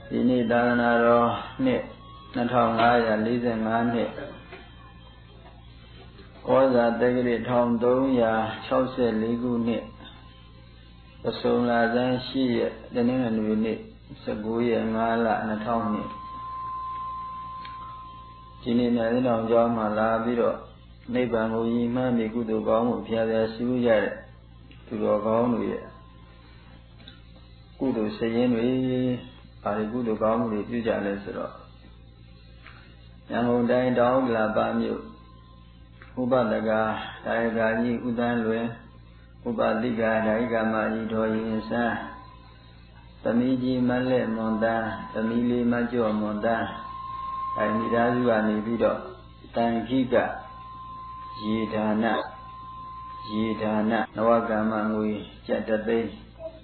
ဒီနေ့သာသနာတော်နှစ်2545နှစ်ဩဇာတက္ကရာ1364ခုနှစ်ပစုံလာဇန်8ရက်တနင်္ဂနွေနေ့19ရက်5လ2000နှစ်ဒီနေ့မြတ်သောကျောင်းမှာလာပြီးတော့နိဗ္ဗာန်ကိုရည်မှန်းပြီးကုသိုလ်ကောင်းမှုဖျားဖျားရှိကြတဲ့သူတော်ကောင်းတွေရဲ့ကုသိုလ်စရင်တွေဘာတွေကုသိုလ်ကောင်းမှုတွေပြုကြလဲဆိုတော့ရန်ကုန်တိုင်းတောင်ဥက္ကလာပမြို့ဥပဒကဒါယကာကြီးဥဒန်းလွင်ဥပတိကဒါယကမကြီးတော်ရင်စန်းသမီးကြီးမလက်မွန်တန်းသမီးလေးမကျော်မွန်တန်းမိသားစုကနေပြီးတော့တန်ခိကရေဒါနနဝကမ္မငွေကျပ်တသိန်း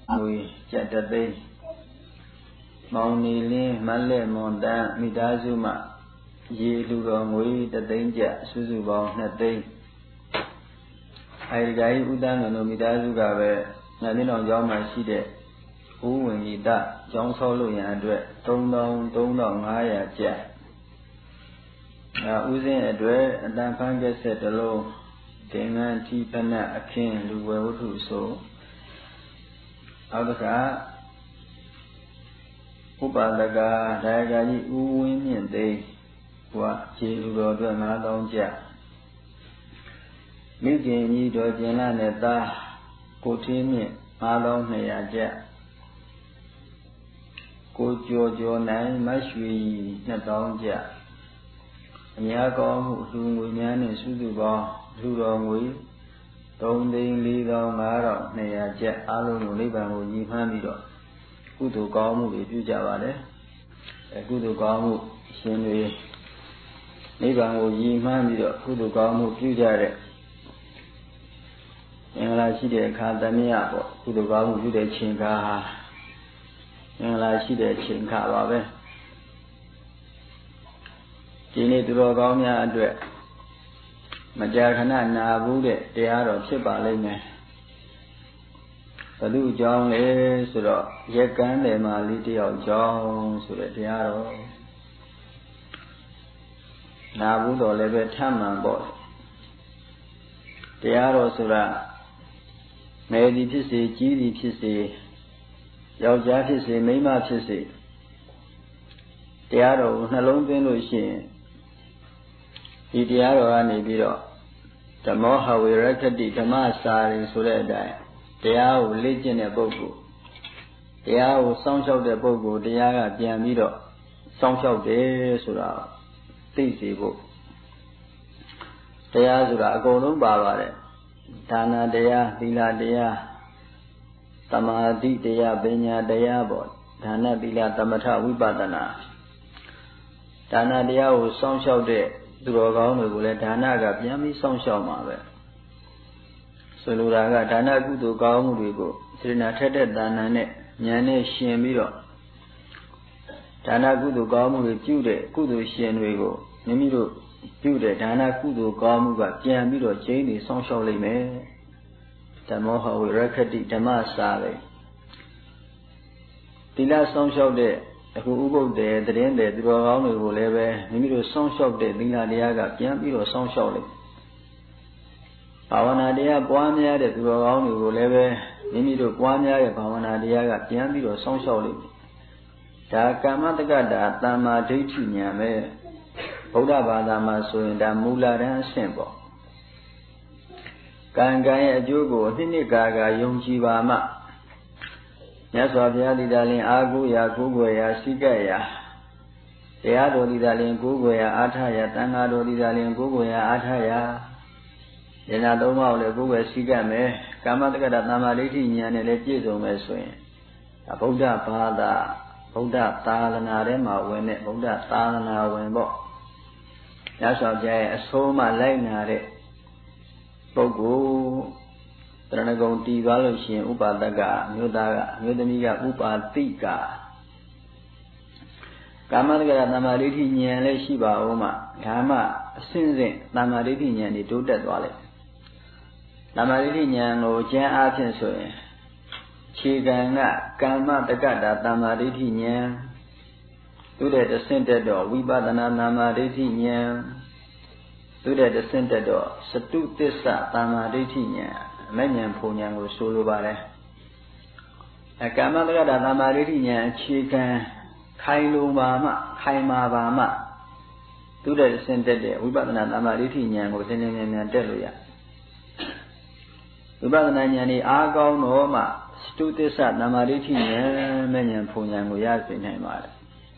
မောင်နေလင်းမလက်မွန်တန်းမိသားစုမှရေလူတော်ငွေ3သိန်းကျပ်စုစုပေါင်း2သိန်းအဲဒီကကြီးဥဒန်းလွင်တို့မိသားစုကပဲညနေတော်ကျောင်းမှာရှိတဲ့ဥဝင်ကြီးတကျောင်းဆောက်လို့ရန်အတွက်33,500ကျပ်ဥစဉ်အတွက်အတန်ဖန်းကက်ဆက်တစ်လုံးသင်္ကန်းထီးဖနက်အခင်းလူဝယ်ဝတ္ထုဆိုအောက်ကဥပဒကဒါယကာကြီးဦးဝင်းမြင့်သိန်းကခြေလူတော်အတွက်9,000ကျပ်မိခင်ကြီးတော်ကျင်လာနဲ့သားကိုထင်းမြင့်9,200ကျပ်ကိုကျော်နိုင်မရွှေကြီး2,000ကျပ်အများကောင်းမှုလူငွေများနဲ့စုစုပေါင်းလူတော်ငွေ3,4၅,200ကျပ်အားလုံးကိုနိဗ္ဗာန်ကိုရည်မှန်းပြီးတော့ကုသိုလ်ကောင်းမှုတွေပြုကြပါတယ်ကုသိုလ်ကောင်းမှုရှင်တွေနိဗ္ဗာန်ကိုရည်မှန်းပြီးတော့ကုသိုလ်ကောင်းမှုပြုကြတဲ့မင်္ဂလာရှိတဲ့အခါသမယပေါ့ကုသိုလ်ကောင်းမှုပြုတဲ့ချိန်ခါဟာမင်္ဂလာရှိတဲ့ချိန်ခါပါပဲဒီနေ့သူတော်ကောင်းများအတွက်မကြာခဏနာဘူးတဲ့တရားတော်ဖြစ်ပါလိမ့်မယ်ဘု து အကြောင်းလဲဆိုတော့ရက်ကန်းတယ်မှာလေးတယောက်ကြောင်းဆိုတဲ့တရားတော်နာဘူးတော့လည်းပဲထမှန်ပေါ့တရားတော်ဆိုတာငယ်သည်ဖြစ်စေကြီးသည်ဖြစ်စေယောက်ျားဖြစ်စေမိန်းမဖြစ်စေတရားတော်ကိုနှလုံးသွင်းလို့ရှိရင်ဒီတရားတော်ကနေပြီးတော့ဓမ္မောဟဝေရခတိဓမ္မစာရင်ဆိုတဲ့အတိုင်းတရားကိုလေ့ကျင့်တဲ့ပုဂ္ဂိုလ်တရားကိုစောင့်ရှောက်တဲ့ပုဂ္ဂိုလ်တရားကပြန်ပြီးတော့စောင့်ရှောက်တယ်ဆိုတာသိစေဖို့တရားဆိုတာအကုန်လုံးပါပါတယ်ဒါနတရားသီလတရားသမာဓိတရားပညာတရားပေါ့ဒါနသီလသမထဝိပဿနာဒါနတရားကိုစောင့်ရှောက်တဲ့သူတော်ကောင်းတွေကိုလည်းဒါနကပြန်ပြီးစောင့်ရှောက်မှာပဲဆိုလိုတာကဒါနကုသိုလ်ကောင်းမှုတွေကိုစေနာထက်တဲ့ဒါနနဲ့ဉာဏ်နဲ့ရှင်ပြီးတော့ဒါနကုသိုလ်ကောင်းမှုတွေပြုတဲ့ကုသိုလ်ရှင်တွေကိုမိမိတို့ပြုတဲ့ဒါနကုသိုလ်ကောင်းမှုကပြန်ပြီးတော့ကျင်းနေစောင့်ရှောက်လိမ့်မယ်ဓမ္မောဟဝေရခတိဓမ္မစာပဲသီလစောင့်ရှောက်တဲ့အခုဥပုပ်တယ်တရင်တယ်သူတော်ကောင်းတွေကိုလည်းပဲမိမိတို့စောင့်ရှောက်တဲ့သီလတရားကပြန်ပြီးတော့စောင့်ရှောက်လိမ့်ဘာဝနာတရားပွားများတဲ့သူတော်ကောင်းတွေကိုလည်းပဲမိမိတို့ပွားများတဲ့ဘာဝနာတရားကပြန်ပြီးတော့စောင့်ရှောက်လိမ့်ဒါကမ္မတက္ကတာသမ္မာဒိဋ္ဌိဉာဏ်ပဲဗုဒ္ဓဘာသာမှာဆိုရင်ဒါမူလတန်းအဆင့်ပေါ့ကံရဲ့အကျိုးကိုနှစ်ကာယုံကြည်ပါမှမြတ်စွာဘုရားဒီသာလင်အာကိုရာကိုးကွယ်ရာစိကတ်ရာတရားတော်ဒီသာလင်ကိုးကွယ်ရာအားထားရာတန်ခါတော်ဒီသာလင်ကိုးကွယ်ရာအားထားရာဉာဏ်သုံးပါးကိုလည်းကိုးကွယ်စိကတ်မယ်ကမ္မတက္ကတာသမ္မာဒိဋ္ဌိဉာဏ်နဲ့လည်းပြည့်စုံမယ်ဆိုရင်ဗုဒ္ဓဘာသာဗုဒ္ဓသာသနာထဲမှာဝင်တဲ့ဗုဒ္ဓသာသနာဝင်ပေါ့မြတ်စွာဘုရားရဲ့အဆုံးအမလိုက်နာတဲ့ပုဂ္ဂိုလ်တရဏဂုံတည်သွားလို့ရှိရင်ဥပါဒကအမျိုးသားကအမျိုးသမီးကဥပါတိကကာမတက္ကရာသမ္မာဒိဋ္ဌိဉာဏ်လည်းရှိပါဦးမှာဒါမှအစဉ်စဉ်သမ္မာဒိဋ္ဌိဉာဏ်တွေတိုးတက်သွားလိမ့်မယ်သမ္မာဒိဋ္ဌိဉာဏ်ကိုကျမ်းအားဖြင့်ဆိုရင်ခြေခံကကာမတက္ကတာသမ္မာဒိဋ္ဌိဉာဏ်သူတဲ့တဆင့်တက်တော့ဝိပဿနာသမ္မာဒိဋ္ဌိဉာဏ်သူတဲ့တဆင့်တက်တော့စတုသစ္စာသမ္မာဒိဋ္ဌိဉာဏ်အမဲ့ဉာဏ်ဖုံဉာဏ်ကိုဆိုလိုပါတယ်ကာမတက္ကတာသမ္မာဒိဋ္ဌိဉာဏ်အခြေခံခိုင်လုံပါမှခိုင်မာပါမှသူတဲ့တဆင့်တက်တဲ့ဝိပဿနာသမ္မာဒိဋ္ဌိဉာဏ်ကိုသင်္ကြန်ဉာဏ်တက်လို့ရဝိပဿနာဉာဏ်นี่အားကောင်းတော့မှစတုသစ္စာသမ္မာဒိဋ္ဌိဉာဏ်မဲ့ဉာဏ်ဖုံဉာဏ်ကိုရစေနိုင်ပါတယ်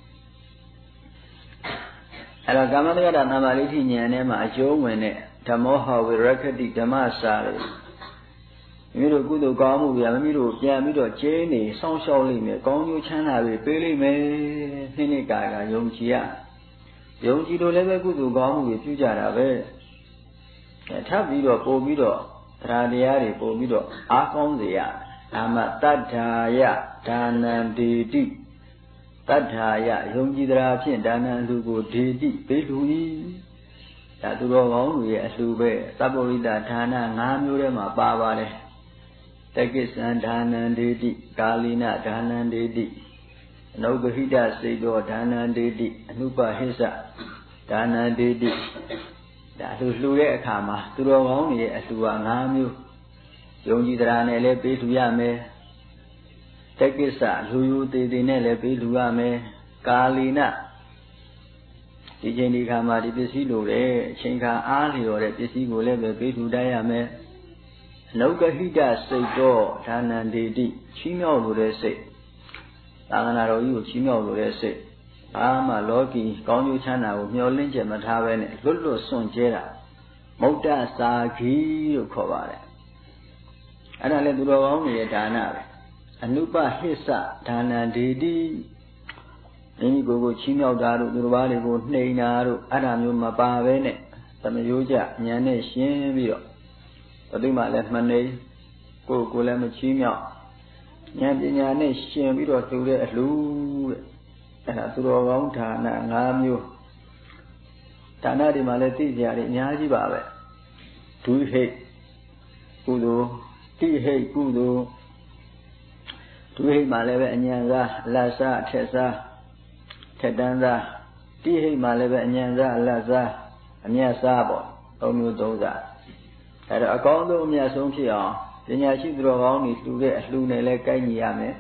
အဲ့တော့ကာမတက္ကတာသမ္မာဒိဋ္ဌိဉာဏ်ထဲမှာအကျိုးဝင်တဲ့ဓမ္မောဟဝိရခတိဓမ္မစာတွေမိမိတို့ကုသိုလ်ကောင်းမှုပြမိမိတို့ပြန်ပြီးတော့ကျင်းနေစောင့်ရှောက်လိမ့်မယ်ကောင်းကျိုးချမ်းသာတွေပေးလိမ့်မယ်နှစ်ကာကယုံကြည်ရယုံကြည်လို့လည်းပဲကုသိုလ်ကောင်းမှုတွေပြုကြတာပဲထပ်ပြီးတော့ပို့ပြီးတော့တရားတရားတွေပို့ပြီးတော့အားကောင်းစေရအာမတတ္ထာယဒါနံဒေတိတတ္ထာယယုံကြည်တရားဖြင့်ဒါနံလူကိုဒေတိပေးလူ၏ဒါသူတော်ကောင်းတွေရဲ့အလှူပဲသဗ္ဗဝိတဌာန၅မျိုးထဲမှာပါပါတယ်တက္ကိသံဒါနံဒေတိကာလီနဒါနံဒေတိအနုပဟိတစေတောဒါနံဒေတိအနုပဟိစ္စဒါနံဒေတိဒါလှူတဲ့အခါမှာသူတော်ကောင်းတွေရဲ့အလှူဟာ၅မျိုးယုံကြည်တရားနဲ့လည်းပေးလှူရမယ်တက္ကိစ္စလူယူသေးသေးနဲ့လည်းပေးလှူရမယ်ကာလီနဒီချိန်ဒီခါမှာဒီပစ္စည်းလိုတဲ့အချိန်ခါအားလျော်တဲ့ပစ္စည်းကိုလည်းပဲပေးလှူတတ်ရမယ်အနုကဟိတစိတ်တော့ဒါနံဒေတိချီးမြှောက်လိုတဲ့စိတ်သာသနာတော်ကြီးကိုချီးမြှောက်လိုတဲ့စိတ်ဘာမှလောကီကောင်းကျိုးချမ်းသာကိုမျှော်လင့်ချက်မထားဘဲနဲ့လွတ်လွတ်စွန့်ကြဲတာမုဒ္ဒစာခီလို့ခေါ်ပါတယ်အဲ့ဒါလည်းသူတော်ကောင်းတွေရဲ့ဒါနပဲအနုပဟိစ္စဒါနံဒေတိမိမိကိုယ်ကိုချီးမြှောက်တာတို့သူတော်ဘာတွေကိုနှိမ်တာတို့အဲ့ဒါမျိုးမပါဘဲနဲ့သမယိုးကြဉာဏ်နဲ့ရှင်းပြီးတော့ဘယ်သူမှလည်းမနှိမ်ကိုယ်ကိုယ်လည်းမချီးမြှောက်ဉာဏ်ပညာနဲ့ရှင်းပြီးတော့သူတဲ့အလှူတဲ့အဲ့ဒါသူတော်ကောင်းဌာန၅မျိုးဌာနတွေမှာလည်းသိကြရတယ်အများကြီးပါပဲဒုဟိတ်ကုသိုလ်တိဟိတ်ကုသိုလ်ဒုဟိတ်မှာလည်းပဲအဉဏ်စားအလတ်စားအထက်စားထက်တန်းစားတိဟိတ်မှာလည်းပဲအဉဏ်စားအလတ်စားအမြတ်စားပေါ့၃မျိုး၃စားအဲ့တော့အကောင်းဆုံးအမြတ်ဆုံးဖြစ်အောင်ပညာရှိသူတော်ကောင်းတွေလှူတဲ့အလှူနဲ့လည်းကိုက်ညီရမယ်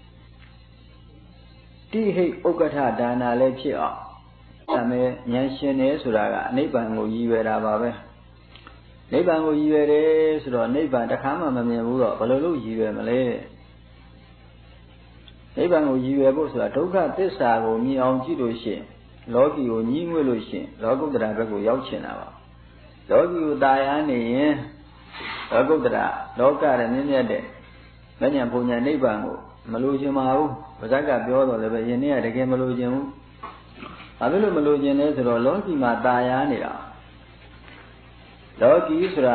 တိဟိတ်ဥက္ကဋ္ဌဒါနာလည်းဖြစ်အောင်ဒါမဲ့ဉာဏ်ရှင်တယ်ဆိုတာကနိဗ္ဗာန်ကိုရည်ရွယ်တာပါပဲနိဗ္ဗာန်ကိုရည်ရွယ်တယ်ဆိုတော့နိဗ္ဗာန်တစ်ခါမှမမြင်ဘူးတော့ဘယ်လိုလုပ်ရည်ရွယ်မလဲနိဗ္ဗာန်ကိုရည်ရွယ်ဖို့ဆိုတာဒုက္ခသစ္စာကိုမြင်အောင်ကြည့်လို့ရှိရင်လောကီကိုညှိငွေ့လို့ရှိရင်လောကုတ္တရာဘက်ကိုရောက်ချင်တာပါလောကီကိုตายရနေရင်လောကုတ္တရာလောကရဲ့မြင့်မြတ်တဲ့မဉ္ဇဉ်ဘုံညာနိဗ္ဗာန်ကိုမလိုချင်ပါဘူးဗဇက်ကပြောတော့လည်းပဲယနေ့ကတကယ်မလိုချင်ဘူးဘာဖြစ်လို့မလိုချင်လဲဆိုတော့လောကီမှာตายရနေတာလောကီဆိုတာ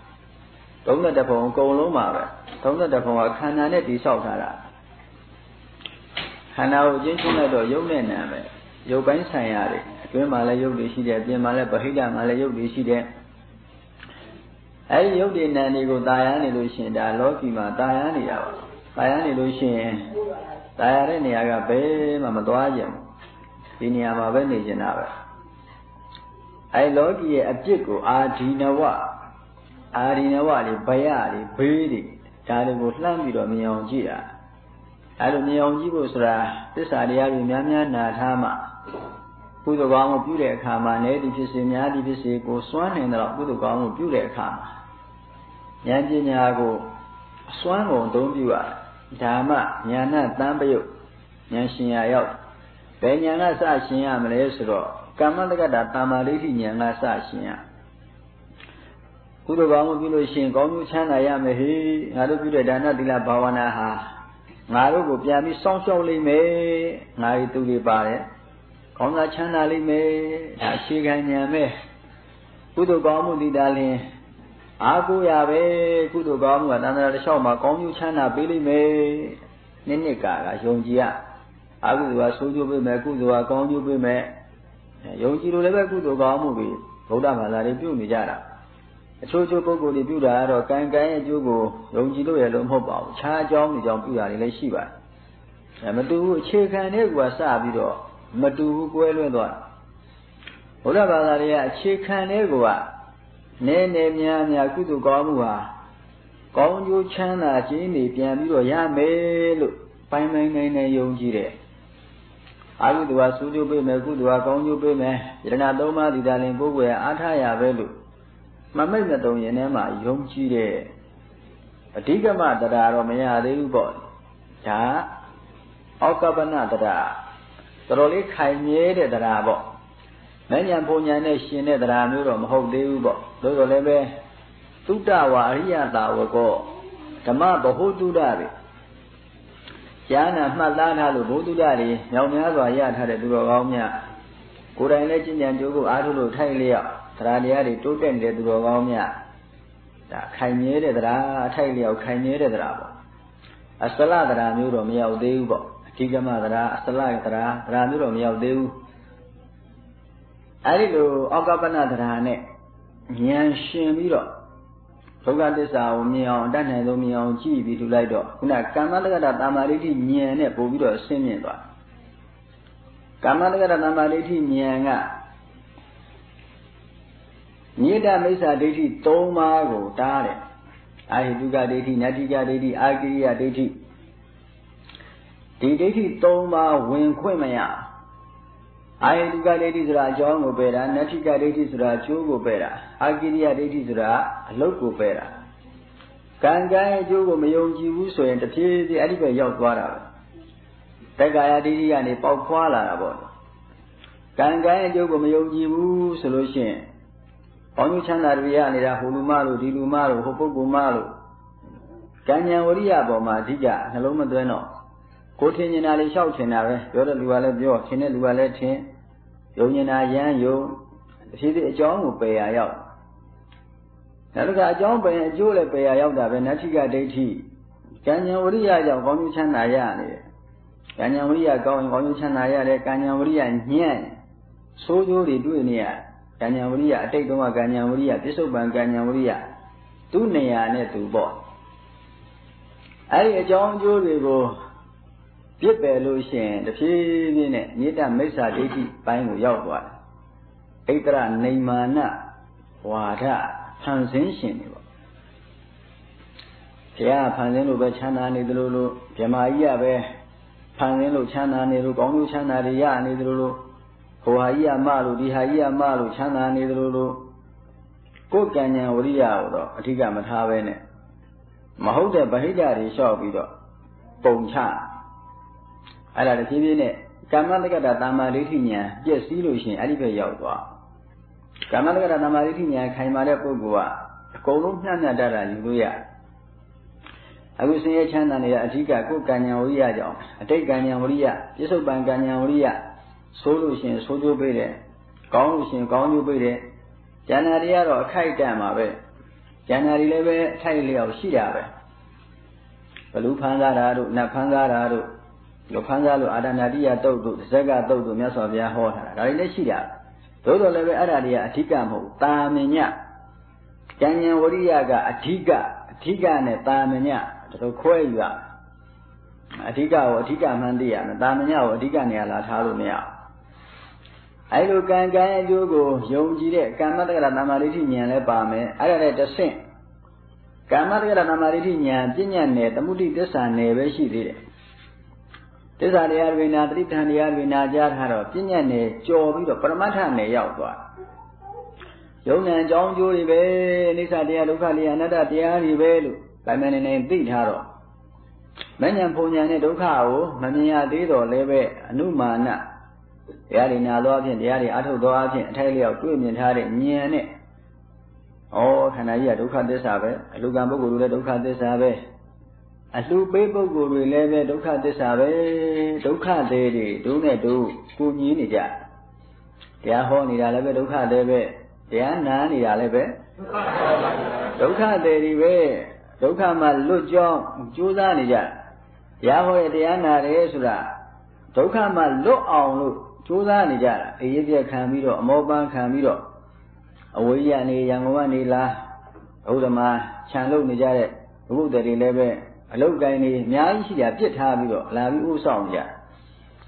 32ဘုံအကုန်လုံးပါပဲ32ဘုံကခန္ဓာနဲ့တည်ဆောက်ထားတာခန္ဓာကိုအချင်းချင်းလိုက်တော့ယုတ်နဲ့နာပဲယုတ်ပိုင်းဆိုင်ရာတွေအတွင်းမှာလည်းယုတ်တွေရှိတယ်အပြင်မှာလည်းပဟိတမှာလည်းယုတ်တွေရှိတယ်အဲဒီယုတ်တွေနာတွေကိုตายရနေလို့ရှိရင်ဒါလောကီမှာตายရနေတာပါตายရနေလို့ရှိရင်ตายရတဲ့နေရာကဘယ်မှမသွားကြဘူးဒီနေရာမှာပဲနေကျင်တာပဲအဲလောကီရဲ့အပြစ်ကိုအာဒီနဝတွေဘယတွေဘေးတွေဒါတွေကိုလှမ်းပြီးတော့မြင်အောင်ကြည့်တာအဲလိုမြင်အောင်ကြည့်ဖို့ဆိုတာသစ္စာတရားတွေများများနာထားမှကုသိုလ်ကောင်းမှုပြုတဲ့အခါမှာနည်းသည်ဖြစ်စေများသည်ဖြစ်စေကိုစွမ်းနိုင်တော့ကုသိုလ်ကောင်းမှုပြုတဲ့အခါမှာဉာဏ်ပညာကိုအစွမ်းကုန်သုံးပြုရဓမ္မဉာဏ်တန်ပယုတ်ဉာဏ်ရှင်ရရောက်ဘယ်ဉာဏ်ကစရှင်ရမလဲဆိုတော့ကမ္မတက္ကတာတမ္မာဒိဋ္ဌိဉာဏ်ကစရှင်ရကုသိုလ်ကောင်းမှုပြုလို့ရှိရင်ကောင်းကျိုးချမ်းသာရမယ်ဟေ့ငါတို့ပြုတဲ့ဒါနသီလဘာဝနာဟာငါတို့ကိုပြန်ပြီးစောင့်ရှောက်လိမ့်မယ်ငါတို့သူတွေပါတယ်ကောင်းသာချမ်းသာလိမ့်မယ်ဒါအခြေခံဉာဏ်ပဲကုသိုလ်ကောင်းမှုတည်တာလင်အားကိုးရပဲကုသိုလ်ကောင်းမှုကတဏ္ဍာတစ်လျှောက်မှာကောင်းကျိုးချမ်းသာပေးလိမ့်မယ်နှစ်ကာကယုံကြည်ရအကုသိုလ်ကဆိုးကျိုးပေးမယ်ကုသိုလ်ကကောင်းကျိုးပေးမယ်ယုံကြည်လို့လည်းပဲကုသိုလ်ကောင်းမှုတွေဗုဒ္ဓဘာသာတွေပြုနေကြတာအချို့ပုဂ္ဂိုလ်တွေပြုတာကတော့ကံကံရဲ့အကျိုးကိုယုံကြည်လို့ရလို့မဟုတ်ပါဘူးခြားအကြောင်းတွေကြောင့်ပြုတာတွေလည်းရှိပါတယ်မတူဘူးအခြေခံတဲ့ကွာစပြီးတော့မတူဘူးကွဲလွဲသွားဘုရားဘာသာတွေကအခြေခံတဲ့ကွာနည်းနည်းများများကုသိုလ်ကောင်းမှုဟာကောင်းကျိုးချမ်းသာခြင်းတွေပြန်ပြီးတော့ရမယ်လို့ပိုင်ပိုင်နိုင်နိုင်ယုံကြည်တယ်အာဟုသူဟာစူးကျိုးပေးမယ်ကုသိုလ်ဟာကောင်းကျိုးပေးမယ်ယတနာသုံးပါးဒီသာလင်ကိုယ်ွယ်အားထားရပဲလို့မမိတ်မတုံရင်ထဲမှာယုံကြည်တယ်အဓိကမတရားတော့မရသေးဘူးပေါ့ဒါအောက်ကပနတရားတော်တော်လေးခိုင်မြဲတဲ့တရားပေါ့မဉ္ဇဉ်ပုံညာနဲ့ရှင်တဲ့တရားမျိုးတော့မဟုတ်သေးဘူးပေါ့လို့တော့လည်းပဲသုတ္တဝါအရိယတာဝကောဓမ္မဗဟုသုတတွေဉာဏ်နာမှတ်သားထားလို့ဘုဒ္ဓတွေမြောင်များစွာရထားတဲ့သူတော်ကောင်းများကိုယ်တိုင်လည်းကျင့်ကြံကြိုးကိုအားထုတ်လို့ထိုက်လျောက်တရားတရားတွေတိုးတက်နေတဲ့သူတော်ကောင်းများဒါခိုင်မြဲတဲ့တရားအထိုက်လျောက်ခိုင်မြဲတဲ့တရားပေါ့အစလတရားမျိုးတော့မရောက်သေးဘူးပေါ့အဓိကမတရားအစလတရားမျိုးတော့မရောက်သေးဘူးအဲဒီလိုအောက်ကပနတရားနဲ့ဉာဏ်ရှင်ပြီးတော့ဒုက္ခသစ္စာကိုမြင်အောင်တတ်နိုင်ဆုံးမြင်အောင်ကြည့်ပြီးထူလိုက်တော့ခုနကမ္မတက္ကတာတမ္မာဒိဋ္ဌိဉာဏ်နဲ့ပို့ပြီးတော့ဆင်းမြင်သွားကမ္မတက္ကတာတမ္မာဒိဋ္ဌိဉာဏ်ကမြေတ္တမိစ္ဆာဒိဋ္ဌိ၃ပါးကိုတားတယ်အာဟိတုကဒိဋ္ဌိနတ္ထိကဒိဋ္ဌိအာကိရိယဒိဋ္ဌိဒီဒိဋ္ဌိ၃ပါးဝင်ခွင့်မရအာဟိတုကဒိဋ္ဌိဆိုတာအကြောင်းကိုပယ်တာနတ္ထိကဒိဋ္ဌိဆိုတာအကျိုးကိုပယ်တာအာကိရိယဒိဋ္ဌိဆိုတာအလုပ်ကိုပယ်တာကံကံအကျိုးကိုမယုံကြည်ဘူးဆိုရင်တဖြည်းဖြည်းအဲ့ဒီပဲရောက်သွားတာပဲတက္ကာယဒိဋ္ဌိကနေပေါက်ဖွာလာတာပေါ့ကံကံအကျိုးကိုမယုံကြည်ဘူးဆိုလို့ရှိရင်ဘောင်းချမ်းသာတွေရနေတာဟိုလူမလို့ဒီလူမလို့ဟိုပုဂ္ဂိုလ်မလို့ကံဉာဏ်ဝရိယပေါ်မှာအဓိကနှလုံးမသွင်းတော့ကိုထင်နေတာလေးလျှောက်ချင်တာပဲပြောတဲ့လူကလည်းပြောထင်တဲ့လူကလည်းထင်ယုံနေတာရမ်းယုံတဖြည်းဖြည်းအကြောင်းကိုပယ်ရရောက်နောက်တစ်ခါအကြောင်းပယ်ရင်အကျိုးလည်းပယ်ရရောက်တာပဲနတ္ထိကဒိဋ္ဌိကံဉာဏ်ဝရိယကြောင့်ဘောင်းချမ်းသာရနေတယ်ကံဉာဏ်ဝရိယကောင်းရင်ဘောင်းချမ်းသာရတယ်ကံဉာဏ်ဝရိယညံ့ဆိုးကျိုးတွေတွေ့နေရကံဉာဏ်ဝရိယအတိတ်တုန်းကကံဉာဏ်ဝရိယပြစ္ဆုတ်ပံကံဉာဏ်ဝရိယသူ့နေရာနဲ့သူပေါ့အဲ့ဒီအကြောင်းအကျိုးတွေကိုပြစ်ပယ်လို့ရှိရင်တဖြည်းဖြည်းနဲ့မြေတ္တမိစ္ဆာဒိဋ္ဌိပိုင်းကိုရောက်သွားတယ်ဣတရနေမာနဝါဒဖန်ဆင်းရှင်တွေပေါ့ဘုရားဖန်ဆင်းလို့ပဲချမ်းသာနေသလိုလို့ဗြဟ္မာကြီးကပဲဖန်ဆင်းလို့ချမ်းသာနေလို့ကောင်းကျိုးချမ်းသာတွေရနေသလိုလို့ဟိုဟာကြီးကမလို့ဒီဟာကြီးကမလို့ချမ်းသာနေသလိုလို့ကိုယ်ကံဉာဏ်ဝရိယကိုတော့အဓိကမထားပဲနဲ့မဟုတ်တဲ့ဗဟိတတွေလျှော့ပြီးတော့ပုံချအဲ့ဒါတဖြည်းဖြည်းနဲ့ကမ္မတက္ကတာတမ္မာဒိဋ္ဌိဉာဏ်ပြည့်စည်လို့ရှိရင်အဲ့ဒီပဲရောက်သွားကမ္မတက္ကတာတမ္မာဒိဋ္ဌိဉာဏ်ခိုင်မာတဲ့ပုဂ္ဂိုလ်ကအကုန်လုံးမျှမျှတတယူလို့ရအခုဆင်းရဲချမ်းသာနေတဲ့အဓိကကိုယ်ကံဉာဏ်ဝရိယကြောင့်အတိတ်ကံဉာဏ်ဝရိယပြစ္ဆုတ်ပံကံဉာဏ်ဝရိယဆိုးလို့ရှိရင်ဆိုးကျိုးပေးတယ်ကောင်းလို့ရှိရင်ကောင်းကျိုးပေးတယ်ဉာဏ်တွေကတော့အခိုက်အတန့်ပါပဲဉာဏ်တွေလည်းပဲအထိုက်လျောက်ရှိတာပဲဘလူဖန်ကားတာတို့နတ်ဖန်ကားတာတို့လူဖန်ကားလို့အာဒနာတိယတုတ်တို့ဇက်ကတုတ်တို့မြတ်စွာဘုရားဟောထားတာဒါတွေလည်းရှိတာသို့တော်လည်းပဲအဲ့ဒါတွေကအဓိကမဟုတ်တာမညဉာဏ်ဝရိယကအဓိကနဲ့တာမညတို့ခွဲယူရအဓိကကိုအဓိကမှန်းသိရမယ်တာမညကိုအဓိကနေရာလာထားလို့မရအဲ့လိုကံအကျိုးကိုယုံကြည်တဲ့ကမ္မတက္ကတာတမ္မာဒိဋ္ဌိဉာဏ်လည်းပါမယ်အဲ့ဒါနဲ့တဆင့်ကမ္မတက္ကတာတမ္မာဒိဋ္ဌိဉာဏ်ပညာနယ်သမုဒိသစ္စာနယ်ပဲရှိသေးတယ်သစ္စာတရားတွေနာတတိပဋ္ဌာန်တရားတွေနာကြားထားတော့ပညာနယ်ကြော်ပြီးတော့ပရမတ္ထနယ်ရောက်သွားယုံဉာဏ်အကြောင်းကျိုးတွေပဲအနိစ္စတရားဒုက္ခတရားအနတ္တတရားတွေပဲလို့ဗိုင်မနေနေသိထားတော့မဉ္ဇဉ်ပုံညာနဲ့ဒုက္ခကိုမမြင်ရသေးတော့လည်းပဲအနုမာနတရားတွေနာသောအဖြစ်တရားတွေအထုတ်သောအဖြစ်အထိုက်လျောက်တွေ့မြင်ထားတဲ့ဉာဏ်နဲ့ခန္ဓာကြီးကဒုက္ခသစ္စာပဲအလူကံပုဂ္ဂိုလ်တွေလည်းဒုက္ခသစ္စာပဲအလှပေးပုဂ္ဂိုလ်တွေလည်းပဲဒုက္ခသစ္စာပဲဒုက္ခသေးတွေဒုနဲ့ဒုကိုညင်းနေကြတရားဟောနေတာလည်းပဲဒုက္ခသေးပဲတရားနာနေတာလည်းပဲဒုက္ခသေးတွေပဲဒုက္ခမှလွတ်ကြောင်းကြိုးစားနေကြတရားဟောရဲ့တရားနာတယ်ဆိုတာဒုက္ခမှလွတ်အောင်လို့ကြိုးစားနေကြတာအေးရပြခံပြီးတော့အမောပန်းခံပြီးတော့အဝိယ္ယနေရံကုန်ကနေလာဥဒ္ဓမာခြံလို့နေကြတဲ့ဘုဒ္ဓတွေလည်းပဲအလုတ်ကိုင်းနေအများကြီးရှိတာပြစ်ထားပြီးတော့လာပြီးဥဆောင်ကြ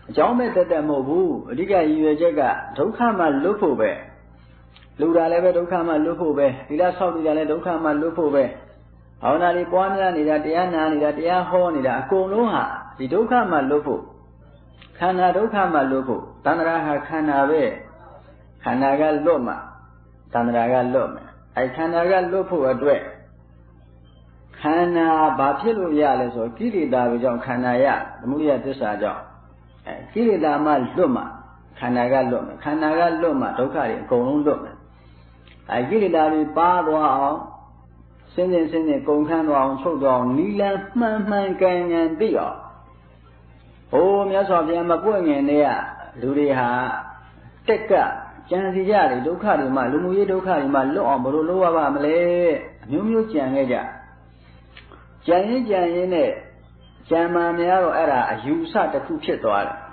အကြောင်းမဲ့တက်တက်မဟုတ်ဘူးအဓိကရည်ရွယ်ချက်ကဒုက္ခမှလွတ်ဖို့ပဲလူတာလည်းပဲဒုက္ခမှလွတ်ဖို့ပဲသီလဆောက်တည်တာလည်းဒုက္ခမှလွတ်ဖို့ပဲဘာဝနာတွေပွားများနေတာတရားနာနေတာတရားဟောနေတာအကုန်လုံးဟာဒီဒုက္ခမှလွတ်ဖို့ခန္ဓာဒုက္ခမှလွတ်ဖို့တဏှာဟာခန္ဓာပဲခန္ဓာကလွတ်မှတဏှာကလွတ်မယ်အဲခန္ဓာကလွတ်ဖို့အတွက်ခန္ဓာဘာဖြစ်လို့ရလဲဆိုကိလေသာတွေကြောင့်ခန္ဓာရသမုဒိယသစ္စာကြောင့်ကိလေသာမှလွတ်မှခန္ဓာကလွတ်မယ်ခန္ဓာကလွတ်မှဒုက္ခတွေအကုန်လုံးလွတ်မယ်ကိလေသာတွေပါသွားအောင်စင်းကုန်ခန်းသွားအောင်ချုပ်သွားအောင်နီလန်းမှန်မှန်ကန်ကန်သိအောင်ဟိုမြတ်စွာဘုရားမပွင့်ငင်တဲ့လူတွေဟာတက်ကကြံစီကြတယ်ဒုက္ခတွေမှလူမှုရေးဒုက္ခတွေမှလွတ်အောင်ဘယ်လိုလုပ်ရပါမလဲအမျိုးမျိုးကြံခဲ့ကြကြံရင်နဲ့ကြံမှများတော့အဲ့ဒါအယူဆတစ်ခုဖြစ်သွားတယ်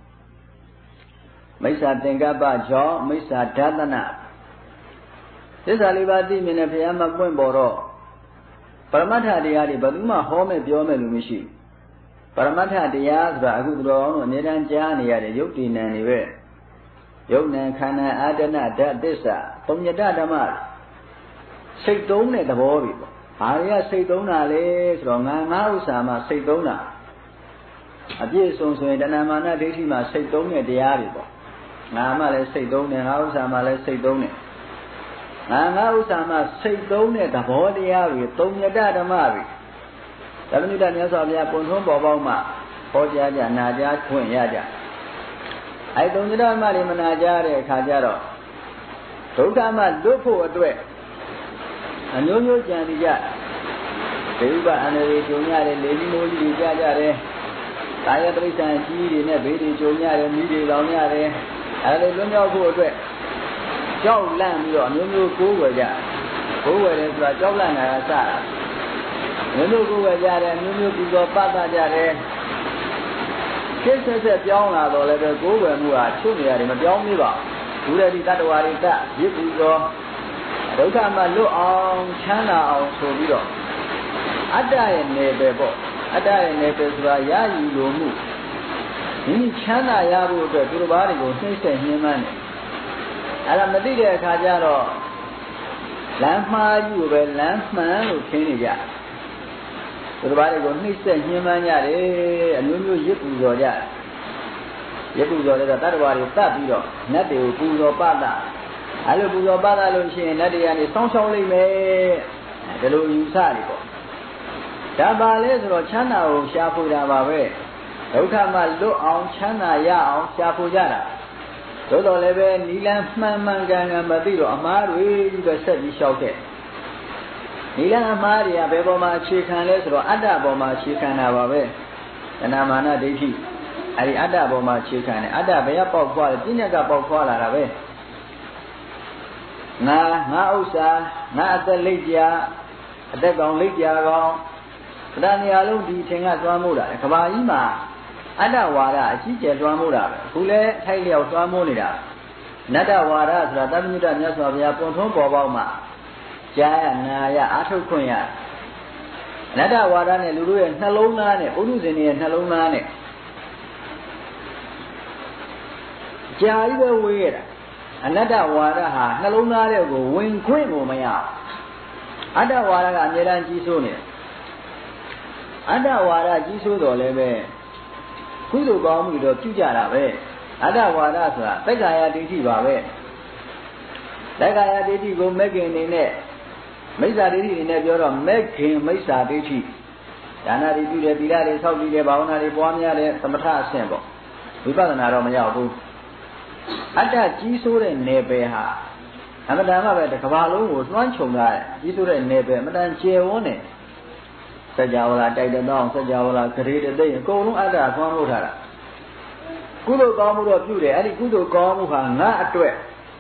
မိစ္ဆာသင်္ကပ္ပကြောင့်မိစ္ဆာဓာတနာသစ္စာလေးပါးသိမြင်တဲ့ဘုရားမပွင့်ပေါ်တော့ပရမတ္ထတရားတွေဘယ်သူမှဟောမဲ့ပြောမဲ့လူမရှိပရမတ္ထတရားဆိုတာအခုတို့အောင်လို့အမြဲတမ်းကြားနေရတဲ့ယုတ်တိနံတွေပဲယုတ်နံခန္ဓာအာတနာဓာတ်သစ္စာပုံညတဓမ္မစိတ်သုံးတဲ့သဘောတွေပေါ့ဘာတွေကစိတ်သုံးတာလဲဆိုတော့ငါဥစ္စာမှာစိတ်သုံးတာအပြည့်အစုံဆိုရင်တဏမာနဒိဋ္ဌိမှာစိတ်သုံးတဲ့တရားတွေပေါ့ငါမှလည်းစိတ်သုံးတယ်ငါဥစ္စာမှလည်းစိတ်သုံးတယ်ငါဥစ္စာမှာစိတ်သုံးတဲ့သဘောတရားတွေသုံးညတဓမ္မတွေဓမ္မညတမြတ်စွာဘုရားပုံသွင်းပေါ်ပေါက်မှဟောကြားကြနာကြားခွင့်ရကြအဲသုံးညတဓမ္မတွေမနာကြားတဲ့အခါကျတော့ဒုက္ခမှလွတ်ဖို့အတွက်အမျိုးမျိုးကြံစီကြဒေဝအန္တရာယ်ကြုံရတယ်လေဒီမိုးကြီးကြကြတယ်ကာယတိဋ္ဌာန်ကြီးတွေနဲ့ဘေးတွေကြုံရတယ်မိတွေလောင်ရတယ်အဲဒါလွတ်မြောက်ဖို့အတွက်ကြောက်လန့်ပြီးတော့အမျိုးမျိုးကိုးဝယ်ကြကိုးဝယ်တယ်ဆိုတာကြောက်လန့်တာကစတာမျိုးမျိုးကိုးဝယ်ကြတယ်မျိုးမျိုးပြီးတော့ပတ်သားကြတယ်ကိစ္စဆက်ပြောင်းလာတော့လည်းပဲကိုးဝယ်မှုဟာချုပ်နေရတယ်မပြောင်းသေးပါဘူးဒုရတိတတ္တဝါတွေတရစ်ပြီးတော့ဒုက္ခမှလွတ်အောင်ချမ်းသာအောင်ဆိုပြီးတော့အတ္တရဲ့နယ်ပယ်ပေါ့အတ္တရဲ့နယ်ပယ်ဆိုတာရယူလိုမှုမိမိချမ်းသာရဖို့အတွက်သူတစ်ပါးတွေကိုနှိမ့်ဆက်ညှဉ်းပန်းတယ်အဲ့ဒါမသိတဲ့အခါကျတော့လမ်းမှားကြီးကိုပဲလမ်းမှန်လို့ထင်နေကြသူတစ်ပါးတွေကိုနှိမ့်ဆက်ညှဉ်းပန်းကြတယ်အမျိုးမျိုးရစ်ပူဇော်ကြရစ်ပူဇော်တဲ့တတ္တဝါတွေတတ်ပြီးတော့နတ်တွေကိုပူဇော်ပသအဲ့လိုပူဇော်ပသလို့ရှိရင်နတ်တွေကနေစောင်းရှောင်းလိုက်မယ်ဒီလိုယူဆတယ်ပေါ့ဒါပါလဲဆိုတော့ချမ်းသာကိုရှာဖွေတာပါပဲဒုက္ခမှလွတ်အောင်ချမ်းသာရအောင်ရှာဖွေကြတာသို့တော်လည်းပဲနီလန်းမှန်မှန်ကန်ကန်မသိတော့အမှားတွေကြီးပဲဆက်ပြီးလျှောက်ခဲ့နီလန်းအမှားတွေကဘယ်ပေါ်မှာအခြေခံလဲဆိုတော့အတ္တပေါ်မှာအခြေခံတာပါပဲတဏမာနဒိဋ္ဌိအဲဒီအတ္တပေါ်မှာအခြေခံတယ်အတ္တဘယ်ကပေါက်ခွာလဲပြဉ္ညာကပေါက်ခွာလာတာပဲငါဥစ္စာငါအသက်လိပ်ပြအသက်ကောင်လိပ်ပြကောင်ဗဒနေရာလုံးဒီအချိန်ကသွားမို့တာလေကဘာကြီးမှာအတ္တဝါဒအကြီးကျယ်သွားမို့တာပဲအခုလဲထိုက်လျောက်သွားမို့နေတာနတ္တဝါဒဆိုတာတပ္ပညုတမြတ်စွာဘုရားပုံထုံးပေါ်ပေါက်မှကြားရနာရအာထုတ်ခွင့်ရနတ္တဝါဒနဲ့လူတို့ရဲ့နှလုံးသားနဲ့ဥဒုဇင်ရဲ့နှလုံးသားနဲ့ကြာကြီးပဲဝေးရတာအနတ္တဝါဒဟာနှလုံးသားတွေကိုဝင်ခွင့်ကိုမရအတ္တဝါဒကအမြဲတမ်းကြီးစိုးနေတယ်အတ္တဝါဒကြီးစိုးတော်လည်းပဲကုသိုလ်ကောင်းမှုတော့ပြုကြတာပဲအတ္တဝါဒဆိုတာသက္ကာယဒိဋ္ဌိပါပဲသက္ကာယဒိဋ္ဌိကိုမဂ္ဂင်နေနဲ့မိစ္ဆာဒိဋ္ဌိနေနဲ့ပြောတော့မဂ္ဂင်မိစ္ဆာဒိဋ္ဌိဒါနတွေပြုတယ်သီလတွေဆောက်တည်တယ်ဘာဝနာတွေပွားများတယ်သမထအဆင့်ပေါ့ဝိပဿနာတော့မရောက်ဘူးအတ္တကြီးစိုးတဲ့နယ်ပယ်ဟာအမှန်တမ်းပဲတစ်ကမ္ဘာလုံးကိုလွှမ်းခြုံထားတယ်ကြီးစိုးတဲ့နယ်ပယ်အမှန်တန်ကျယ်ဝန်းတယ်စัจ java လာတိုက်တဲ့တော့စัจ java လာဂရေတသိအကုန်လုံးအတ္တသွမ်းလို့ထားတာကုသိုလ်ကောင်းမှုတော့ပြုတယ်အဲ့ဒီကုသိုလ်ကောင်းမှုဟာငါအတွက်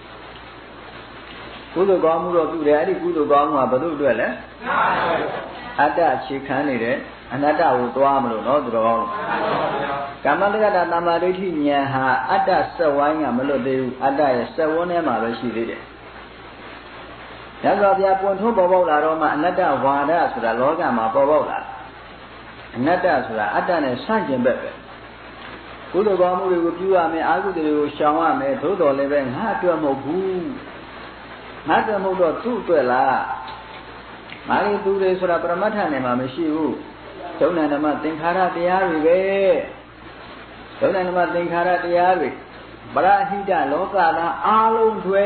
ကုသိုလ်ကောင်းမှုတော့ပြုတယ်အဲ့ဒီကုသိုလ်ကောင်းမှုဟာဘယ်သူ့အတွက်လဲအတ္တအခြေခံနေတယ်အနတ္တကိုတွားမလို့နော်သူတော်ကောင်းကမ္မတက္ကတာသမ္မာဒိဋ္ဌိဉာဏ်ဟာအတ္တစက်ဝိုင်းကမလွတ်သေးဘူးအတ္တရဲ့စက်ဝန်းထဲမှာပဲရှိသေးတယ်ရသော်ဗျာပွင့်ထွန်းပေါ်ပေါက်လာတော့မှအနတ္တဝါဒဆိုတာလောကမှာပေါ်ပေါက်လာအနတ္တဆိုတာအတ္တနဲ့ဆန့်ကျင်ဘက်ပဲကုသိုလ်ကောင်းမှုတွေကိုပြုရမယ်အကုသိုလ်တွေကိုရှောင်ရမယ်သို့တော်လည်းပဲငါအတွက်မဟုတ်ဘူးငါအတွက်မဟုတ်တော့သူ့အတွက်လားမာရီသူတွေဆိုတာပရမတ္ထနယ်မှာမရှိဘူးဒုက္ခဓမ္မသင်္ခါရတရားတွေပဲဒုက္ခဓမ္မသင်္ခါရတရားတွေပရဟိတလောကသားအားလုံးတွေ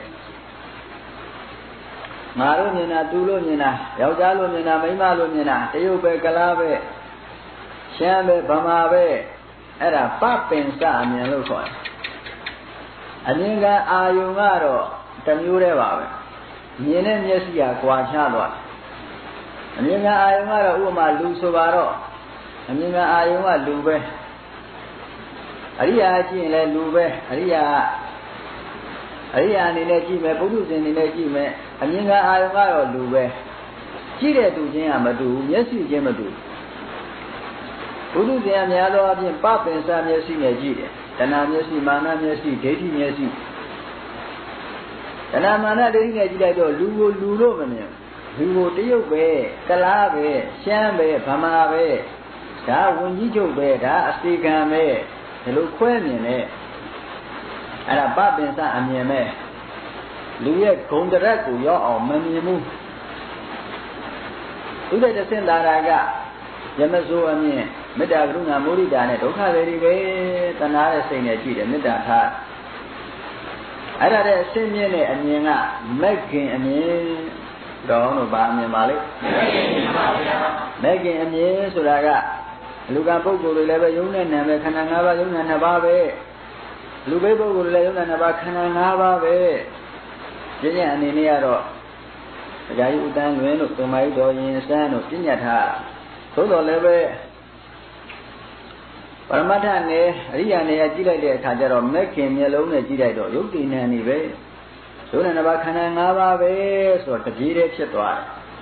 ငါတို့မြင်တာသူတို့မြင်တာယောက်ျားလို့မြင်တာမိန်းမလို့မြင်တာတရုတ်ပဲကလားပဲရှမ်းပဲဗမာပဲအဲ့ဒါပပင်စအမြင်လို့ခေါ်တယ်အမြင်ကအာယုံကတော့တစ်မျိုးတည်းပါပဲမြင်တဲ့မျက်စိကကွာခြားသွားအမြင်ကအာယုံကတော့ဥပမာလူဆိုပါတော့အမြင်ကအာယုံကလူပဲအရိယာကြည့်ရင်လည်းလူပဲအရိယာအနေနဲ့ကြည့်မယ်ပုထုဇဉ်အနေနဲ့ကြည့်မယ်အမြင်ကအာယုံကတော့လူပဲကြည့်တဲ့သူချင်းကမတူဘူးမျက်စိချင်းမတူပုထုဇဉ်ကများသောအားဖြင့်ပပင်စမျက်စိနဲ့ကြည့်တယ်တဏှာမျက်စိမာနမျက်စိဒိဋ္ဌိမျက်စိတဏှာမာနဒိဋ္ဌိနဲ့ကြည့်လိုက်တော့လူကိုလူလို့မမြင်လူကိုတရုတ်ပဲကလားပဲရှမ်းပဲဗမာပဲဒါဝန်ကြီးချုပ်ပဲဒါအစီကံပဲဒီလိုခွဲမြင်တယ်အဲ့ဒါပပင်စအမြင်ပဲလူရဲ့ဂုဏ်တရက်ကိုရောက်အောင်မမြင်ဘူးဥဒ္ဒတဆင်္သာရကယမဆိုအမြင်မေတ္တာကရုဏာမုဒိတာနဲ့ဒုက္ခတွေပဲတဏှာတဲ့စိတ်နဲ့ကြည့်တယ်မေတ္တာထားအဲ့ဒါတဲ့အရှင်းမြင့်တဲ့အမြင်ကမက်ခင်အမြင်တော်တို့ဗာအမြင်ပါလေမက်ခင်အမြင်ဆိုတာကလူကပုဂ္ဂိုလ်တွေလည်းပဲယုံနဲ့နံပဲခန္ဓာ၅ပါးယုံနဲ့2ပါးပဲလူပဲပုဂ္ဂိုလ်တွေလည်းယုံနဲ့2ပါးခန္ဓာ5ပါးပဲပြည့်ညတ်အနေနဲ့ကတော့တရားယူတန်းလွင်တို့သမာဓိတော်ရင်စမ်းတို့ပြည့်ညတ်ထားသို့တော်လည်းပဲပရမတ္ထနဲ့အရိယာနဲ့ကြည့်လိုက်တဲ့အခါကျတော့မက်ခင်မျက်လုံးနဲ့ကြည့်လိုက်တော့ယုတ်တိနံနေပဲယုံနဲ့2ပါးခန္ဓာ5ပါးပဲဆိုတော့တပြေးတည်းဖြစ်သွား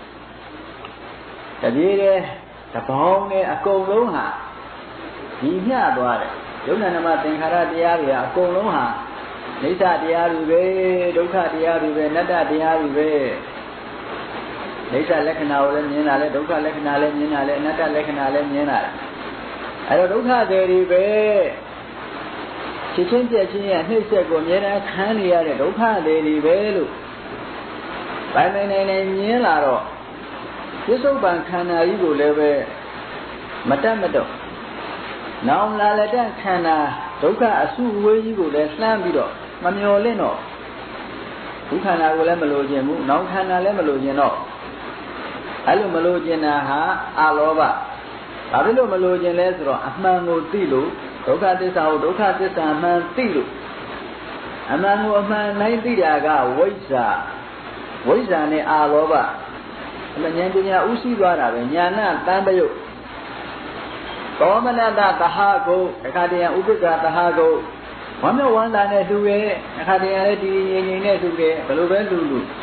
တယ်တပြေးတည်းတပေါင်းနဲ့အကုန်လုံးဟာညီမျှသွားတယ်ယုံနဲ့2ပါးသင်္ခါရတရားတွေကအကုန်လုံးဟာနိစ္စတရားတွေပဲဒုက္ခတရားတွေပဲအနတ္တတရားတွေပဲနိစ္စလက္ခဏာကိုလည်းမြင်တာလေဒုက္ခလက္ခဏာလည်းမြင်တာလေအနတ္တလက္ခဏာလည်းမြင်တာလေအဲ့တော့ဒုက္ခတွေပဲဖြစ်ချင်းပြည့်ချင်းရဲ့နှိမ့်ဆက်ကိုအများအားခံနေရတဲ့ဒုက္ခတွေပဲလို့ဗိုင်းနေမြင်လာတော့ပြစ္ဆုတ်ပံခန္ဓာကြီးကိုလည်းပဲမတတ်မတော့နောင်လာလက်တခန္ဓာဒုက္ခအစုဝေးကြီးကိုလည်းလှမ်းပြီးတော့မမျော်လင့်တော့ဒုက္ခနာကိုလည်းမလိုချင်ဘူးနောင်ခန္ဓာလည်းမလိုချင်တော့အဲ့လိုမလိုချင်တာဟာအလောဘဘာဖြစ်လို့မလိုချင်လဲဆိုတော့အမှန်ကိုသိလို့ဒုက္ခသစ္စာကိုဒုက္ခသစ္စာအမှန်သိလို့အမှန်ကိုအမှန်တိုင်းသိတာကဝိဇ္ဇာနဲ့အာလောဘအမှန်ဉာဏ်ပညာဥသိသွားတာပဲညာနာတန်ပယုတ်သောမနတသဟကုအခါတည်းဥပ္ပကသဟကုဝမ်းမြောက်ဝမ်းသာနဲ့တူရဲ့အခါတည်းလည်းဒီငြိမ်ငြိမ်နဲ့တူတယ်ဘယ်လိုပဲလူ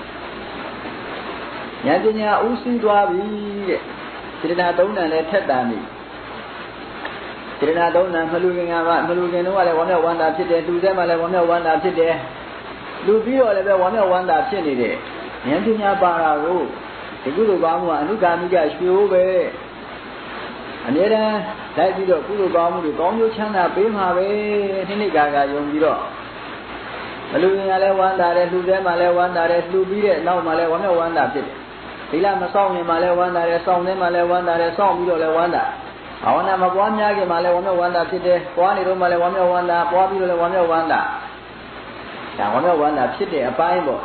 ဉာဏ်ပညာဥသိသွားပြီတဲ့စေတနာသုံးဏလည်းထက်တန်ပြီစေတနာသုံးဏမလူခင်ကမလူခင်တော့လည်းဝမ်းမြောက်ဝမ်းသာဖြစ်တယ်လူထဲမှာလည်းဝမ်းမြောက်ဝမ်းသာဖြစ်တယ်လူပြီးတော့လည်းပဲဝမ်းမြောက်ဝမ်းသာဖြစ်နေတယ်ဉာဏ်ပညာပါတာကိုဒီကုသိုလ်ကောင်းမှုကအနုဂါမိကရွှေဟိုးပဲအမြဲတမ်းလိုက်ပြီးတော့ကုသိုလ်ကောင်းမှုတွေကောင်းကျိုးချမ်းသာပေးမှာပဲနိကာယုံပြီးတော့မလူခင်ကလည်းဝမ်းသာတယ်လူထဲမှာလည်းဝမ်းသာတယ်လူပြီးတဲ့နောက်မှာလည်းဝမ်းမြောက်ဝမ်းသာဖြစ်တယ်သီလမဆောင်ရင်မှလည်းဝမ်းသာတယ်ဆောင်တဲ့မှလည်းဝမ်းသာတယ်ဆောင်ပြီးတော့လည်းဝမ်းသာဘာဝနာမပွားများခင်မှလည်းဝမ်းမြောက်ဝမ်းသာဖြစ်တယ်ပွားနေတော့မှလည်းဝမ်းမြောက်ဝမ်းသာပွားပြီးတော့လည်းဝမ်းမြောက်ဝမ်းသာဒါဝမ်းမြောက်ဝမ်းသာဖြစ်တဲ့အပိုင်းပေါ့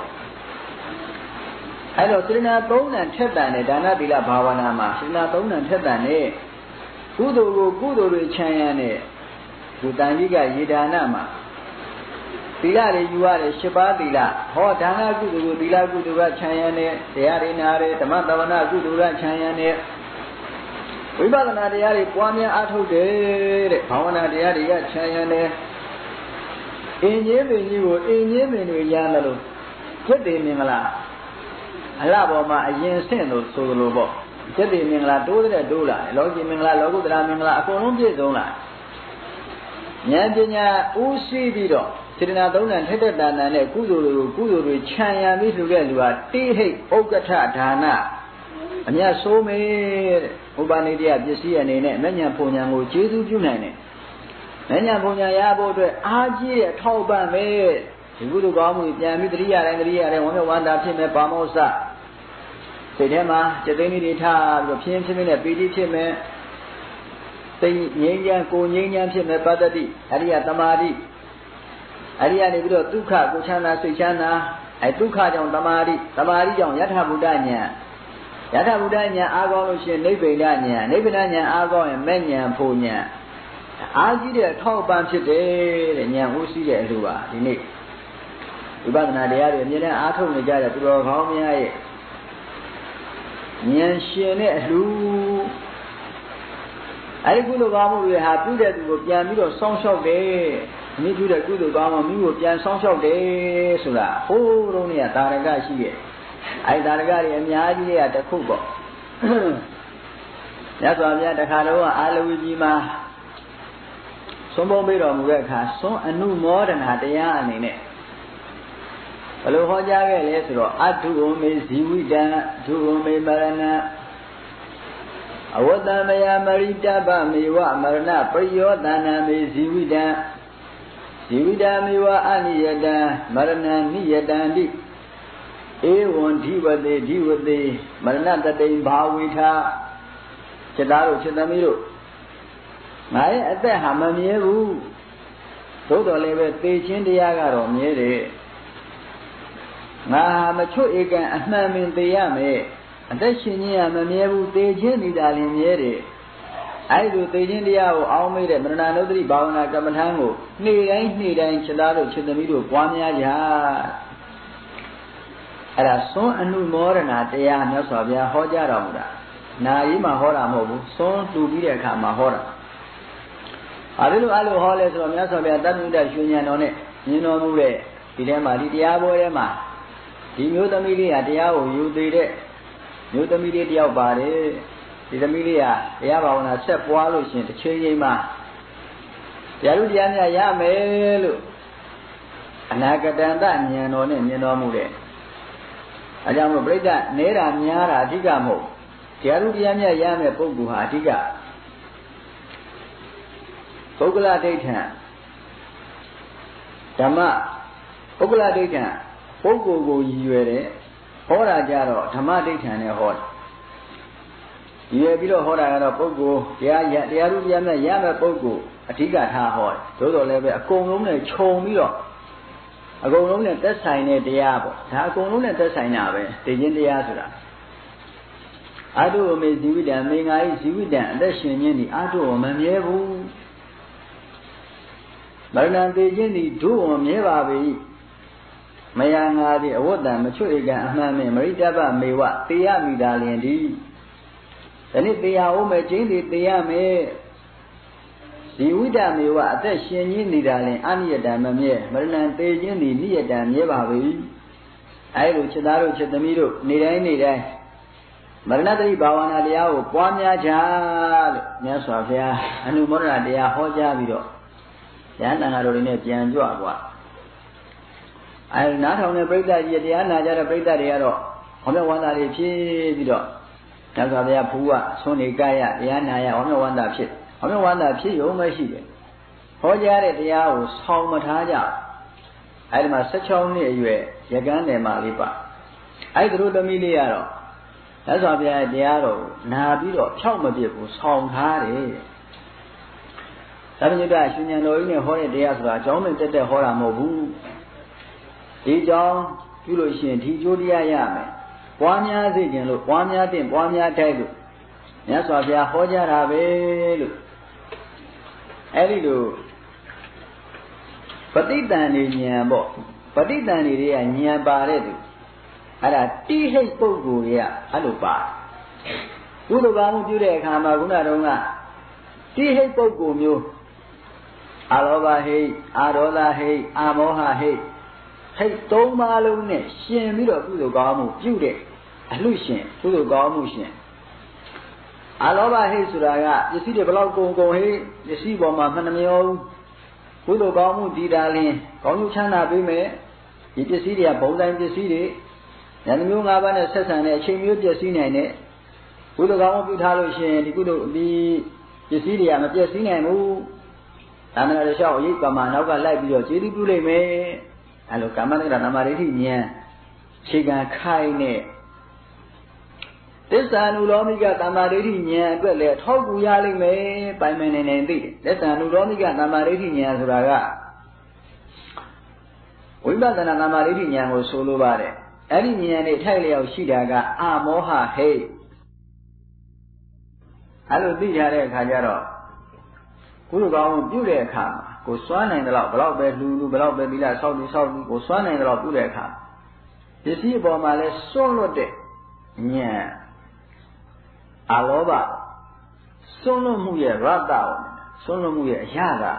အဲ့တော့စေတနာသုံးဏထက်တန်တဲ့ဒါနသီလဘာဝနာမှာစေတနာသုံးဏထက်တန်တဲ့ကုသိုလ်ကိုကုသိုလ်တွေခြံရံတဲ့ဒီတန်ကြီးကယေဒါနမှာသီလတွေယူရတယ်၈ပါးသီလဟောဒါနကုသိုလ်ကိုသီလကုသိုလ်ကခြံရံတဲ့တရားတွေနာတယ်ဓမ္မသဝနာကုသိုလ်ကခြံရံတဲ့ဝိပဿနာတရားတွေပွားများအားထုတ်တယ်တဲ့ဘာဝနာတရားတွေကခြံရံတယ်အင်းကြီးပင်ကြီးကိုအင်းကြီးပင်တွေရမ်းတယ်လို့ဖြစ်တယ်မင်္ဂလာအလှပေါ်မှာအရင်ဆင့်လို့ဆိုလိုပေါ့จิตติမင်္ဂလာတိုးတဲ့တိုးလာလောကီမင်္ဂလာလောကုတ္တရာမင်္ဂလာအကုန်လုံးပြည့်စုံလာဉာဏ်ပညာဥရှိပြီးတော့စေတနာသုံးဏထက်တဲ့ဒါနနဲ့ကုသိုလ်တွေခြံရံပြီးလှူတဲ့လူဟာတိဟိတ်ဥက္ကဋ္ဌဒါနအမြတ်ဆိုးမေတဲ့ဥပနိဒေယပစ္စည်းအနေနဲ့မဉ္ဇဉ်ပုံဉဏ်ကိုကျေစုပြုနိုင်တယ် Nanya punya ya bodoh, aji tahu banget. Ibu tu kamu yang teriak, orang wanda cime pamosa. Sedih mah, jadi ni dia, pian cime ni, pilih cime. Tapi nyanyian, ko nyanyian cime pada di, Arya tamari. Arya ni betul tukar, kucana, sucana. Tukar jang tamari jang yatha budanya. Yatha budanya agak lucien nebelanya agak yang menyan punya. Aji dia tahu banget deh, yang usi dia luar ini. Ibarat dia ada, ni lah atau ni jadi tu orang ni ay. Yang sini lu. Ada guru kamu dia hati dia tu yang ni tu song deh. Ni tu dia guru kamu ni yang song deh sudah. Oh orang ni ada raga sih. Ay raga dia ni aji dia ada kubur. Ya soalnya ada kalau aluji mah. Sombong biro muka khas, so anu modern hatinya ani ne. Kalau kau jaga le siro, adu ome ziwida, adu ome marana. Awada maya marita ba mewa marana priyodana me ziwida. Ziwida mewa aniyada, marana niyada di. Ewan diwade, marana tadai bawita. Cedamiru. Ngai ada hama mieru, todo lebe tejin dia karo miere. Ngai macu ikan asma min dia me, ada sini hama mieru tejin di dalam miere. Ayu tejin dia awam miere, mana nodri bawa nak kemenangu. Ni lain cedamiru puanya aja. Ada so anu mora nate ya nasabya hoja ramura. Nai mahora mobu, so tu dia kah mahora. Alu hole so mya so bya tat muda shunyan no ne nyin no mu de di the ma di taya boy de ma di myo thami li ha taya ko yu thei de myo thami li tayaw pare di thami li ha taya bawana set pwa lo shin tachain chain ma taya lu taya mya ya me lo anakatanta nyan no ne nyin no mu de a jaw mo praita ne ra nya ra adhika mo taya lu taya mya ya me puggul ha adhika Pukula daythan Dhamma Pukula daythan Pukul ko yue de Hora jaro Dhamma daythan ne hor Yue bilo hora jaro pukul Taya ru yame yame pukul Adhika tha hor Dodo lebe akong long ne chong bilo Akong long ne tat sai ne taya po Tha akong long ne tat sai na be Tejin taya suda Adu ome ziwidan me ngai ziwidan adat shin nyin ni adu ome mye bu Marana tejin ni do mye ba bi maya nga di awada machu ikan ahma me marita ba mewa taya mi da lin di Tani taya o me jin di taya me Ziwida mewa adat shin nyin ni da lin aniyada ma mye marana tejin ni niyada mye ba bi Ai lo chita lo chitami lo ni dai Marana tari bawana liya ko pwa mya ja lo nya swa phaya anu morana taya ho ja bi do Ya nanga lo ne pian jwa kwa Ai na thong ne praita ji taya na ja de praita de karo home wanda de phit bi do nya swa phaya phu wa sun ni ka ya taya na ya home wanda phit yo ma shi de ho ja de taya ko saung ma tha ja Ai ma 16 နှစ်အရွယ်ရကန်းတယ်မှာလေးပါအဲ့သူတို့သမီးလေးကတော့လက်စွာဘုရားတရားတော်နာပြီးတော့ဖြောက်မပြစ်ဘူးဆောင်ထားတယ်သာမညုတရှင်ဉာဏ်တော်ကြီးနဲ့ဟောတဲ့တရားဆိုတာအကြောင်းမဲ့တက်တက်ဟောတာမဟုတ်ဘူးဒီကြောင့်ပြုလို့ရှိရင်ဒီကျိုးတရားရမယ်ပွားများစေခြင်းလို့ပွားများတဲ့ပွားများတိုက်လို့မြတ်စွာဘုရားဟောကြားတာပဲလို့အဲ့ဒီလိုပဋိသန္ဓေဉာဏ်ပေါ့ပဋိသန္ဓေတွေကဉာဏ်ပါတဲ့သူအဲ့ဒါတိဟိတ်ပုဂ္ဂိုလ်တွေကအဲ့လိုပါကုသိုလ်ကောင်းမှုပြုတဲ့အခါမှာခုနတုန်းကတိဟိတ်ပုဂ္ဂိုလ်မျိုးအာလောဘဟိတ်အာဒေါသဟိတ်အာမောဟဟိတ်ဟိတ်သုံးပါးလုံးနဲ့ရှင်ပြီးတော့ကုသိုလ်ကောင်းမှုပြုတဲ့အလှရှင်ကုသိုလ်ကောင်းမှုရှင်အာလောဘဟိတ်ဆိုတာကပစ္စည်းတွေဘလောက်ကုန်ဟိတ်ပစ္စည်းပေါ်မှာမှန်မရောကုသိုလ်ကောင်းမှုဒီတာလင်းကောင်းကျိုးချမ်းသာပေးမယ်ဒီပစ္စည်းတွေကဘုံတိုင်းပစ္စည်းတွေဉာဏ်မျိုး၅ပါးနဲ့ဆက်ဆံတဲ့အချိန်မျိုးပျက်စီးနိုင်တဲ့ကုသိုလ်ကောင်းမှုပြုထားလို့ရှိရင်ဒီကုသိုလ်ဒီပစ္စည်းတွေကမပျက်စီးနိုင်ဘူးသာမဏေလျှောက်အရေးပါမှာနောက်ကလိုက်ပြီးတော့ကျေးဇူးပြုလိုက်မယ်အဲလိုကာမတက္ကရာသမာဓိဋ္ဌိဉာဏ်ခြေခံခိုင်းတဲ့သစ္စာနုလောမိကသမာဓိဋ္ဌိဉာဏ်အတွက်လည်းထောက်ကူရလိမ့်မယ်ပိုင်ပိုင်နိုင်သိတယ်သစ္စာနုလောမိကသမာဓိဋ္ဌိဉာဏ်ဆိုတာကဝိပဿနာသမာဓိဋ္ဌိဉာဏ်ကိုဆိုလိုပါတယ်အဲ့ဒီဉာဏ်နဲ့ထိုက်လျောက်ရှိတာကအမောဟဟိတ်အဲ့လိုသိရတဲ့အခါကျတော့ကုသိုလ်ကောင်းမှုပြုတဲ့အခါမှာကိုစွမ်းနိုင်တဲ့လောက်ဘလောက်ပဲလူဘလောက်ပဲသီလဆောက်ပြီးကိုစွမ်းနိုင်တဲ့လောက်ပြုတဲ့အခါပစ္စည်းအပေါ်မှာလဲစွန့်လွတ်တဲ့ဉာဏ်အလောဘစွန့်လွတ်မှုရဲ့ရတ္တစွန့်လွတ်မှုရဲ့အရာက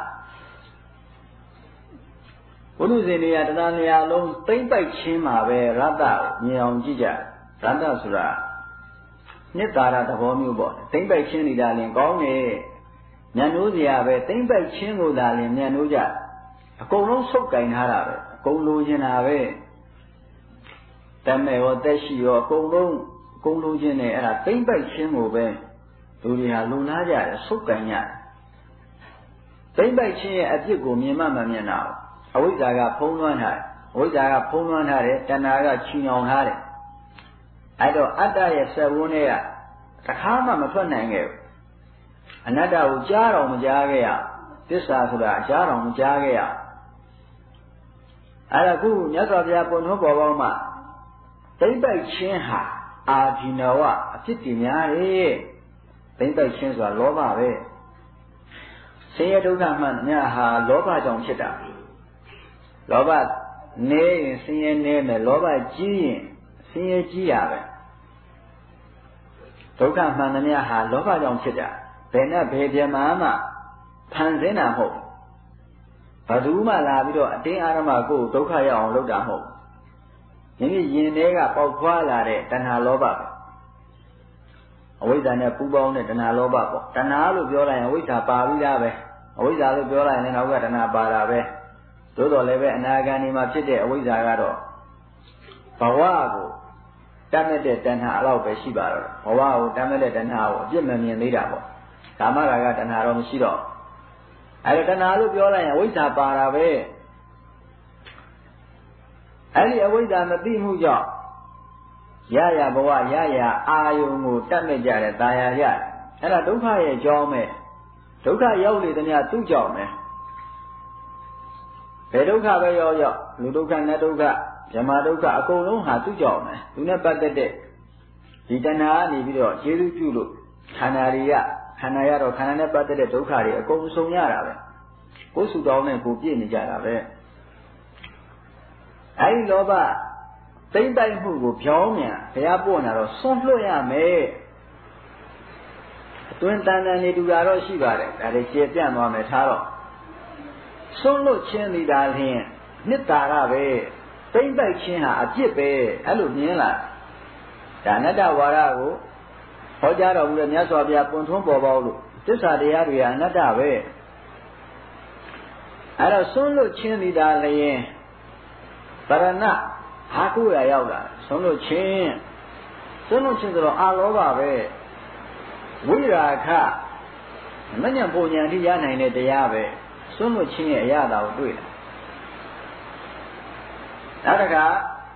ဘုရုဇင်တွေကတရားနေရာလုံးသိမ့်ပိုက်ခြင်းမှာပဲရတ္တကိုမြင်အောင်ကြည့်ကြရတ္တဆိုတာနှစ်သာရသဘောမျိုးပေါ့သိမ့်ပိုက်ခြင်းနေတာလည်းကောင်းတယ်ဉာဏ်နိုးစရာပဲသိမ့်ပိုက်ခြင်းကိုသာလည်းဉာဏ်နိုးကြအကုန်လုံးဆုပ်ကင်ထားတာပဲအကုန်လိုချင်တာပဲတမဲရောတက်ရှိရောအကုန်လိုချင်တယ်အဲ့ဒါသိမ့်ပိုက်ခြင်းကိုပဲလူတွေဟာလုံလားကြတယ်ဆုပ်ကင်ကြတယ်သိမ့်ပိုက်ခြင်းရဲ့အပြစ်ကိုမြင်မှမမြင်တာအဝိဇ္ဇာကဖုံးလွှမ်းထားတယ်အဝိဇ္ဇာကဖုံးလွှမ်းထားတယ်တဏှာကချီနှောင်ထားတယ်အဲ့တော့အတ္တရဲ့စက်ဝန်းထဲကတစ်ခါမှမထွက်နိုင်ခဲ့ဘူးအနတ္တကိုကြားတော်မကြားခဲ့ရသစ္စာဆိုတာအကြားတော်မကြားခဲ့ရအဲ့ဒါခုမြတ်စွာဘုရားပုံထုံးပေါ်ပေါင်းမှာသိမ့်ပိုက်ခြင်းဟာအာဒီနဝအဖြစ်တည်များတယ်သိမ့်ပိုက်ခြင်းဆိုတာလောဘပဲဆင်းရဲဒုက္ခမှန်များဟာလောဘကြောင့်ဖြစ်တာလောဘနည်းရင်ဆင်းရဲနည်းမယ်လောဘကြီးရင်ဆင်းရဲကြီးရပဲဒုက္ခမှန်သမျှဟာလောဘကြောင့်ဖြစ်တာဘယ်နဲ့ဘယ်ပြမမှဖန်ဆင်းတာမဟုတ်ဘယ်သူမှလာပြီးတော့အတင်းအာရမကိုဒုက္ခရောက်အောင်လုပ်တာမဟုတ်မိမိရင်ထဲကပေါက်ဖွာလာတဲ့တဏှာလောဘပဲအဝိဇ္ဇာနဲ့ပူးပေါင်းတဲ့တဏှာလောဘပေါ့တဏှာလို့ပြောလိုက်ရင်အဝိဇ္ဇာပါပြီးသားပဲအဝိဇ္ဇာလို့ပြောလိုက်ရင်လည်းနောက်ကတဏှာပါတာပဲသို့တော်လည်းပဲအနာဂတ်နေမှာဖြစ်တဲ့အဝိဇ္ဇာကတော့ဘဝကိုတတ်မဲ့တဲ့တဏှာအလောက်ပဲရှိပါတော့ဘဝကိုတတ်မဲ့တဲ့တဏှာကိုအပြစ်မမြင်သေးတာပေါ့ကာမရာဂတဏှာတော့မရှိတော့အဲ့ဒါတဏှာလို့ပြောလိုက်ရင်အဝိဇ္ဇာပါတာပဲအဲ့ဒီအဝိဇ္ဇာမသိမှုကြောင့်ရရဘဝရရအာယုံကိုတတ်မဲ့ကြတဲ့ตาယာရအဲ့ဒါဒုက္ခရဲ့အကြောင်းပဲဒုက္ခရောက်လေသမျှသူ့ကြောင့်ပဲဘယ်ဒုက္ခပဲရောက်လူဒုက္ခနတ်ဒုက္ခဇမဒုက္ခအကုန်လုံးဟာသူ့ကြောင့်ပဲသူနဲ့ပတ်သက်တဲ့ဒီတဏှာကနေပြီးတော့ကျေစုပြုလို့ခန္ဓာတွေရခန္ဓာရတော့ခန္ဓာနဲ့ပတ်သက်တဲ့ဒုက္ခတွေအကုန်ဆုံးရတာပဲကိုယ်စုတောင်းနဲ့ကိုပြည့်နေကြတာပဲအဲဒီလောဘသိမ့်တိုက်မှုကိုဖြောင်းမြန်ဘုရားပို့လာတော့ဆွန့်လွတ်ရမယ်အတွင်းတန်တန်နေတူတာတော့ရှိပါတယ်ဒါတွေကျေပြန့်သွားမယ်ထားတော့ဆွန့်လွတ်ခြင်းဒီဒါလျှင်နှစ်သာရပဲသိမ့်တိုက်ခြင်းဟာအပြစ်ပဲအဲ့လိုမြင်လာဒါအနတ္တဝါဒကိုဟောကြားတော်မူတဲ့မြတ်စွာဘုရားပွင့်ထွန်းပေါ်ပေါက်လို့သစ္စာတရားတွေကအနတ္တပဲအဲ့တော့ဆွန့်လွတ်ခြင်းဒီဒါလျှင်ပရဏဟာကိုရရောက်လာဆွန့်လွတ်ခြင်းဆိုတော့အာလောဘပဲဝိရာခမဉ္ဇဉ်ပုံညာတိရနိုင်တဲ့တရားပဲဆွန့်လွတ်ခြင်းရဲ့အရာတာကိုတွေ့လာနောက်တစ်ခါ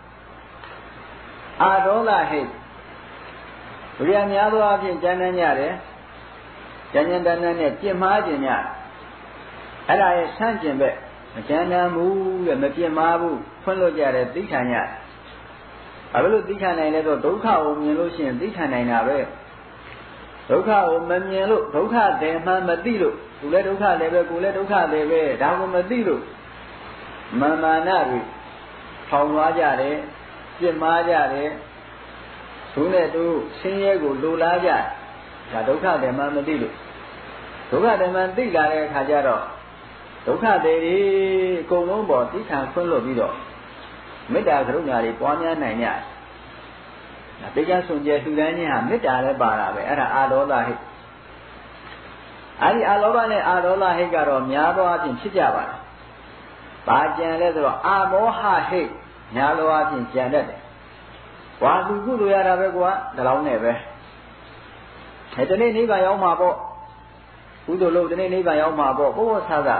အာဒေါသဟိတ်ဘုရားများသောအားဖြင့်ကြမ်းတမ်းကြတယ်ကြမ်းကြမ်းတမ်းတမ်းနဲ့ပြစ်မှားခြင်းများအဲ့ဒါရဲ့ဆန့်ကျင်ဘက်မကြမ်းတမ်းဘူးတဲ့မပြစ်မှားဘူးဖွင့်လို့ကြတယ်သိခံရတယ်ဘာလို့သိခံနိုင်လဲတော့ဒုက္ခကိုမြင်လို့ရှိရင်သိခံနိုင်တာပဲဒုက္ခကိုမမြင်လို့ဒုက္ခတယ်မှမသိလို့သူလည်းဒုက္ခလည်းပဲကိုယ်လည်းဒုက္ခလည်းပဲဒါကိုမသိလို့မာနတွေထောင်သွားကြတယ်ပြစ်မှားကြတယ်သူနဲ့သူဆင်းရဲကိုလိုလားကြဒါဒုက္ခတယ်မှမသိလို့ဒုက္ခတယ်မှသိလာတဲ့အခါကျတော့ဒုက္ခတွေအကုန်လုံးပေါ်သိခံခွင့်လို့ပြီးတော့မေတ္တာကရုဏာတွေပွားများနိုင်ကြတယ်တေချာဆွန်ကျဲလှူဒန်းခြင်းဟာမေတ္တာလည်းပါတာပဲအဲ့ဒါအာဒေါသဟိတ်အဲ့ဒီအာလောဘနဲ့အာဒေါသဟိတ်ကတော့များသောအားဖြင့်ဖြစ်ကြပါတယ်ဘာကြံလဲဆိုတော့အာမောဟဟိတ်များသောအားဖြင့်ကြံတတ်တယ်ဝါသူကုသိုလ်ရတာပဲကွာဒီလောက်နဲ့ပဲဒီနေ့နိဗ္ဗာန်ရောက်မှာပေါ့ကုသိုလ်လုပ်တဲ့နိဗ္ဗာန်ရောက်မှာပေါ့ဘောဆာသာ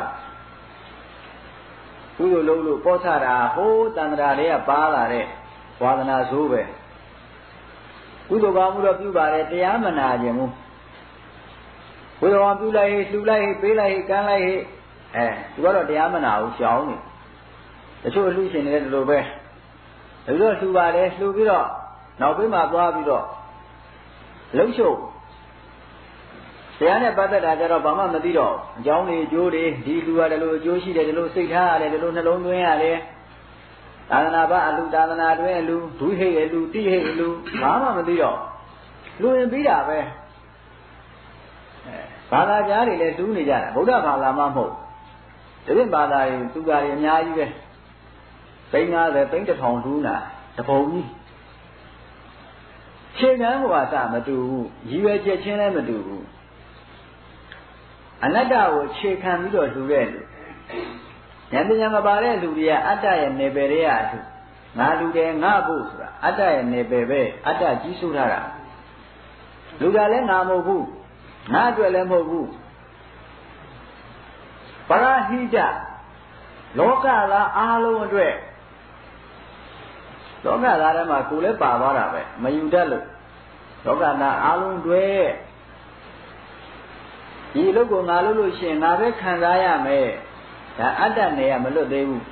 ကုသိုလ်လုပ်လို့ပောဆတာဟိုးတန္တရာတွေကပါလာတဲ့ဝါဒနာဆိုးပဲကုသိုလ်ကောင်းမှုတော့ပြုပါတယ်တရားမနာခြင်းဘူးကုသိုလ်ကောင်းပြုလိုက်လှူလိုက်ပေးလိုက်ကမ်းလိုက်သူကတော့တရားမနာဘူးရှောင်းနေတချို့လှူရှင်တွေလည်းဒီလိုပဲဒါပြီးတော့လှူပါတယ်လှူပြီးတော့နောက်ပေးမှသွားပြီးတော့လှုပ်ရှုပ်တရားနဲ့ပတ်သက်တာကြတော့ဘာမှမသိတော့အကြောင်းတွေအကျိုးတွေဒီလူရတယ်လို့အကျိုးရှိတယ်ဒီလိုစိတ်ထားရတယ်ဒီလိုနှလုံးသွင်းရတယ်သာသနာ့ဘာအလူသာသနာတွင်အလူဒုဟိအလူတိဟိအလူဘာမှမသိတော့လူရင်ပြီးတာပဲဘာသာကြားတွေလည်းတူးနေကြတာဗုဒ္ဓဘာသာမှမဟုတ်ဒီပြင်ဘာသာတွေသူကာတွေအများကြီးပဲသိန်း50သိန်း1000တူးနာတပုံကြီးခြေနှမ်းကစမတူဘူးရည်ရွယ်ချက်ချင်းလည်းမတူဘူးအနတ္တကိုခြေခံပြီးတော့လှူတဲ့လူဉာဏ်ပညာမပါတဲ့လူတွေကအတ္တရဲ့နယ်ပယ်တွေကအထုငါလူတယ်ငါဖို့ဆိုတာအတ္တရဲ့နယ်ပယ်ပဲအတ္တကြီးစိုးထားတာလူတာလည်းငါမဟုတ်ဘူးငါအတွက်လည်းမဟုတ်ဘူးပရဟိတလောကသားအားလုံးအတွက်လောကသားထဲမှာကိုယ်လည်းပါသွားတာပဲမယူတတ်လို့လောကသားအားလုံးတွေဒီအလုပ်ကိုငါလုပ်လို့ရှိရင်ငါပဲခံစားရမယ်ဒါအတ္တနယ်ကမလွတ်သေးဘူး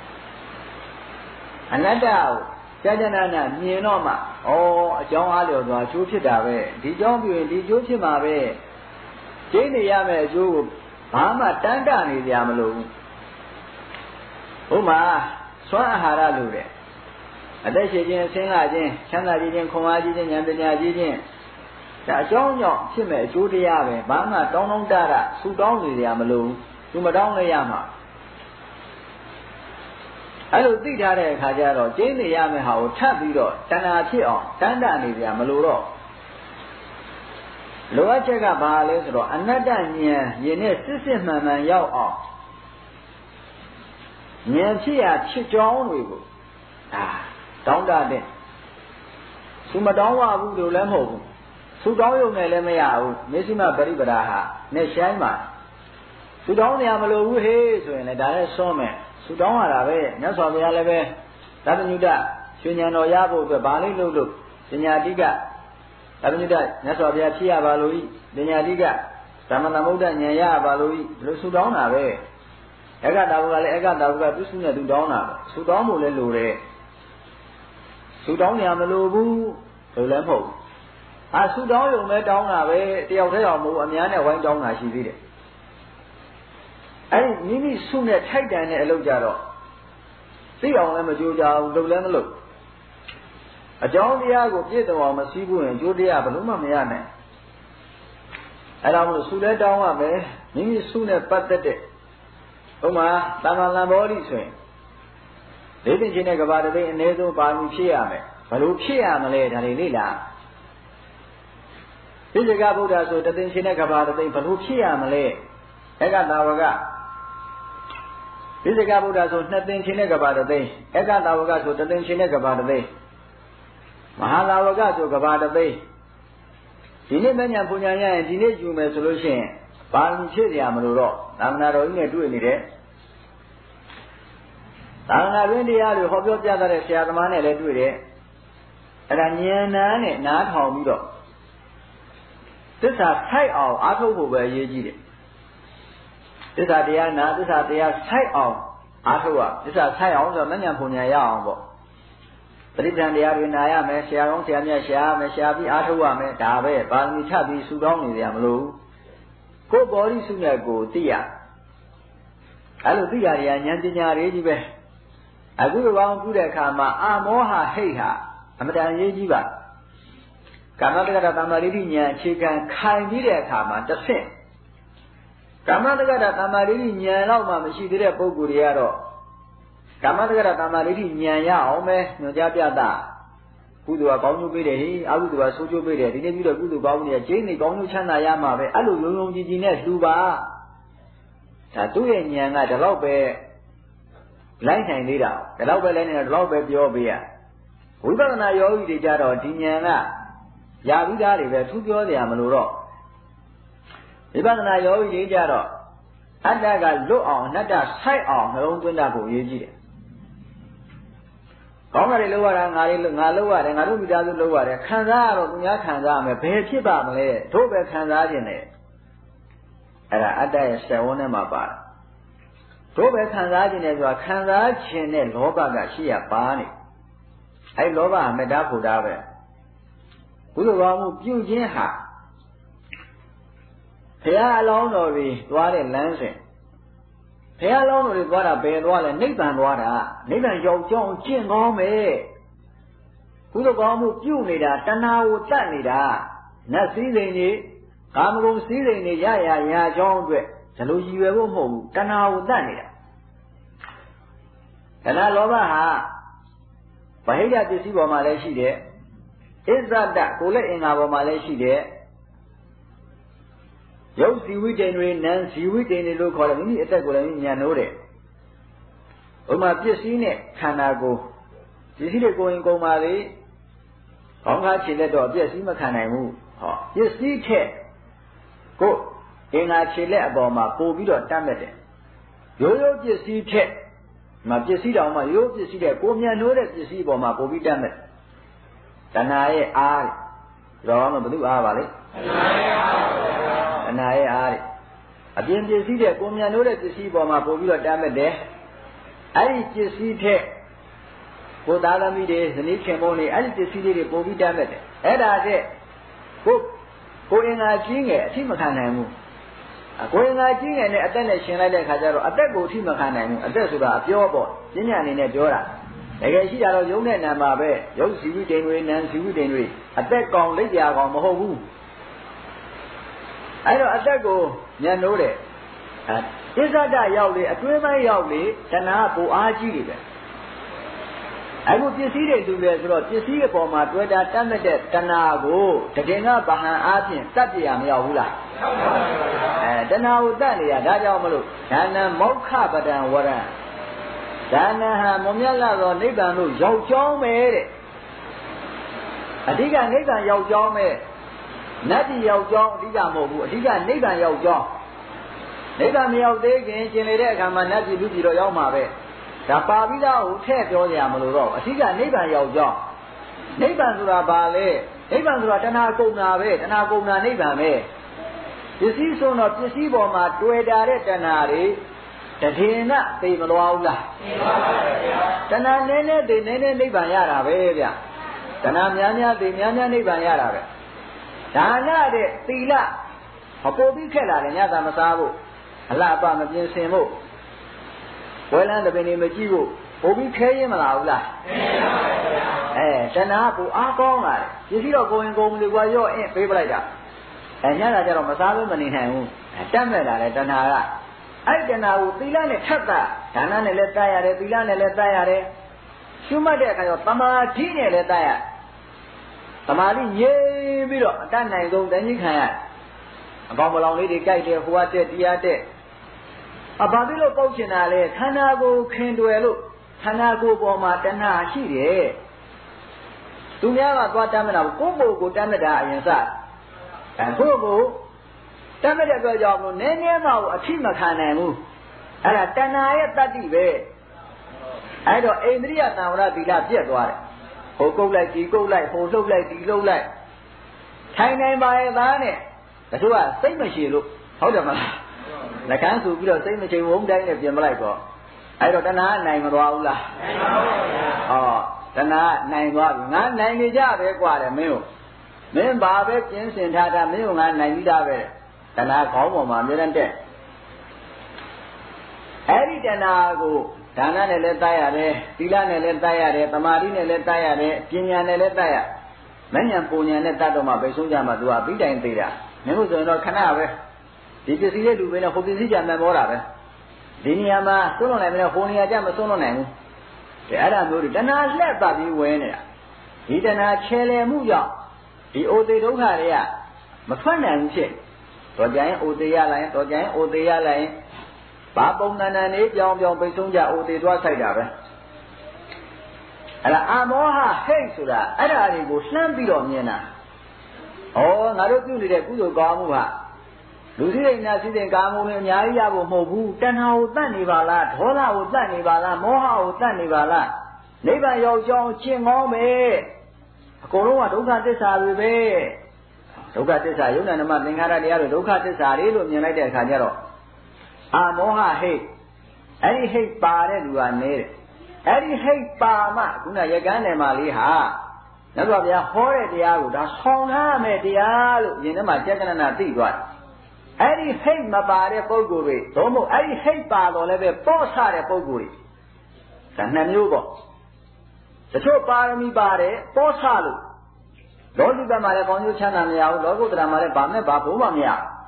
အနတ္တကိုကြာကြာနာနာမြင်တော့မှအကြောင်းအားလျော်စွာအကျိုးဖြစ်တာပဲဒီအကြောင်းပြုရင်ဒီအကျိုးဖြစ်မှာပဲကျင်းနေရမယ်အကျိုးကိုဘာမှတန်းတနေကြမလို့ဥပမာစွမ်းအာဟာရလို့တဲ့အသက်ရှင်ခြင်းဆင်းလာခြင်းချမ်းသာခြင်းခွန်အားကြီးခြင်းဉာဏ်ပညာကြီးခြင်းဒါအကြောင်းကြောင့်ဖြစ်မဲ့အကျိုးတရားပဲဘာမှတောင်းတဆူတောင်းနေကြမလို့သူမတောင်းလည်းရမှာအဲ့လိုသိထားတဲ့အခါကျတော့ကျင်းနေရမယ့်ဟာကိုထပ်ပြီးတော့တဏှာဖြစ်အောင်တန်းတနေကြမလို့တော့လိုအပ်ချက်ကဘာလဲဆိုတော့အနတ္တဉာဏ်ယင်နဲ့စစ်မှန်မှန်ရောက်အောင်ဉာဏ်ဖြစ်ရဖြစ်ကြောင်းတွေကိုတောင်းတတဲ့သူမတောင်းရဘူးလို့လည်းမဟုတ်ဘူးသူတောင်းရုံနဲ့လည်းမရဘူးမေစိမပရိပဒါဟာနဲ့ရှိုင်းမှာသူတောင်းနေရမလို့ဘူးဟေးဆိုရင်လည်းဒါလည်းစွန့်မယ်သူတောင်းရတာပဲမြတ်စွာဘုရားလည်းပဲသဗ္ဗညုတရွှေဉာဏ်တော်ရဖို့အတွက်ဗာလိလို့ပညာတိကသဗ္ဗညုတမြတ်စွာဘုရားဖြစ်ရပါလို့ဤပညာတိကဓမ္မသမုဒ္ဒဉာဏ်ရပါလို့ဤဒီလိုသူတောင်းတာပဲဧကတာဘုကလည်းဧကတာဘုကသူစုနဲ့သူတောင်းတာပဲသူတောင်းဖို့လည်းလိုတယ်သူတောင်းနေရမလို့ဘူးဆိုလည်းမဟုတ်ဘူးသူတောင်းရုံပဲတောင်းတာပဲတယောက်တည်းအောင်မဟုတ်အများနဲ့ဝိုင်းတောင်းတာရှိသေးတယ်အဲ့ဒီမိမိစုနဲ့ထိုက်တန်တဲ့အလုပ်ကြတော့သိအောင်လည်းမကြိုးကြအောင်လုပ်လည်းမလုပ်အကြောင်းတရားကိုပြည့်စုံအောင်မစည်းဘူးရင်ကြိုးတရားဘယ်လို့မှမရနိုင်အဲ့ဒါမို့လို့စုလဲတောင်းရမယ်မိမိစုနဲ့ပတ်သက်တဲ့ဥပမာတမ္မာလံဘောဓိဆိုရင်လေးသိချင်းတဲ့ကဘာတသိအနည်းဆုံးပါမီဖြစ်ရမယ်ဘယ်လိုဖြစ်ရမလဲဒါတွေလေ့လာပိဋကဗုဒ္ဓဆိုတသိချင်းတဲ့ကဘာတသိဘယ်လိုဖြစ်ရမလဲဧကတာဝကပိဋကဗုဒ္ဓဆိုနှစ်သိချင်းတဲ့ကဘာတသိဧကတာဝကဆိုတသိချင်းတဲ့ကဘာတသိမဟာလာဝကဆိုကဘာတသိဒီနေ့မညာပူညာရရင်ဒီနေ့ယူမယ်ဆိုလို့ရှိရင်ပါမီဖြစ်ရမလို့တော့သာသနာတော်ကြီးနဲ့တွေ့နေတဲ့သာသနာ့တွင်တရားတွေဟောပြောပြတတ်တဲ့ဆရာသမားနဲ့လည်းတွေ့တယ်အဲ့ဒါဉာဏ်နာနဲ့နားထောင်ပြီးတော့သစ္စာထိုက်အောင်အားထုတ်ဖို့ပဲအရေးကြီးတယ်သစ္စာတရားနာသစ္စာတရားထိုက်အောင်အားထုတ်ရသစ္စာထိုက်အောင်ဆိုတော့မဉဏ်ပုံညာရအောင်ပေါ့ပရိပ္ပံတရားတွေနာရမယ်ဆရာကောင်းဆရာမြတ်ရှားမယ်ရှားပြီးအားထုတ်ရမယ်ဒါပဲပါရမီထပ်ပြီးစုတောင်းနေကြမလို့ကိုယ်ဘောဓိစုနဲ့ကိုသိရအဲ့လိုသိရတဲ့ဉာဏ်ပညာတွေကြီးပဲအခုလိုပေါင်းပြုတဲ့အခါမှာအာမောဟဟိတ်ဟာအမတန်ရေးကြီးပါကာမတက္ကတာသမ္မာဒိဋ္ဌိဉာဏ်အခြေခံခိုင်ပြီးတဲ့အခါမှာတစ်ဆင့်ကာမတက္ကတာသမ္မာဒိဋ္ဌိဉာဏ်လောက်မှမရှိသေးတဲ့ပုဂ္ဂိုလ်တွေကတော့ကာမတက္ကတာသမ္မာဒိဋ္ဌိဉာဏ်ရအောင်ပဲညွှန်ကြားပြတာကုသိုလ်ကကောင်းကျိုးပေးတယ်ဟိအကုသိုလ်ကဆိုးကျိုးပေးတယ်ဒီနေ့ပြီးတော့ကုသိုလ်ကောင်းမှုတွေကျိန်းနေကောင်းကျိုးချမ်းသာရမှာပဲအဲ့လိုယုံယုံကြည်ကြည်နဲ့လှူပါဒါသူ့ရဲ့ဉာဏ်ကဒီလောက်ပဲလိုက်နိုင်သေးတာဒီလောက်ပဲလိုက်နေတာဒီလောက်ပဲပြောပေးရဝိပဿနာယောဂီတွေကြတော့ဒီဉာဏ်ကရပြီးသားတွေပဲသူပြောကြရမလို့တော့ဝိပဿနာယောဂီတွေကြတော့အတ္တကလွတ်အောင်အနတ္တဆိုင်အောင်နှလုံးသွင်းတတ်ဖို့အရေးကြီးတယ်ကောင်းတာတွေလုပ်ရတာငါလုပ်ရတယ်ငါတို့မိသားစုလုပ်ရတယ်ခံစားရတော့သူများခံစားရမယ်ဘယ်ဖြစ်ပါမလဲတို့ပဲခံစားခြင်းနဲ့အဲ့ဒါအတ္တရဲ့စေဝန်းထဲမှာပါတယ်တို့ပဲခံစားခြင်းနဲ့ဆိုတာခံစားခြင်းနဲ့လောဘကရှိရပါနေအဲ့လောဘကမေတ္တာဖို့တာပဲကုသိုလ်ကောင်းမှုပြုခြင်းဟာဘုရားအလောင်းတော်တွေသွားတဲ့လမ်းစဉ်ဘုရားအလောင်းတော်တွေသွားတာဘယ်သွားလဲနိဗ္ဗာန်သွားတာနိဗ္ဗာန်ရောက်ကြောင်းကျင့်ကောင်းမယ်ကုသိုလ်ကောင်းမှုပြုနေတာတဏှာကိုတတ်နေတာနတ်စည်းစိမ်တွေကာမဂုဏ်စည်းစိမ်တွေရကြောင်းအတွက်ဒီလိုရည်ရွယ်ဖို့မဟုတ်ဘူးတဏှာကိုတတ်နေတာတဏှာလောဘဟာဗဟိတပစ္စည်းပေါ်မှာလည်းရှိတယ်ဣဇဒကိုယ်လက်အင်္ဂါပေါ်မှာလည်းရှိတယ်ရုပ်ဇီဝိတ္တတွေနံဇီဝိတ္တတွေလို့ခေါ်တယ်မိမိအသက်ကိုယ်လည်းဉာဏ်နိုးတယ်ဥပမာပစ္စည်းနဲ့ခန္ဓာကိုယ်ပစ္စည်းတွေကိုယ်ပါလေခေါင်းကားခြေလက်တော့ပစ္စည်းမခံနိုင်ဘူးဟောပစ္စည်းထက်ကိုယ်အင်္ဂါခြေလက်အပေါ်မှာပို့ပြီးတော့တတ်မဲ့တယ်ရိုးရိုးပစ္စည်းထက်မပစ္စည်းတောင်မှရိုးပစ္စည်းတဲ့ကိုဉာဏ်နိုးတဲ့ပစ္စည်းပေါ်မှာပို့ပြီးတတ်မဲ့တဏှာရဲ့အားတော့မှဘယ်သူအားပါလဲတဏှာရဲ့အားအပြင်ပစ္စည်းတဲ့ကိုဉာဏ်နိုးတဲ့ပစ္စည်းပေါ်မှာပို့ပြီးတော့တတ်မဲ့တယ်အဲ့ဒီပစ္စည်းထက်ကိုသားသမီးတွေဇနီးခင်မုန်းတွေအဲ့ဒီပစ္စည်းလေးတွေပို့ပြီးတတ်မဲ့တယ်အဲ့ဒါတဲ့ကိုအင်္ဂါကြီးငယ်အထိမခံနိုင်ဘူးကိုယ်ငါကြီးငယ်နဲ့အသက်နဲ့ရှင်လိုက်တဲ့ခါကျတော့အသက်ကိုအထိမခံနိုင်ဘူးအသက်ဆိုတာအပြောပေါ့ပညာအနေနဲ့ပြောတာတကယ်ရှိတာတော့ယုံတဲ့နာမှာပဲယုတ်ဇီဝိတ္တတွေနံဇီဝိတ္တတွေအသက်ကောင်လက်ပြာကောင်မဟုတ်ဘူးအဲ့တော့အသက်ကိုညံ့နိုးတယ်ဣဇဒရောက်လေအတွင်းပိုင်းရောက်လေတဏှာပူအားကြီးတယ်ပဲအခုပစ္စည်းတွေတူတယ်ဆိုတော့ပစ္စည်းအပေါ်မှာတွေ့တာတတ်မဲ့တဲ့တဏှာကိုတကယ်ကဗဟန်အားဖြင့်တတ်ပြရမရောက်ဘူးလားတဏှာကိုတတ်နေရဒါကြောင့်မလို့ဒါနံမောက္ခပဒံဝရံဒါနဟာမမြတ်လာသောနိဗ္ဗာန်ကိုရောက်ကြောင်းပဲတဲ့အဓိကနိဗ္ဗာန်ရောက်ကြောင်းပဲနတ်ပြည်ရောက်ကြောင်းအဓိကမဟုတ်ဘူးအဓိကနိဗ္ဗာန်ရောက်ကြောင်းနိဗ္ဗာန်မရောက်သေးခင်ကျင်လေတဲ့အခါမှာနတ်ပြည်လူပြည်တော့ရောက်မှာပဲဒါပါဠိတော်ကိုထည့်ပြောကြရမလို့တော့အဓိကနိဗ္ဗာန်ရောက်ကြောင်းနိဗ္ဗာန်ဆိုတာဘာလဲနိဗ္ဗာန်ဆိုတာတဏှာကုန်တာပဲတဏှာကုန်တာနိဗ္ဗာန်ပဲပစ္စည်းဆိုတော့ပစ္စည်းပေါ်မှာတွေ့တာတဲ့တဏှာတွေတည်င်းကသိမလွားဘူးလားသိပါပါဗျာတဏှာနည်းနည်းသိနည်းနည်းနိဗ္ဗာန်ရတာပဲဗျတဏှာများများသိများများနိဗ္ဗာန်ရတာပဲဒါနတဲ့သီလအပေါ်ပြီးခက်လာတယ်ညသာမစားဖို့အလှပမပြင်ဆင်ဖို့ဝဲလန်းတပင်တွေမကြည့်ဖို့ပို့ပြီးခဲရင်မလာဘူးလားသိပါပါဗျာတဏှာကိုအားကောင်းလာတယ်ပစ္စည်းတော့ကိုယ်ရင်ကိုယ်မလို့ကရော့အင်းပေးပလိုက်တာညတာကျတော့မစားလို့မနေနိုင်ဘူးတတ်မဲ့လာတယ်တဏှာကအဲ့တဏှာကိုသီလနဲ့ထပ်တာဒါနနဲ့လည်းတတ်ရတယ်သီလနဲ့လည်းတတ်ရတယ်ရှုမှတ်တဲ့အခါကျတော့သမာဓိနဲ့လည်းတတ်ရသမာဓိငြိမ်ပြီးတော့အတတ်နိုင်ဆုံးတန်ကြီးခံရအပေါင်းမလောင်လေးတွေကြိုက်တယ်ဟိုကတက်တရားတက်ဘာဖြစ်လို့ပေါက်ချင်တာလဲခန္ဓာကိုယ်ခင်တွယ်လို့ခန္ဓာကိုယ်ပေါ်မှာတဏှာရှိတယ်သူများကသွားတတ်မတာကိုယ့်ကိုယ်ကိုတတ်မတာအရင်စကိုယ့်ကိုတတ်မဲ့တဲ့အတွက်ကြောင့်နည်းနည်းမှအထိမခံနိုင်ဘူးအဲ့ဒါတဏှာရဲ့တတ္တိပဲအဲ့တော့အိန္ဒြိယသံဝရသီလပြတ်သွားတယ်ဟိုကုတ်လိုက်ဒီကုတ်လိုက်ဟိုလှုပ်လိုက်ဒီလှုပ်လိုက်ထိုင်နိုင်ပါရဲ့သားနဲ့တချို့ကစိတ်မရှိလို့ဟုတ်တယ်မလားလက်ကန်းဆူပြီးတော့စိတ်မချိန်ဝုန်းတိုင်းနဲ့ပြင်မလိုက်တော့အဲ့တော့တဏှာနိုင်မသွားဘူးလားနိုင်ပါဘူးဗျာဟောတဏှာနိုင်သွားပြီငါနိုင်နေကြပဲกว่าတယ်မင်းတို့မင်းဘာပဲကျင်းစင်ထားတာမင်းကငါနိုင်ပြီးသားပဲတဏှာခေါင်းပေါ်မှာအမြဲတမ်းတက်အဲ့ဒီတဏှာကိုဒါနနဲ့လည်းတတ်ရတယ်သီလနဲ့လည်းတတ်ရတယ်သမာဓိနဲ့လည်းတတ်ရတယ်ပညာနဲ့လည်းတတ်ရမဉ္ဇဉ်ပူဉ္ဇဉ်နဲ့တတ်တော့မှပဲဆုံးကြမှာသူကပြီးတိုင်သေးတာမင်းတို့ဆိုရင်တော့ခဏပဲဒီပစ္စည်းရဲ့လူပဲနဲ့ဟိုပစ္စည်းကြံမှန်ပေါ်တာပဲဒီနေရာမှာသွန်းလွန်နိုင်မယ်ဟိုနေရာကျမသွန်းလွန်နိုင်ဘူးအဲ့ဒါမျိုးတွေတဏှာလှက်ပတ်ပြီးဝဲနေတာဒီတဏှာချဲလည်မှုကြောင့်ဒီအိုသေးဒုက္ခတွေကမထွက်နိုင်ဘူးဖြစ်တော့ကြရင်အိုသေးရလိုက်တော့ကြရင်အိုသေးရလိုက်ဘာပုံသဏ္ဍာန်လေးပြောင်းပိတ်ဆုံးကြအိုသေးသွားဆိုင်တာပဲအဲ့ဒါအမောဟဟိတ်ဆိုတာအဲ့ဒါတွေကိုလှမ်းပြီးတော့မြင်တာဩငါတို့ပြုနေတဲ့ကုသိုလ်ကောင်းမှုဟာလူစည်းစိမ်နာစည်းစိမ်ကာမုံတွေအများကြီးရဖို့မဟုတ်ဘူးတဏှာကိုတတ်နေပါလားဒေါသကိုတတ်နေပါလားမောဟကိုတတ်နေပါလားနိဗ္ဗာန်ရောက်ကြောင်းရှင်းကောင်းပဲအကုန်လုံးကဒုက္ခသစ္စာတွေပဲဒုက္ခသစ္စာယုံနာနမသင်္ခါရတရားတွေဒုက္ခသစ္စာတွေလို့မြင်လိုက်တဲ့အခါကျတော့အာမောဟဟိတ်အဲ့ဒီဟိတ်ပါတဲ့လူကနေတယ်အဲ့ဒီဟိတ်ပါမှခုနရကန်းနယ်မှာလေးဟာမြတ်စွာဘုရားဟောတဲ့တရားကိုဒါဆောင်ထားမယ်တရားလို့ယင်ထဲမှာကြက်ကနနာသိသွားတယ်အဲ့ဒီဟိတ်မပါတဲ့ပုဂ္ဂိုလ်တွေသို့မဟုတ်အဲ့ဒီဟိတ်ပါတော့လည်းပဲပေါ့ဆတဲ့ပုဂ္ဂိုလ်တွေဒါနှစ်မျိုးပေါ့တချို့ပါရမီပါတယ်ပေါ့ဆလို့လောကီဘက်မှာလည်းကောင်းကျိုးချမ်းသာမရဘူးလောကုတ္တရာမှာလည်းဗာမဲ့ဘာဘုံမှမရ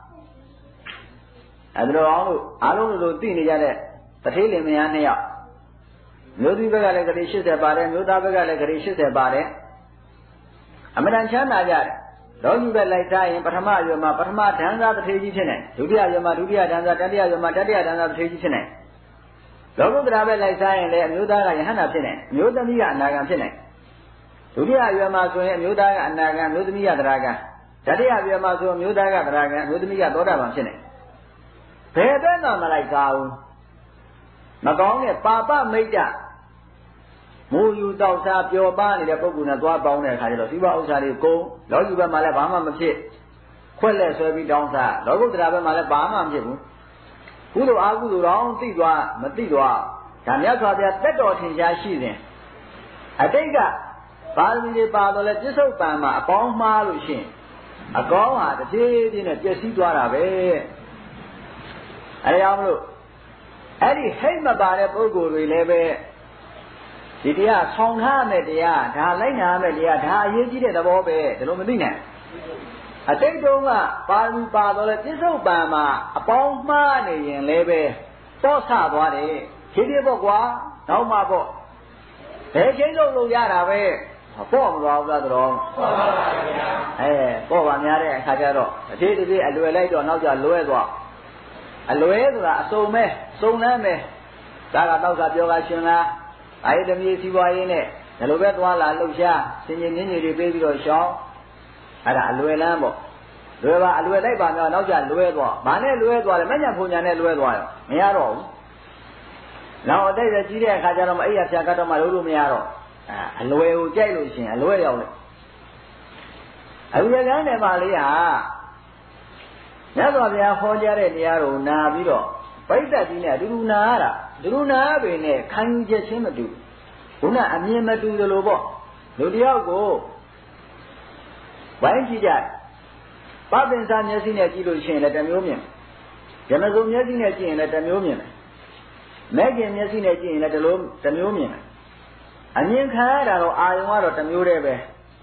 အဲ့ဒါတော့အောင်လို့အားလုံးလိုသိနေကြတဲ့တထေးလင်မယားနှစ်ယောက်မျိုးသမီးဘက်ကလည်းဂရေ80ပါတယ်မျိုးသားဘက်ကလည်းဂရေ80ပါတယ်အမှန်တန်ချမ်းသာကြတယ်လောကီဘက်လိုက်စားရင်ပထမရွယ်မှာပထမဒန်းစားတထေးကြီးဖြစ်နေဒုတိယရွယ်မှာဒုတိယဒန်းစားတတိယရွယ်မှာတတိယဒန်းစားတထေးကြီးဖြစ်နေလောကုတ္တရာဘက်လိုက်စားရင်လည်းအမျိုးသားကယဟန္တာဖြစ်နေအမျိုးသမီးကအနာဂံဖြစ်နေဒုတိယရွယ်မှာဆိုရင်အမျိုးသားကအနာဂံအမျိုးသမီးကသရဂံတတိယရွယ်မှာဆိုအမျိုးသားကသရဂံအမျိုးသမီးကသောတာပန်ဖြစ်နေဘယ်ဘက်မှမလိုက်စားဘူးမကောင်းတဲ့ပါပမိတ်တမူယူတောက်စားပျော်ပါနေတဲ့ပုဂ္ဂိုလ်နဲ့သွားပေါင်းတဲ့အခါကျတော့ဒီဘဥစ္စာတွေကုန်လောကီဘက်မှာလည်းဘာမှမဖြစ်ခွက်လက်ဆွဲပြီးတောင်းစားလောကုတ္တရာဘက်မှာလည်းဘာမှမဖြစ်ဘူးကုသိုလ်အာကုသိုလ်တော့သိသွားမသိသွားဒါမြတ်စွာဘုရားတက်တော်ထင်ရှားရှိစဉ်အတိတ်ကပါရမီတွေပါတော့လဲပြစ္ဆုတ်ပံမှာအပေါင်းမှားလို့ရှိရင်အကောင်းဟာတစ်ပြေးပြေးနဲ့ပျက်စီးသွားတာပဲအဲဒါကြောင့်မလို့အဲ့ဒီဟိတ်မပါတဲ့ပုဂ္ဂိုလ်တွေလည်းပဲဒီတရားဆောင်ထားမယ်တရားဒါလိုက်နာမယ်တရားဒါအရေးကြီးတဲ့သဘောပဲဒါလို့မသိနိုင်အတိတ်တုန်းကပါရမီပါတော့လဲပြစ္ဆုတ်ပံမှာအပေါင်းမှားနေရင်လည်းပဲတောဆသွားတယ်ဖြည်းဖြည်းပေါ့ကွာနောက်မှပေါ့ဘယ်ချိန်လုံးရတာပဲပေါ့မသွားဘူးလားတော်ပေါ့ပါပါဗျာပေါ့ပါများတဲ့အခါကျတော့အသေးသေးအလွယ်လိုက်တော့နောက်ကျလွဲသွားအလွဲဆိုတာအစုံပဲစုံလန်းပဲဒါကတော့ပြောကရှင်လားအဲ့ဒီတမီးစီးပွားရေးနဲ့ဒီလိုပဲသွားလာလှုပ်ရှားစင်ကြီးမြင့်ကြီးတွေပေးပြီးတော့ရှောင်းအဲ့ဒါအလွယ်လန်းပေါ့လွယ်ပါအလွယ်လိုက်ပါများနောက်ကျလွဲသွားဘာနဲ့လွဲသွားလဲမညံ့ဖုန်ညာနဲ့လွဲသွားရောမရတော့ဘူးနောက်အတိတ်ပဲကြီးတဲ့အခါကျတော့မအဲ့ရဖြာကတော့မှလို့မရတော့အလွယ်ကိုကြိုက်လို့ရှိရင်အလွယ်ရောက်လေအခုရကန်းတယ်ပါလေးဟာမြတ်စွာဘုရားဟောကြားတဲ့တရားကိုနာပြီးတော့ပိဋကတ်ကြီးနဲ့အတူတူနာရတာအတူတူနာရပေနဲ့ခံယူချက်ချင်းမတူခုနအမြင်မတူသလိုပေါ့လူတယောက်ကိုဝိုင်းကြည့်ကြပပင်စားမျက်စိနဲ့ကြည့်လို့ရှိရင်လည်းတစ်မျိုးမြင်ဇမစုံမျက်စိနဲ့ကြည့်ရင်လည်းတစ်မျိုးမြင်တယ်မဲ့ခင်မျက်စိနဲ့ကြည့်ရင်လည်းတစ်မျိုးမြင်တယ်အမြင်ခံရတာတော့အာယုံကတော့တစ်မျိုးတည်းပဲ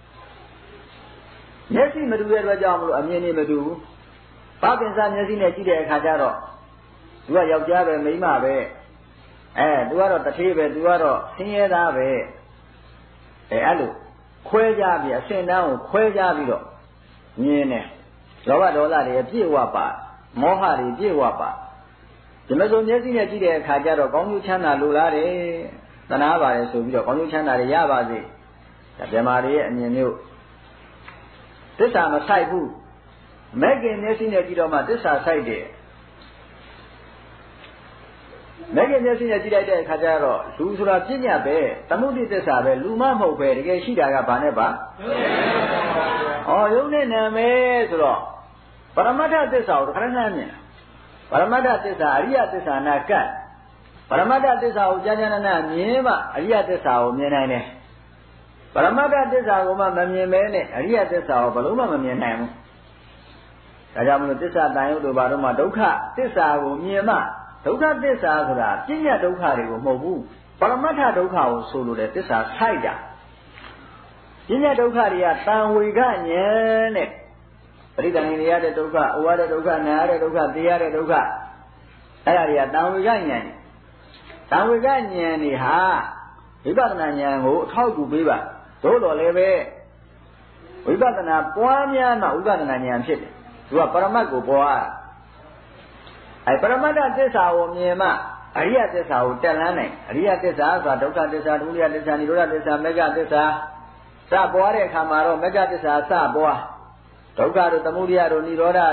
မျက်စိမတူတဲ့အတွက်ကြောင့်မလို့အမြင်တွေမတူဘူးပပင်စားမျက်စိနဲ့ကြည့်တဲ့အခါကျတော့သူကယောက်ျားပဲမိန်းမပဲသူကတော့တထေးပဲသူကတော့ဆင်းရဲသားပဲအဲ့လိုခွဲကြပြီးအစင်တန်းကိုခွဲကြပြီးတော့မြင်တယ်လောဘဒေါသတွေအပြည့်ဝပါမောဟတွေပြည့်ဝပါဒီမစုံမျက်စိနဲ့ကြည့်တဲ့အခါကျတော့ကောင်းကျိုးချမ်းသာလိုလားတယ်သနာပါတယ်ဆိုပြီးတော့ကောင်းကျိုးချမ်းသာတွေရပါစေဒါဗြဟ္မာတွေရဲ့အမြင်မျိုးသစ္စာမဆိုင်ဘူးမဲ့ခင်မျက်စိနဲ့ကြည့်တော့မှသစ္စာဆိုင်တယ်မဲ့ခင်မျက်စိနဲ့ကြည့်လိုက်တဲ့အခါကျတော့လူဆိုတာပြည့်ညတ်ပဲသမုဒိသစ္စာပဲလူမမဟုတ်ပဲတကယ်ရှိတာကဘာနဲ့ပါယုံနဲ့နာမယ်ဆိုတော့ပရမတ္ထသစ္စာကိုခဏခဏမြင်ပရမတ္ထသစ္စာအရိယသစ္စာနာကတ်ပရမတ္ထသစ္စာကိုကြာကြာနာနာမြင်မှအရိယသစ္စာကိုမြင်နိုင်တယ်ပရမတ္ထသစ္စာကိုမှမမြင်မဲနဲ့အရိယသစ္စာကိုဘယ်လို့မှမမြင်နိုင်ဘူးဒါကြောင့်မလို့သစ္စာတန်ရုပ်တို့ဘာလို့မှဒုက္ခသစ္စာကိုမြင်မှဒုက္ခသစ္စာဆိုတာပြည့်ညတ်ဒုက္ခတွေကိုမဟုတ်ဘူးပရမတ္ထဒုက္ခကိုဆိုလိုတဲ့သစ္စာဆိုင်တာပြည့်ညတ်ဒုက္ခတွေကတန်ဝေကဉာဏ်နဲ့ပရိသန္ဓေရတဲ့ဒုက္ခ၊ဩဝါဒဒုက္ခ၊နာရတဲ့ဒုက္ခ၊သိရတဲ့ဒုက္ခအဲ့ဒါတွေကတန်ဝေကဉာဏ်တန်ဝေကဉာဏ်တွေဟာဝိပဿနာဉာဏ်ကိုအထောက်အကူပေးပါသို့တော်လည်းပဲဝိပဿနာပွားများမှဝိပဿနာဉာဏ်ဖြစ်တယ်သူကပရမတ်ကိုပွားပရမတ္ထသစ္စာကိုမြင်မှအရိယသစ္စာကိုတက်လန်းနိုင်အရိယသစ္စာဆိုတာဒုက္ခသစ္စာဒုတိယသစ္စာនិရောဓသစ္စာမေဃသစ္စာစပွားတဲ့အခါမှာတော့မေဃသစ္စာစပွားဒုက္ခတို့သမုဒယတို့និရောဓတို့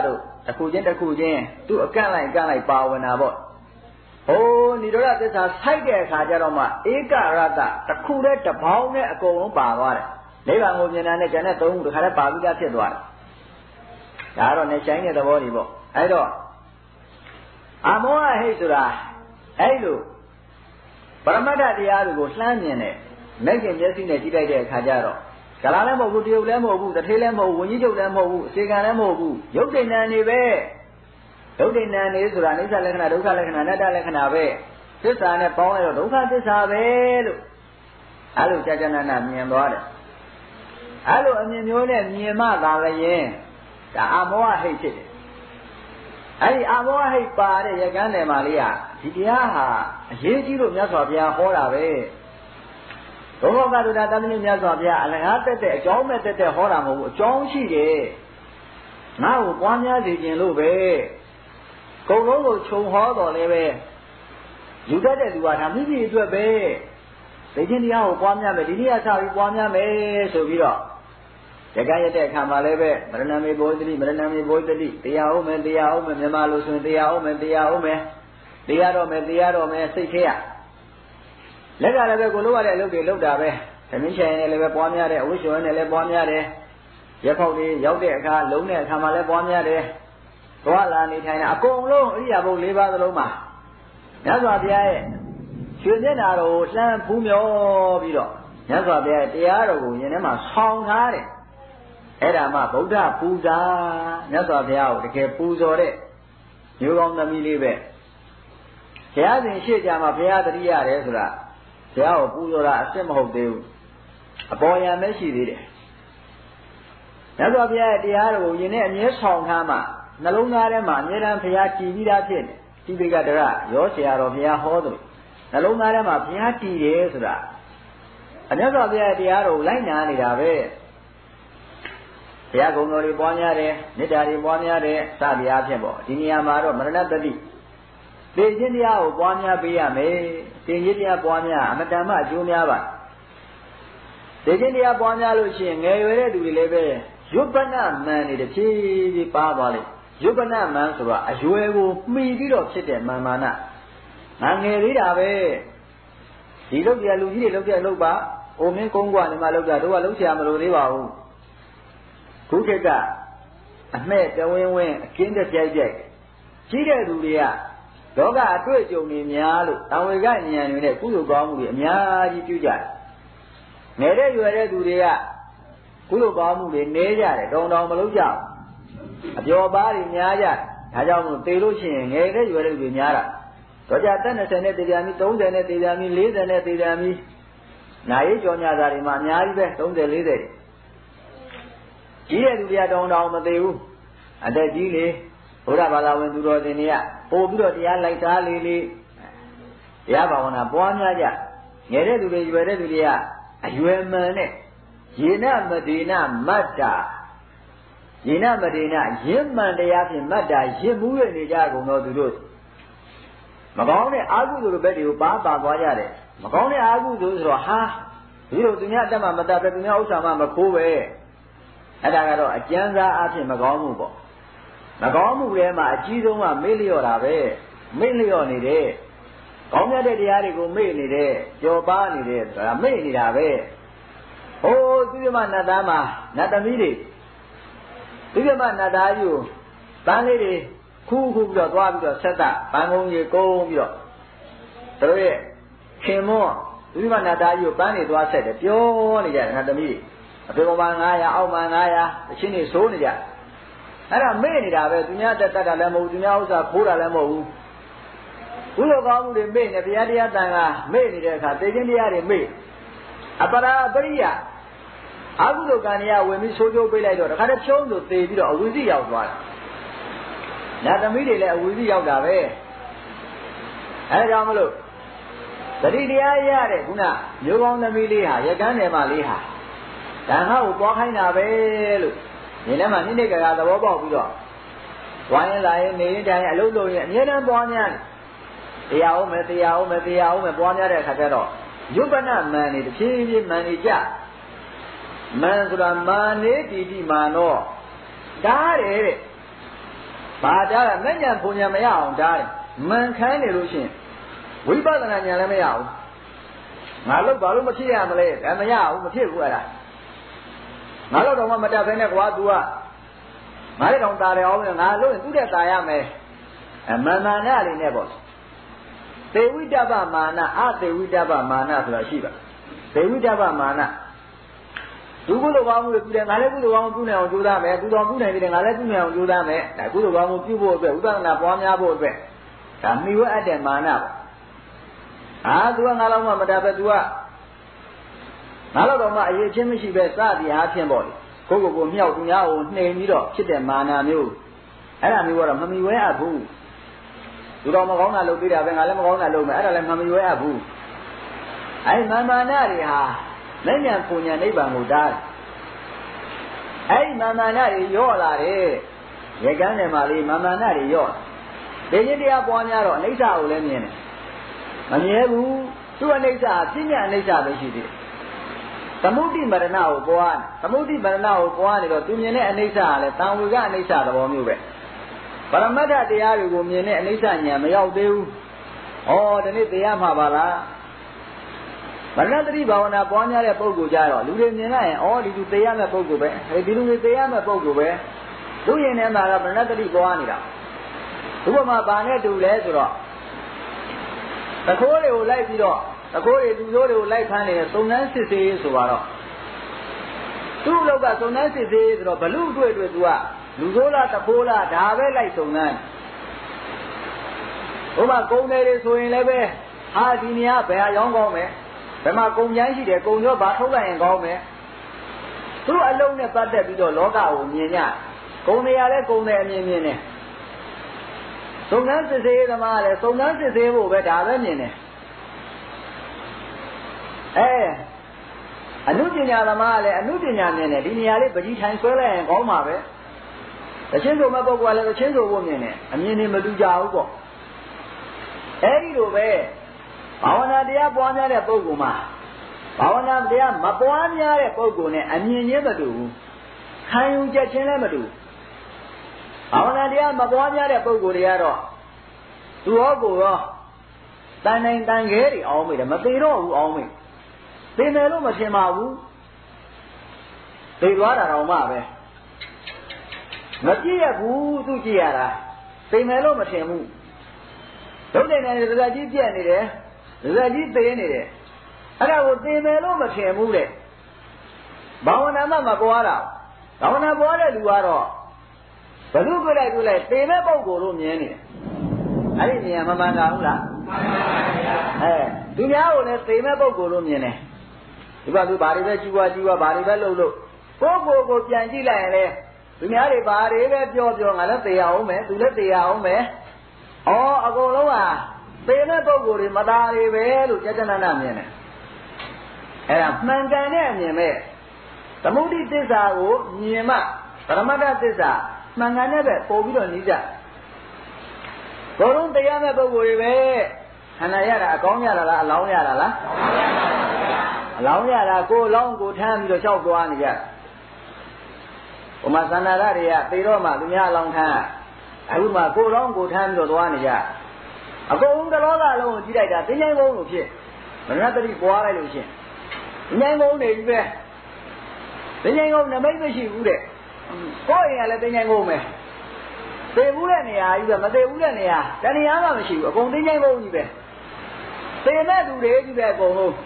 တခုချင်းသူ့အကန့်လိုက်ပါဝင်တာပေါ့ဟိုးနိရောဓသစ္စာဆိုက်တဲ့အခါကျတော့မှဧကရတတခုတည်းတပေါင်းနဲ့အကုန်လုံးပါသွားတယ်နိဗ္ဗာန်ကိုမြင်တာနဲ့ကျန်တဲ့သုံးခုတခါတည်းပါပြီးသားဖြစ်သွားတယ်ဒါကတော့နေဆိုင်တဲ့သဘောတွေပေါ့အဲ့တော့အမောဟဟိတ်ဆိုတာအဲ့လိုပရမတ္ထတရားတွေကိုလှမ်းမြင်တဲ့မဲ့ခင်မျက်စိနဲ့ကြည့်လိုက်တဲ့အခါကျတော့ကလာလည်းမဟုတ်ဘူးတရုပ်လည်းမဟုတ်ဘူးတထေးလည်းမဟုတ်ဘူးဝဉ္ကြီးချုပ်လည်းမဟုတ်ဘူးအစေကံလည်းမဟုတ်ဘူးယုတ်တိဏ္ဏနေပဲယုတ်တိဏ္ဏနေဆိုတာအိဋ္ဌလက္ခဏာဒုက္ခလက္ခဏာအနတ္တလက္ခဏာပဲသစ္စာနဲ့ပေါင်းလိုက်တော့ဒုက္ခသစ္စာပဲလို့အဲ့လိုကြာကြာနာနာမြင်သွားတယ်အဲ့လိုအမြင်မျိုးနဲ့မြင်မှသာလည်းဒါအမောဟဟိတ်ဖြစ်တယ်အဲ့ဒီအမောဟဟိတ်ပါတဲ့ရကန်းတယ်မှာလေးကဒီတရားဟာအရေးကြီးလို့မြတ်စွာဘုရားဟောတာပဲဘုရားကတို့တာတမန်မြတ်စွာဘုရားအလကားတက်တဲ့အကြောင်းမဲ့တက်ဟောတာမဟုတ်ဘူးအကြောင်းရှိတယ်ငါ့ကိုပွားများစေခြင်းလို့ပဲကုံလုံးကိုခြုံဟောတော်လည်းပဲယူတတ်တဲ့လူကဒါမိမိအတွက်ပဲသိခြင်းတရားကိုပွားများမယ်ဒီနေ့ကစပြီးပွားများမယ်ဆိုပြီးတော့ရကရတဲ့အခါမှာလည်းပဲမရဏမေဘောဓတိတရားဟုတ်မယ်မြန်မာလိုဆိုရင်တရားဟုတ်မယ်တရားတော့မယ်စိတ်ထဲရလက်ကလည်းပဲကိုလိုရတဲ့အလုပ်တွေလုပ်တာပဲသမင်းချင်ရင်လည်းပဲပွားများတယ်အဝိရှောနဲ့လည်းပွားများတယ်ရက်ဖောက်တွေရောက်တဲ့အခါလုံးတဲ့အခါမှာလည်းပွားများတယ်သွားလာနေထိုင်တာအကုန်လုံးအရိယာဘုတ်၄ပါးသလုံးမှာမြတ်စွာဘုရားရဲ့ရွှေမျက်နှာတော်ကိုလှမ်းဖူးမြော်ပြီးတော့မြတ်စွာဘုရားရဲ့တရားတော်ကိုယင်ထဲမှာဆောင်းထားတယ်အဲ့ဒါမှဗုဒ္ဓပူဇာမြတ်စွာဘုရားကိုတကယ်ပူဇော်တဲ့မျိုးကောင်းသမီးလေးပဲဘုရားရှင်ရှေ့ကြမှာဘုရားတတိရတယ်ဆိုတာဘုရားကိုပူဇော်တာအစ်မဟုတ်သေးဘူးအပေါ်ယံပဲရှိသေးတယ်မြတ်စွာဘုရားရဲ့တရားတော်ကိုယင်နဲ့အမြဲဆောင်ထားမှနှလုံးသားထဲမှာအမြဲတမ်းဘုရားကြည်ပြီးသားဖြစ်နေတိပိကတရရောဆရာတော်ဘုရားဟောတယ်နှလုံးသားထဲမှာဘုရားကြည်တယ်ဆိုတာအမြတ်စွာဘုရားရဲ့တရားတော်ကိုလိုက်နာနေတာပဲဘုရားကုံတော်တွေပွားများတယ်မေတ္တာတွေပွားများတယ်စသည်အားဖြင့်ပေါ့ဒီနေရာမှာတော့မရဏတတိသိခြင်းတရားကိုပွားများပေးရမယ်သိခြင်းတရားပွားများအမတန်မှအကျိုးများပါသိခြင်းတရားပွားများလို့ရှိရင်ငယ်ရွယ်တဲ့သူတွေလည်းပဲယုပ္ပနမန်နေတဖြည်းဖြည်းပါသွားလိမ့်ယုပ္ပနမန်ဆိုတာအရွယ်ကိုမှီပြီးတော့ဖြစ်တဲ့မာနငါငယ်သေးတာပဲဒီလုပ်ကြလူကြီးတွေလုပ်ကြလုပ်ပါအိုမင်းကုန်းကွာနေမှာလုပ်တာတို့ကလုပ်ချင်မလို့သေးပါဘူးခုခေတ်ကအမဲ့တဝင်းဝင်းအကင်းတဲ့ကြိုက်ကြီးတဲ့သူတွေကလောကအတွေ့အကြုံတွေများလို့တံဝေကဉာဏ်တွေနဲ့ကုသိုလ်ကောင်းမှုတွေအများကြီးပြုကြတယ်ငယ်တဲ့ရွယ်တဲ့သူတွေကကုသိုလ်ကောင်းမှုတွေနည်းကြတယ်တောင်မလုပ်ကြဘူးအပျော်ပါးတွေများကြတယ်ဒါကြောင့်မို့သေလို့ရှိရင်ငယ်တဲ့ရွယ်တဲ့သူတွေများတာတော့ကြတက်20နဲ့သေပြန်ပြီ30နဲ့သေပြန်ပြီ40နဲ့သေပြန်ပြီနာရီကြောညစာတွေမှာအများကြီးပဲ30 40ကြီးတဲ့သူတွေကတောင်မသေးဘူးအသက်ကြီးလေဘုရားဘာသာဝင်သူတော်စင်တွေကပို့ပြီးတော့တရားလိုက်စားလေးတရားဘာဝနာပွားများကြငယ်တဲ့သူတွေရွယ်တဲ့သူတွေကအရွယ်မှန်နဲ့ယေနမဒေနမတ္တာယေနမဒေနရင့်မှန်တရားဖြင့်မတ္တာရင့်မှုရနေကြကုန်သောသူတို့မကောင်းတဲ့အာဟုသူတို့ဘက်တွေကိုပါသွားကြတယ်မကောင်းတဲ့အာဟုသူဆိုတော့ဟာဒီလိုသူများအတ္တမတတ်ပဲသူများဥစ္စာမှမခိုးပဲအဲ့ဒါကတော့အကျဉ်းစားအဖြစ်မကောင်းမှုပေါ့မကောင်းမှုတွေမှာအကြီးဆုံးကမေ့လျော့တာပဲမေ့လျော့နေတယ်ကောင်းမြတ်တဲ့တရားတွေကိုမေ့နေတယ်ကြော်ပါနေတယ်ဆိုတာမေ့နေတာပဲဟိုးသူပြမနတ်သားမှာနတ်သမီးတွေသူပြမနတ်သားကြီးကိုတန်းလေးတွေခူးပြီးတော့သွားပြီးတော့ဆက်တာဘန်ကုန်းကြီးကုန်းပြီးတော့တို့ရဲ့ခင်မောသူပြမနတ်သားကြီးကိုပန်းနေသွားဆက်တယ်ပြောနေကြတယ်နတ်သမီးအပေပေါ်မှာ900အောက်မှာ900အချင်းတွေစိုးနေကြအဲ့ဒါမေ့နေတာပဲသူများတက်တာလည်းမဟုတ်ဘူးသူများဥစ္စာခိုးတာလည်းမဟုတ်ဘူးဘုလိုကောင်းမှုတွေမေ့နေဘုရားတရားတန်ခါမေ့နေတဲ့အခါသိခြင်းတရားတွေမေ့အပရာပရိယအာဟုလောကံတွေကဝင်ပြီးဆိုးကျိုးပေးလိုက်တော့တခါတည်းဖြုံးလို့သေပြီးတော့အဝိဇ္ဇရောက်သွားတယ်။ညာသမီးတွေလည်းအဝိဇ္ဇရောက်တာပဲ။အဲဒါကြောင့်မလို့သတိတရားရတဲ့ခုနမျိုးကောင်းသမီးလေးဟာရကန်းနယ်မလေးဟာတန်ခါကိုသွားခိုင်းတာပဲလို့ဒီထဲမှာနိမ့်ကကသဘောပေါက်ပြီးတော့ဝိုင်းလာရင်နေရင်တိုင်းအလုပ်လုပ်ရင်အမြဲတမ်းပွားများတယ်တရားအောင်မယ်ပွားများတဲ့အခါကျတော့ယုပ္ပနမန်နေတဖြည်းဖြည်းမန်နေကြမန်ဆိုတာမာနေတိတိမာနောဒါတဲ့ဘာကြားလဲမဉ္ဇဉ်ပုံညာမရအောင်ကြားတယ်မန်ခမ်းနေလို့ရှိရင်ဝိပဿနာဉာဏ်လည်းမရဘူးငါလို့ဘာလို့မဖြစ်ရမလဲဒါမရဘူးမဖြစ်ဘူးအဲ့ဒါငါလို့တော့မတတ်ဘဲနဲ့ကွာ तू ကငါလည်းတော့ตาတယ်အောင်ငါလို့ရင်သူ့တဲ့ตาရမယ်မာနလေးနဲ့ပေါ့သေဝိတ္တပမာနအသေဝိတ္တပမာနဆိုတာရှိပါသေဝိတ္တပမာနသူကုသိုလ်ကောင်းမှုတွေပြုတယ်ငါလည်းကုသိုလ်ကောင်းမှုပြုနိုင်အောင်ကြိုးစားမယ်သူတော်ပြုနိုင်တယ်ငါလည်းပြုနိုင်အောင်ကြိုးစားမယ်ဒါကုသိုလ်ကောင်းမှုပြုဖို့အတွက်ဥပဒနာပွားများဖို့အတွက်ဒါမိဝဲအပ်တဲ့မာနပေါ့သူကငါလောက်မှမတတ်ပဲသူကငါလောက်တော့မှအရေးချင်းမရှိပဲစသည်အားဖြင့်ပေါ့လေကိုမြောက်သူများကိုနှိမ်ပြီးတော့ဖြစ်တဲ့မာနမျိုးအဲ့ဒါမျိုးကတော့မမီဝဲအပ်ဘူးသူတော်မကောင်းတာလုပ်ပေးတာပဲငါလည်းမကောင်းတာလုပ်မယ်အဲ့ဒါလည်းမမီဝဲအပ်ဘူးအဲ့မာနတွေဟာလက်ညံပုံညာနိဗ္ဗာန်ကိုတားတယ်အဲ့မာနတွေရော့လာတယ်ရေကန်းတယ်မှာလေမာနတွေရော့တယ်ဒီတရားပွားများတော့အနိစ္စကိုလည်းမြင်တယ်မမြဲဘူးသူ့အနိစ္စပြညာအနိစ္စပဲရှိသေးတယ်သမုဒိမရဏကိုပွားသမုဒိမရဏကိုပွားနေတော့သူမြင်တဲ့အနိစ္စကလည်းတံဝေကအနိစ္စသဘောမျိုးပဲပရမတ္ထတရားတွေကိုမြင်တဲ့အနိစ္စဉာဏ်မရောက်သေးဘူး။ဒီနေ့တရားမှာပါလား။မရဏတိဘာဝနာပွားများတဲ့ပုဂ္ဂိုလ်ကြတော့လူတွေမြင်လိုက်ရင်ဒီလူတရားမဲ့ပုဂ္ဂိုလ်ပဲ။ဒီလူတွေတရားမဲ့ပုဂ္ဂိုလ်ပဲ။သူရင်ထဲမှာကမရဏတိပွားနေတာ။ဥပမာဘာနဲ့တူလဲဆိုတော့တခိုးတွေကိုလိုက်ပြီးတော့တခိုးတွေလူဆိုးတွေကိုလိုက်ဖမ်းနေတဲ့စုံစမ်းစစ်ဆေးဆိုတော့သူ့လောက်ကစုံစမ်းစစ်ဆေးဆိုတော့ဘလူတွေ့သူကလူဆိုးလားတခိုးလားဒါပဲလိုက်စုံစမ်းဥပမာကုံတယ်တွေဆိုရင်လည်းပဲဒီနေရာဘယ်ဟာရောင်းကောင်းမယ်ဘယ်မှာကုံချမ်းရှိတယ်ကုံရောဘာထုတ်လိုက်ရင်ကောင်းမယ်သူ့အလုံးနဲ့ပတ်သက်ပြီးတော့လောကကိုမြင်ကြကုံတွေကလည်းကုံတယ်အမြင်နေစုံစမ်းစစ်ဆေးသမားလည်းစုံစမ်းစစ်ဆေးဖို့ပဲဒါပဲမြင်တယ်အနုပညာသမားလည်းအနုပညာမြင်တယ်ဒီနေရာလေးပကြီးထိုင်ဆွဲလိုက်ရင်ကောင်းမှာပဲတချင်းဆိုမဲ့ပုဂ္ဂိုလ်ကလည်းတချင်းဆိုဖို့မြင်တယ်အမြင်တွေမတူကြဘူးပေါ့အဲဒီလိုပဲဘာဝနာတရားပွားများတဲ့ပုဂ္ဂိုလ်မှာဘာဝနာတရားမပွားများတဲ့ပုဂ္ဂိုလ်နဲ့အမြင်ချင်းမတူဘူးခံယူချက်ချင်းလည်းမတူဘာဝနာတရားမပွားများတဲ့ပုဂ္ဂိုလ်တွေကတော့သူဟောကိုရောတန်နိုင်တန်ခဲတွေအောင်းမိတယ်မသေးတော့ဘူးအောင်းမိသိမယ်လို့မထင်ပါဘူးသိသွားတာတော့မှပဲမကြည့်ရဘူးသူကြည့်ရတာသိမယ်လို့မထင်ဘူးဒုက္ခနဲ့ဒဇကြီးပြက်နေတယ်ဒဇကြီးသိနေတယ်အဲ့ဒါကိုသိမယ်လို့မထင်ဘူးတဲ့ဘာဝနာမှမပွားတာဘာဝနာပွားတဲ့လူကတော့ဘယ်သူတွေ့လိုက်သိမဲ့ပုံကိုယ်လို့မြင်နေတယ်အဲ့ဒီဉာဏ်မမှန်တာဟုတ်လားမှန်ပါဗျာသူများကိုလည်းသိမဲ့ပုံကိုယ်လို့မြင်တယ်ဒီကသူဘာတွေပဲကြီးပွားဘာတွေပဲလုပ်ကိုယ့်ကိုပြန်ကြည့်လိုက်ရင်လေသူများတွေဘာတွေပဲပြောငါလည်းသိရအောင်မယ်သူလည်းသိရအောင်မယ်အကုန်လုံးဟာသိမဲ့ပုံကိုယ်တွေမသားတွေပဲလို့ကြကြနနမြင်တယ်အဲ့ဒါမှန်ကန်တဲ့အမြင်ပဲသမုဒိသစ္စာကိုမြင်မှပရမတ္ထသစ္စာမှန်ကန်တဲ့ပဲပို့ပြီးတော့နေကြကိုယ်လုံးတရားမဲ့ပုဂ္ဂိုလ်တွေပဲခန္ဓာရတာအကောင်းရတာလားအလောင်းရတာလားအလောင်းရတာကိုယ်လောင်းကိုထမ်းပြီးတော့လျှောက်သွားနေကြဟိုမှာသန္တာရတွေကသေတော့မှသူများအလောင်းထမ်းအခုမှကိုယ်လောင်းကိုထမ်းပြီးတော့သွားနေကြအကုန်တစ်လောကလုံးကိုကြည့်လိုက်တာတင်းချိုင်းကုန်းလို့ဖြစ်မရတတိပွားလိုက်လို့ရှင်တင်းချိုင်းကုန်းနေပြီပဲတင်းချိုင်းကုန်းနမိတ်မရှိဘူးတဲ့ကိုယ့်အိမ်ကလည်းတင်းချိုင်းကုန်းပဲသေဘူးတဲ့နေရာကြီးပဲမသေဘူးတဲ့နေရာတဏှာမှမရှိဘူးအကုန်တင်းချိုင်းကုန်းကြီးပဲသေမဲ့သူတွေကြီးပဲအကုန်လုံး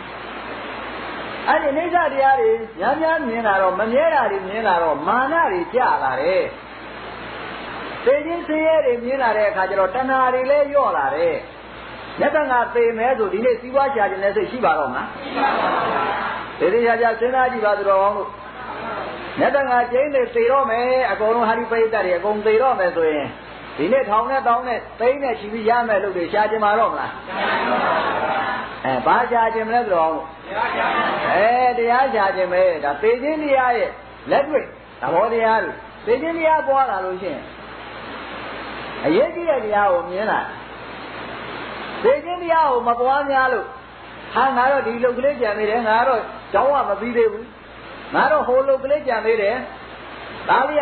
အဲ့ဒီအိဋ္ဌတရားတွေများမြင်လာတော့မမြဲတာတွေမြင်လာတော့မာနတွေကြလာတယ်သေခြင်းဆင်းရဲတွေမြင်လာတဲ့အခါကျတော့တဏှာတွေလည်းလျော့လာတယ်မြတ်ကသေမယ်ဆိုဒီနေ့စီးပွားရှာခြင်းနဲ့စိတ်ရှိပါတော့မလားရှိပါပါဘုရားသေချာစဉ်းစားကြည့်ပါသူတော်ကောင်းတို့မြတ်ကကျင်းတွေသေတော့မယ်အကုန်လုံးဟာဒီပိဋကတွေအကုန်သေတော့မယ်ဆိုရင်ဒီနေ့ထောင်နဲ့တောင်းနဲ့သိန်းနဲ့ချီပြီးရမယ်လို့တွေရှာခြင်းပါတော့မလားရှာပါပါဘုရားဘာရှာခြင်းမလဲသူတော်ကောင်းတို့တရားရှာခြင်းပဲဒါသေခြင်းတရားရဲ့လက်တွေ့သဘောတရားတွေသေခြင်းတရားပွားလာလို့ရှိရင်အရေးကြီးတဲ့တရားကိုမြင်လာသေခြင်းတရားကိုမပွားများလို့ငါတော့ဒီလုတ်ကလေးကြံနေတယ်ငါတော့ကျောင်းကမပြီးသေးဘူးငါတော့ဟိုလုတ်ကလေးကြံနေတယ်ဒါလေးက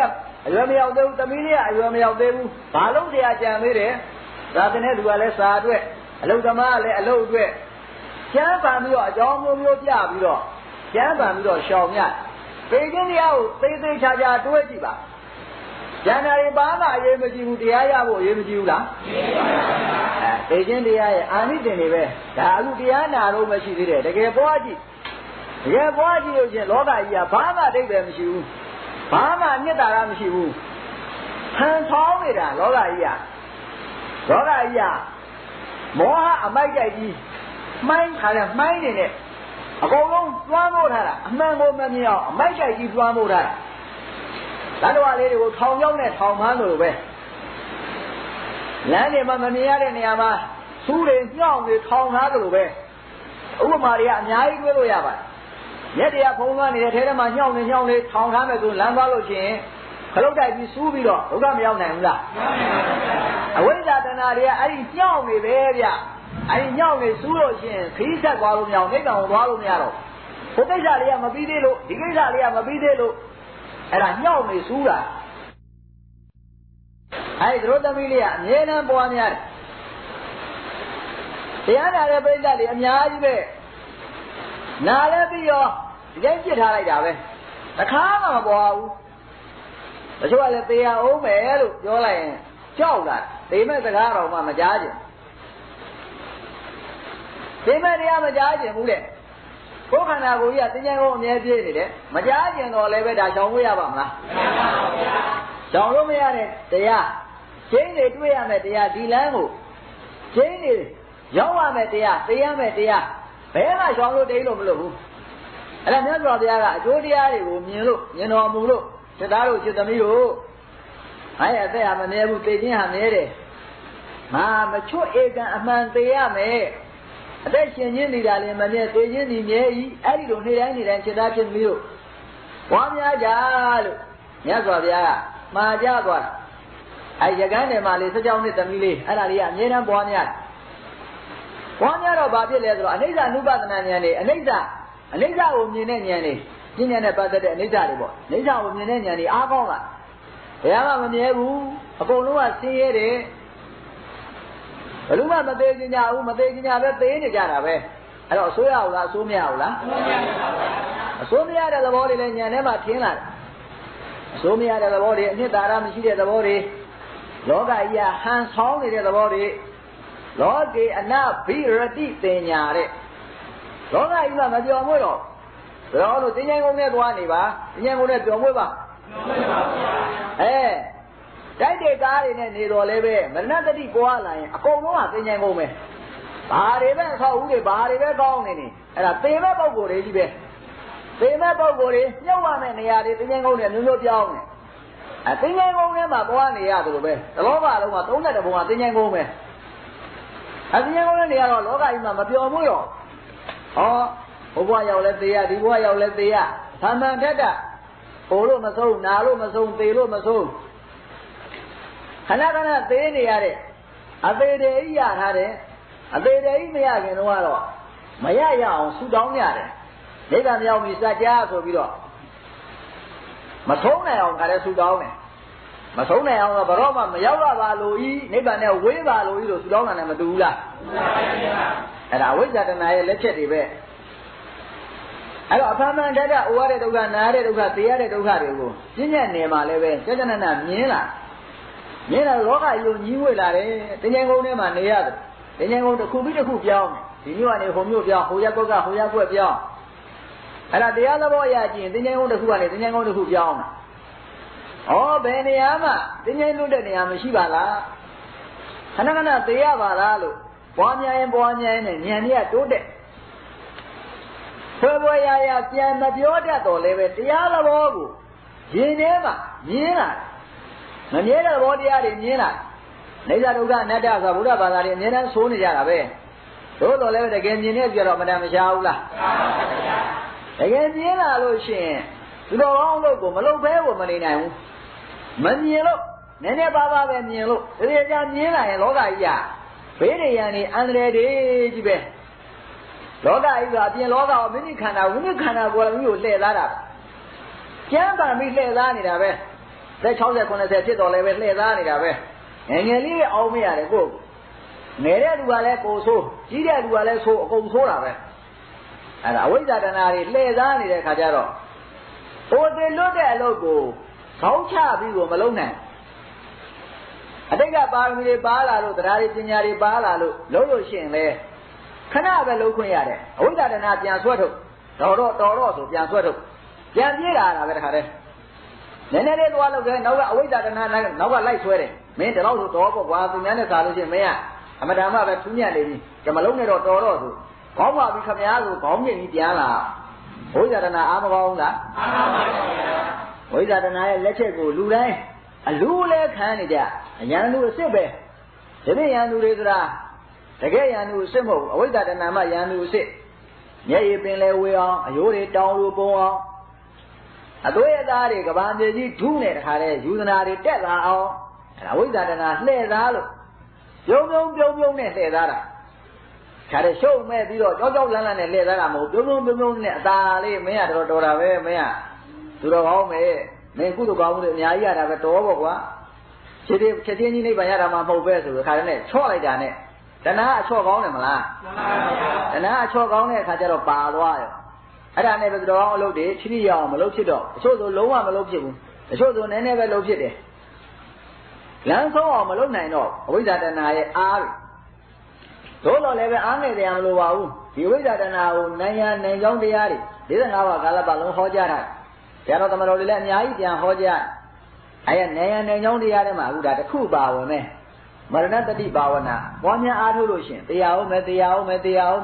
အရွယ်မရောက်သေးဘူးသမီးလေးကအရွယ်မရောက်သေးဘူးဘာလို့တရားကြံသေးတယ်သာသနဲ့သူကလည်းစာအတွက်အလုသမားကလည်းအလုအတွက်ကျမ်းပန်ပြီးတော့အကြောင်းမျိုးမျိုးပြပြီးတော့ကျမ်းပန်ပြီးတော့ရှောင်မြတ်ပေခြင်းတရားကိုသိသိချာချာတွေးကြည့်ပါကျန်တာတွေဘာမှအရေးမကြည့်ဘူးတရားရဖို့အရေးမကြည့်ဘူးလားပေခြင်းတရားရဲ့အာနိသင်တွေပဲဒါအခုတရားနာတော့မရှိသေးတယ်တကယ်ပွားကြည့်လို့ချင်းလောကကြီးကဘာမှအဓိပ္ပာယ်မရှိဘူးဘာမှမြတ်တာကမရှိဘူးဟန်ဆောင်နေတာလောကကြီးကမောဟအမိုက်တိုက်ကြီးမှိုင်းထားတဲ့မှိုင်းနေတဲ့အကုန်လုံးသွမ်းမို့ထားတာအမှန်ကိုမမြင်အောင်အမိုက်တိုက်ကြီးသွမ်းမို့ထားတာတတ္တဝါလေးတွေကိုထောင်ကြောင်းနဲ့ထောင်မှန်းလို့ပဲလမ်းတွေမှာမမြင်ရတဲ့နေရာမှာစူးတွေညှောင်းတွေထောင်ထားလို့ပဲဥပမာတွေကအများကြီးတွေ့လို့ရပါတယ်မြက်တရားဖုံးလွှမ်းနေတဲ့ထဲထဲမှာညှောင်းလေးထောင်ထားမယ်ဆိုလမ်းသွားလို့ရှိရင်ခလုတ်တိုက်ပြီးစူးပြီးတော့ဒုက္ခမရောက်နိုင်ဘူးလားအဝိဇ္ဇာတဏှာတွေကအဲ့ဒီညှောင်းနေပဲဗျအဲ့ဒီညှောင်းနေစူးလို့ရှိရင်ခရီးဆက်သွားလို့မရအောင်နိဗ္ဗာန်ကိုသွားလို့မရတော့ဘုကိစ္စလေးကမပြီးသေးလို့ဒီကိစ္စလေးကမပြီးသေးလို့အဲ့ဒါညှောင်းနေစူးတာအဲ့ဒီတို့သမီးလေးကအမြဲတမ်းပွားများတယ်တရားနာတဲ့ပြိဿတွေအများကြီးပဲနာလည်းပြီးရောဒီတိုင်းပြစ်ထားလိုက်တာပဲတစ်ခါမှမပွားဘူးတချို့ကလည်းသေရအောင်မယ်လို့ပြောလိုက်ရင်ကြောက်တာသေမဲ့စကားတော်မှမကြားကြသေမဲ့တရားမကြားကြဘူးလေကိုယ်ခန္ဓာကိုယ်ကြီးကသင်္ကြန်ကိုအမြဲပြေးနေတယ်မကြားကြတော့လည်းပဲဒါရှောင်လို့ရပါမလားမရပါဘူးဗျာရှောင်လို့မရတဲ့တရားကျင်းတွေတွေ့ရမယ်တရားဒီလမ်းကိုကျင်းတွေရောက်ရမယ်တရားသိရမယ်တရားဘယ်မှရှောင်လို့တိတ်လို့မလုပ်ဘူးအဲ့ဒါမြတ်စွာဘုရားကအကျိုးတရားတွေကိုမြင်တော်မူလို့စိတ်သားတို့စိတ်သမီးတို့အဲ့အသက်ဟာမမြဲဘူးသိခြင်းဟာမြဲတယ်မချွတ်ဧကံအမှန်သိရမယ်အသက်ရှင်ခြင်းနေတာလည်းမမြဲသိခြင်းဒီမြဲဤအဲ့ဒီလိုနေ့တိုင်းစိတ်သားဖြစ်ပြီးတော့ဝါများကြလို့မြတ်စွာဘုရားကမှာကြသွားတာအဲ့ရကန်းတယ်မှာလေစကြောင်းနဲ့သမီးလေးအဲ့ဒါလေးကအမြဲတမ်းပွားများတော့ဘာဖြစ်လဲဆိုတော့အနိစ္စ အနုပဒနာဉာဏ်တွေအနိစ္စကိုမြင်တဲ့ဉာဏ်တွေဉာဏ်နဲ့ပတ်သက်တဲ့အနိစ္စတွေပေါ့အနိစ္စကိုမြင်တဲ့ဉာဏ်တွေအားကောင်းတာဘယ်မှမမြဲဘူးအကုန်လုံးကဆင်းရဲတယ်ဘယ်လိုမှမသေးကြညာဘူးမသေးကြညာပဲသေနေကြတာပဲအဲ့တော့အစိုးရဟုတ်လားအစိုးမရဘူးလားအစိုးမရတဲ့သဘောတွေလည်းဉာဏ်ထဲမှာထင်းလာတယ်အစိုးမရတဲ့သဘောတွေအနှစ်သာရမရှိတဲ့သဘောတွေလောကကြီးကဟန်ဆောင်နေတဲ့သဘောတွေလောကေအနဘိရတိတင်ညာတဲ့လောကကြီးကမပြောင်းမွေ့တော့ဘယ်လိုတင်းငယ်ကုန်းနဲ့သွားနေပါတင်းငယ်ကုန်းနဲ့ပြောင်းမွေ့ပါတိုက်တဲ့ကားတွေနဲ့နေတော်လဲပဲမရဏတတိပွားလာရင်အကုန်လုံးကတင်းငယ်ကုန်းပဲဘာတွေပဲအဆောက်အဦတွေဘာတွေပဲကောင်းနေနေအဲ့ဒါသေမဲ့ပုံကိုယ်တွေကြီးပဲသေမဲ့ပုံကိုယ်တွေညှောက်ရမယ့်နေရာတွေတင်းငယ်ကုန်းတွေမျိုးမျိုးပြောင်းနေတင်းငယ်ကုန်းထဲမှာပွားနေရတယ်လို့ပဲတလောကလုံးက30ဘုံကတင်းငယ်ကုန်းပဲတင်းငယ်ကုန်းနဲ့နေရတော့လောကကြီးမှာမပြောင်းမွေ့တော့ဟောဘဝရောက်လဲသေရဒီဘဝရောက်လဲသေရသမန်တတ္တဟိုလို့မဆုံးနာလို့မဆုံးသေလို့မဆုံးခဏခဏသေးနေရတဲ့အသေးတွေရထားတယ်အသေးတွေမရခင်တော့မရအောင်ဆူတောင်းရတယ်နိဗ္ဗာန်ရောက်ပြီစัจ जा ဆိုပြီးတော့မဆုံးနိုင်အောင်ခါလဲဆူတောင်းတယ်မဆုံးနိုင်အောင်တော့ဘရောမှမရောက်ရပါလို့ဤနိဗ္ဗာန်နဲ့ဝေးပါလို့ဤလို့ဆူတောင်းတာနဲ့မတူဘူးလားအဲ့ဒါဝိဇ္ဇာတဏှာရဲ့လက်ချက်တွေပဲအဲ့တော့အဖမ်းမှန်တတ်အိုရတဲ့ဒုက္ခနာရတဲ့ဒုက္ခသိရတဲ့ဒုက္ခတွေကိုပြည့်ညက်နေမှာလည်းပဲစေတနာနာမြင်လာလောကကြီးကိုညီးဝေလာတယ်တင်ငယ်ကုန်းထဲမှာနေရတယ်တင်ငယ်ကုန်းတစ်ခုပြီးတစ်ခုပြောင်းဒီမြို့ကနေဟိုမြို့ပြောင်းဟိုရက်ကွက်ကဟိုရက်ကွက်ပြောင်းအဲ့ဒါတရားသဘောအရကြည့်ရင်တင်ငယ်ကုန်းတစ်ခုကနေတင်ငယ်ကုန်းတစ်ခုပြောင်းတာဘယ်နေရာမှတင်ငယ်လွတ်တဲ့နေရာမရှိပါလားခဏခဏသိရပါလားလို့ပွားများရင်နဲ့ဉာဏ်ကြီးကတိုးတက်ဖွယ်ရပြန်မပြောတတ်တော့လည်းပဲတရားသဘောကိုရင်ထဲမှာမြင်လာမမြဲတဲ့သဘောတရားတွေမြင်လာနိစ္စဒုက္ခအနတ္တဆိုဗုဒ္ဓဘာသာတွေအမြဲတမ်းဆိုးနေကြတာပဲတို့တော်လည်းတကယ်မြင်နေကြတော့မတန်မရှားဘူးလားတကယ်မြင်လာလို့ရှိရင်သူတော်ကောင်းလို့ကိုမလုပ်ဘဲကိုမနေနိုင်ဘူးမမြင်လို့နည်းနည်းပါးပါးပဲမြင်လို့ဒီကြမြင်လာရင်လောကကြီးကဘေးတွေရန်နေအန္တရာယ်တွေကြီးပဲလောကကြီးကအပြင်လောကကိုမိမိခန္ဓာကိုယ်လည်းမိကိုလှည့်သားတာကျမ်းပါမိလှည့်သားနေတာပဲသက်60 90ဖြစ်တော်လဲပဲလှည့်သားနေတာပဲငယ်ငယ်လေးအောင်မရတယ်ကိုငယ်တဲ့လူကလည်းကိုဆိုးကြီးတဲ့လူကလည်းဆိုးအကုန်ဆိုးတာပဲအဲ့ဒါအဝိဇ္ဇာတဏှာတွေလှည့်သားနေတဲ့ခါကျတော့ဟိုတည်းလွတ်တဲ့အလုပ်ကိုခေါင်းချပြီးကိုမလုံးနိုင်အတိတ်ကပါရမီတွေပါလာလို့တရားတွေပညာတွေပါလာလို့လုံးလို့ရှိရင်လေခဏပဲလုံးခွင့်ရတယ်အဝိဇ္ဇာတဏှာပြန်ဆွဲထုတ်တော်တော့ဆိုပြန်ဆွဲထုတ်ပြန်ပြေးလာတာပဲတခါတည်းနည်းနည်းလေးသွားလို့တယ်နောက်က အဝိဇ္ဇာတဏှာနောက်ကလိုက်ဆွဲတယ်မင်းတလောက်ဆိုတော်ပေါ့ကွာသူများနဲ့စားလို့ရှိရင်မင်းကအမတန်မှပဲထူးမြတ်နေပြီကမလုံးနဲ့တော့တော်တော့ဆိုခေါင်းပါပြီးခမရားဆိုခေါင်းမြင့်ပြီးပြန်လာဝိဇ္ဇာတဏှာအားမကောင်းလားအားပါပါဘုရားဝိဇ္ဇာတဏှာရဲ့လက်ချက်ကိုလူတိုင်းအလူလဲခံနေကြအရန်လူအစ်စ်ပဲဒီနေ့ရန်သူတွေဆိုတာတကယ်ရန်သူအစ်စ်မဟုတ်ဘူးအဝိဇ္ဇာတဏှာမှရန်သူအစ်စ်မျက်ရည်ပင်လဲဝေအောင်အယိုးတွေတောင်းလို့ပုံအောင်အသွေးအသားတွေကဘာမြေကြီးဒုနဲ့တခါလဲယူဇနာတွေတက်လာအောင်အဲ့ဒါဝိဇ္ဇာတဏှာလှည့်သားလို့ပြုံးနဲ့လှည့်သားတာခါတဲ့ရှုံမဲ့ပြီးတော့ကြောက်လန့်လန့်နဲ့လှည့်သားတာမဟုတ်ပြုံးနဲ့အသာလေးမင်းကတော်တာပဲမင်းကသူတော်ကောင်းမယ်မင်းကုသိုလ်ကောင်းမှုတွေအများကြီးရတာပဲတော်ပေါ့ကွာချက်ချင်းကြီးနိဗ္ဗာန်ရတာမှမဟုတ်ပဲဆိုတော့ခါတဲ့နဲ့ချော့လိုက်တာနဲ့တဏှာအချော့ကောင်းတယ်မလားမှန်ပါဗျာတဏှာအချော့ကောင်းတဲ့အခါကျတော့ပါသွားရောအဲ့ဒါနဲ့ပဲသူတော်ကောင်းအလုပ်တွေချိရအောင်မလုပ်ဖြစ်တော့အချို့ဆိုလုံးဝမလုပ်ဖြစ်ဘူးအချို့ဆိုနည်းနည်းပဲလုပ်ဖြစ်တယ်လမ်းဆုံးအောင်မလုပ်နိုင်တော့အဝိဇ္ဇာတဏှာရဲ့အားတွေတို့တော့လည်းပဲအားငယ်တယ်မလို့ပါဘူးဒီအဝိဇ္ဇာတဏှာကိုနိုင်ကြောင်းတရားတွေ45ပါးကာလပတ်လုံးဟောကြားတာဆရာတော်သမတော်တွေလည်းအများကြီးပြန်ဟောကြားအဲ့ရနိုင်ကြောင်းတရားတွေမှာအခုဒါတစ်ခုပါဝင်မယ်မရဏတတိဘာဝနာပွားများအားထုတ်လို့ရှင်တရားဟုတ်မယ်တရားတော့မယ်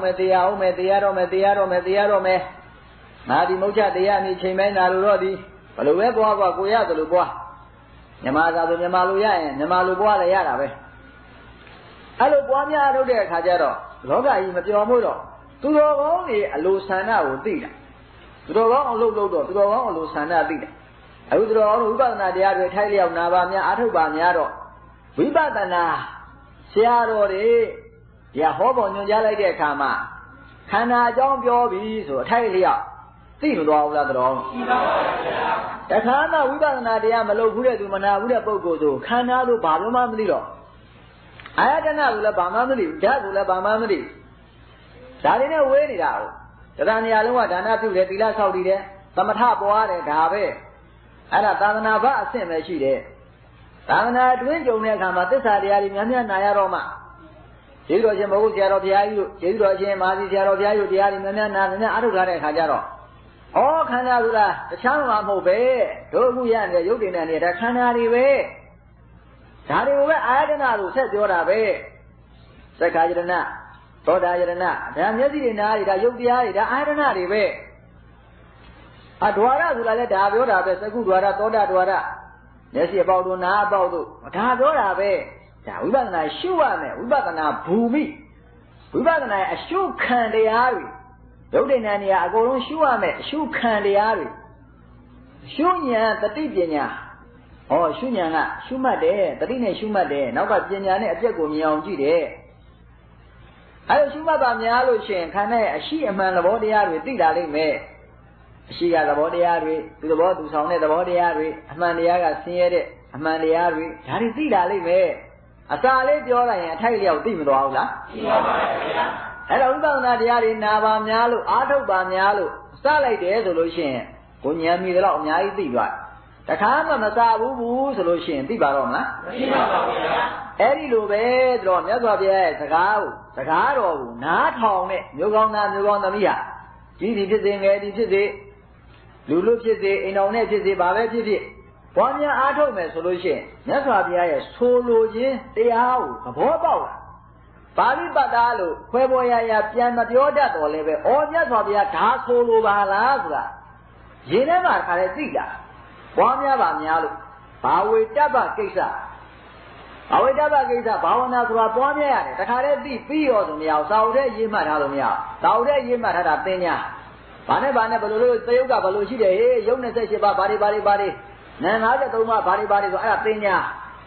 ငါဒီမုတ်ချတရားအမြင်ချိန်ပိုင်းလာလို့တော့ဒီဘလို့ပဲပွားကိုရသလိုပွားမြန်မာသာဆိုမြန်မာလိုရရင်မြန်မာလိုပွားလည်းရတာပဲအဲ့လိုပွားများထုတ်တဲ့အခါကျတော့လောကကြီးမပြောမို့တော့သူတော်ကောင်းတွေအလိုဆန္ဒကိုသိတာသူတော်ကောင်းအောင်လုပ်တော့သူတော်ကောင်းအလိုဆန္ဒသိတယ်အခုသူတော်ကောင်းတို့ဝိပဿနာတရားတွေထိုက်လျောက်နာပါများအားထုတ်ပါများတော့ဝိပဿနာဆရာတော်တွေဟောပေါ်ညွှန်ကြားလိုက်တဲ့အခါမှာခန္ဓာအကြောင်းပြောပြီးဆိုအထိုက်လျောက်သိမသွားဘူးလားတော်သိပါပါဗျာတခါမှဝိပဿနာတရားမလုပ်ဘူးတဲ့သူမနာဘူးတဲ့ပုဂ္ဂိုလ်ဆိုခန္ဓာလို့ဘာလို့မှမသိတော့အာယတနာကိုလည်းဘာမှမသိဘူးဓာတ်ကိုလည်းဘာမှမသိဘူးဒါတွေနဲ့ဝေးနေတာဟုတ်တရားနေရာလုံးကဒါနပြုတယ်သီလဆောက်တည်တယ်သမထပွားတယ်ဒါပဲအဲ့ဒါသာသနာ့ဘအဆင့်ပဲရှိတယ်သာသနာအတွင်းကြုံတဲ့အခါမှာသစ္စာတရားတွေများများနာရတော့မှကျေးဇူးတော်ရှင်ဘုရားဆရာတော်ဘုရားကြီးတို့ကျေးဇူးတော်ရှင်မာသီဆရာတော်ဘုရားကြီးတို့တရားတွေများများနာများအားထုတ်ထားတဲ့အခါကျတော့ဩခန္ဓာဆိုတာတခြားမှာမဟုတ်ပဲတို့အခုရနေတဲ့ရုပ်တင်တဲ့နေတာခန္ဓာတွေပဲဒါတွေကိုပဲအာယတနာလို့ဆက်ပြောတာပဲသက္ကာယတနာသောတာယတနာဒါမျက်စိတွေနားတွေဒါရုပ်တရားတွေဒါအာယတနာတွေပဲအဒွါရဆိုတာလည်းဒါပြောတာပဲသကုဒွါရသောတာဒွါရမျက်စိအပေါက်တို့နားအပေါက်တို့ဒါပြောတာပဲဒါဝိပဿနာရှုရမယ်ဝိပဿနာဘူမိဝိပဿနာရဲ့အရှုခံတရားတွေရုပ်တည်ဉာဏ်နေရာအကုန်လုံးရှုရမယ်အရှုခံတရားတွေရှုဉာဏ်တတိပညာရှုဉာဏ်ကရှုမှတ်တယ်တတိနဲ့ရှုမှတ်တယ်နောက်ကပညာနဲ့အပြက်ကိုမြင်အောင်ကြည့်တယ်အဲလိုရှုမှတ်ပါများလို့ရှိရင်ခန္ဓာရဲ့အရှိအမှန်သဘောတရားတွေသိလာလိမ့်မယ်အရှိကသဘောတရားတွေသူသဘောသူဆောင်တဲ့သဘောတရားတွေအမှန်တရားကဆင်းရဲတဲ့အမှန်တရားတွေဒါတွေသိလာလိမ့်မယ်အစာလေးပြောလိုက်ရင်အထိုက်လျောက်သိမသွားဘူးလားသိပါပါဗျာအဲ့တော့ဝိပဿနာတရားတွေနာပါများလို့အာထုတ်ပါများလို့စလိုက်တယ်ဆိုလို့ရှိရင်ကိုဉာဏ်မိတော့အများကြီးသိသွားတခါမှမစားဘူးဆိုလို့ရှိရင်သိပါတော့မလားမသိပါဘူးဗျာအဲ့ဒီလိုပဲတော့မြတ်စွာဘုရားရဲ့စကားတော်ကိုနားထောင်တဲ့မျိုးကောင်းသားမျိုးကောင်းသမီးဟာကြီးဒီဖြစ်စေငယ်ဒီဖြစ်စေလူလူဖြစ်စေအိမ်တော်နဲ့ဖြစ်စေဘာပဲဖြစ်ဖြစ်ပွားများအားထုတ်မယ်ဆိုလို့ရှိရင်မြတ်စွာဘုရားရဲ့ဆိုလိုခြင်းတရားကိုသဘောပေါက်လာပါဠိပတ်သားလို့ခွဲပေါ်ရပြန်မပြောတတ်တော်လည်းပဲဩမြတ်စွာဘုရားဒါဆိုလိုပါလားဆိုတာရင်ထဲမှာခါလဲသိတာပွားများပါများလို့ဘာဝေတ္တပကိစ္စဘာဝေတ္တပကိစ္စဘာဝနာဆိုတာပွားများရတယ်တခါတည်းသိပြီးရောဆိုမရအောင်သာဝတဲ့ရေးမှတ်ထားလို့မရအောင်သာဝတဲ့ရေးမှတ်ထားတာသင်ညာဘာနဲ့ဘယ်လိုလို့သယုတ်ကဘယ်လိုရှိတယ်ဟေးယုတ်28ပါးဘာတွေနာ53ပါးဘာတွေဆိုအဲ့ဒါသင်ညာ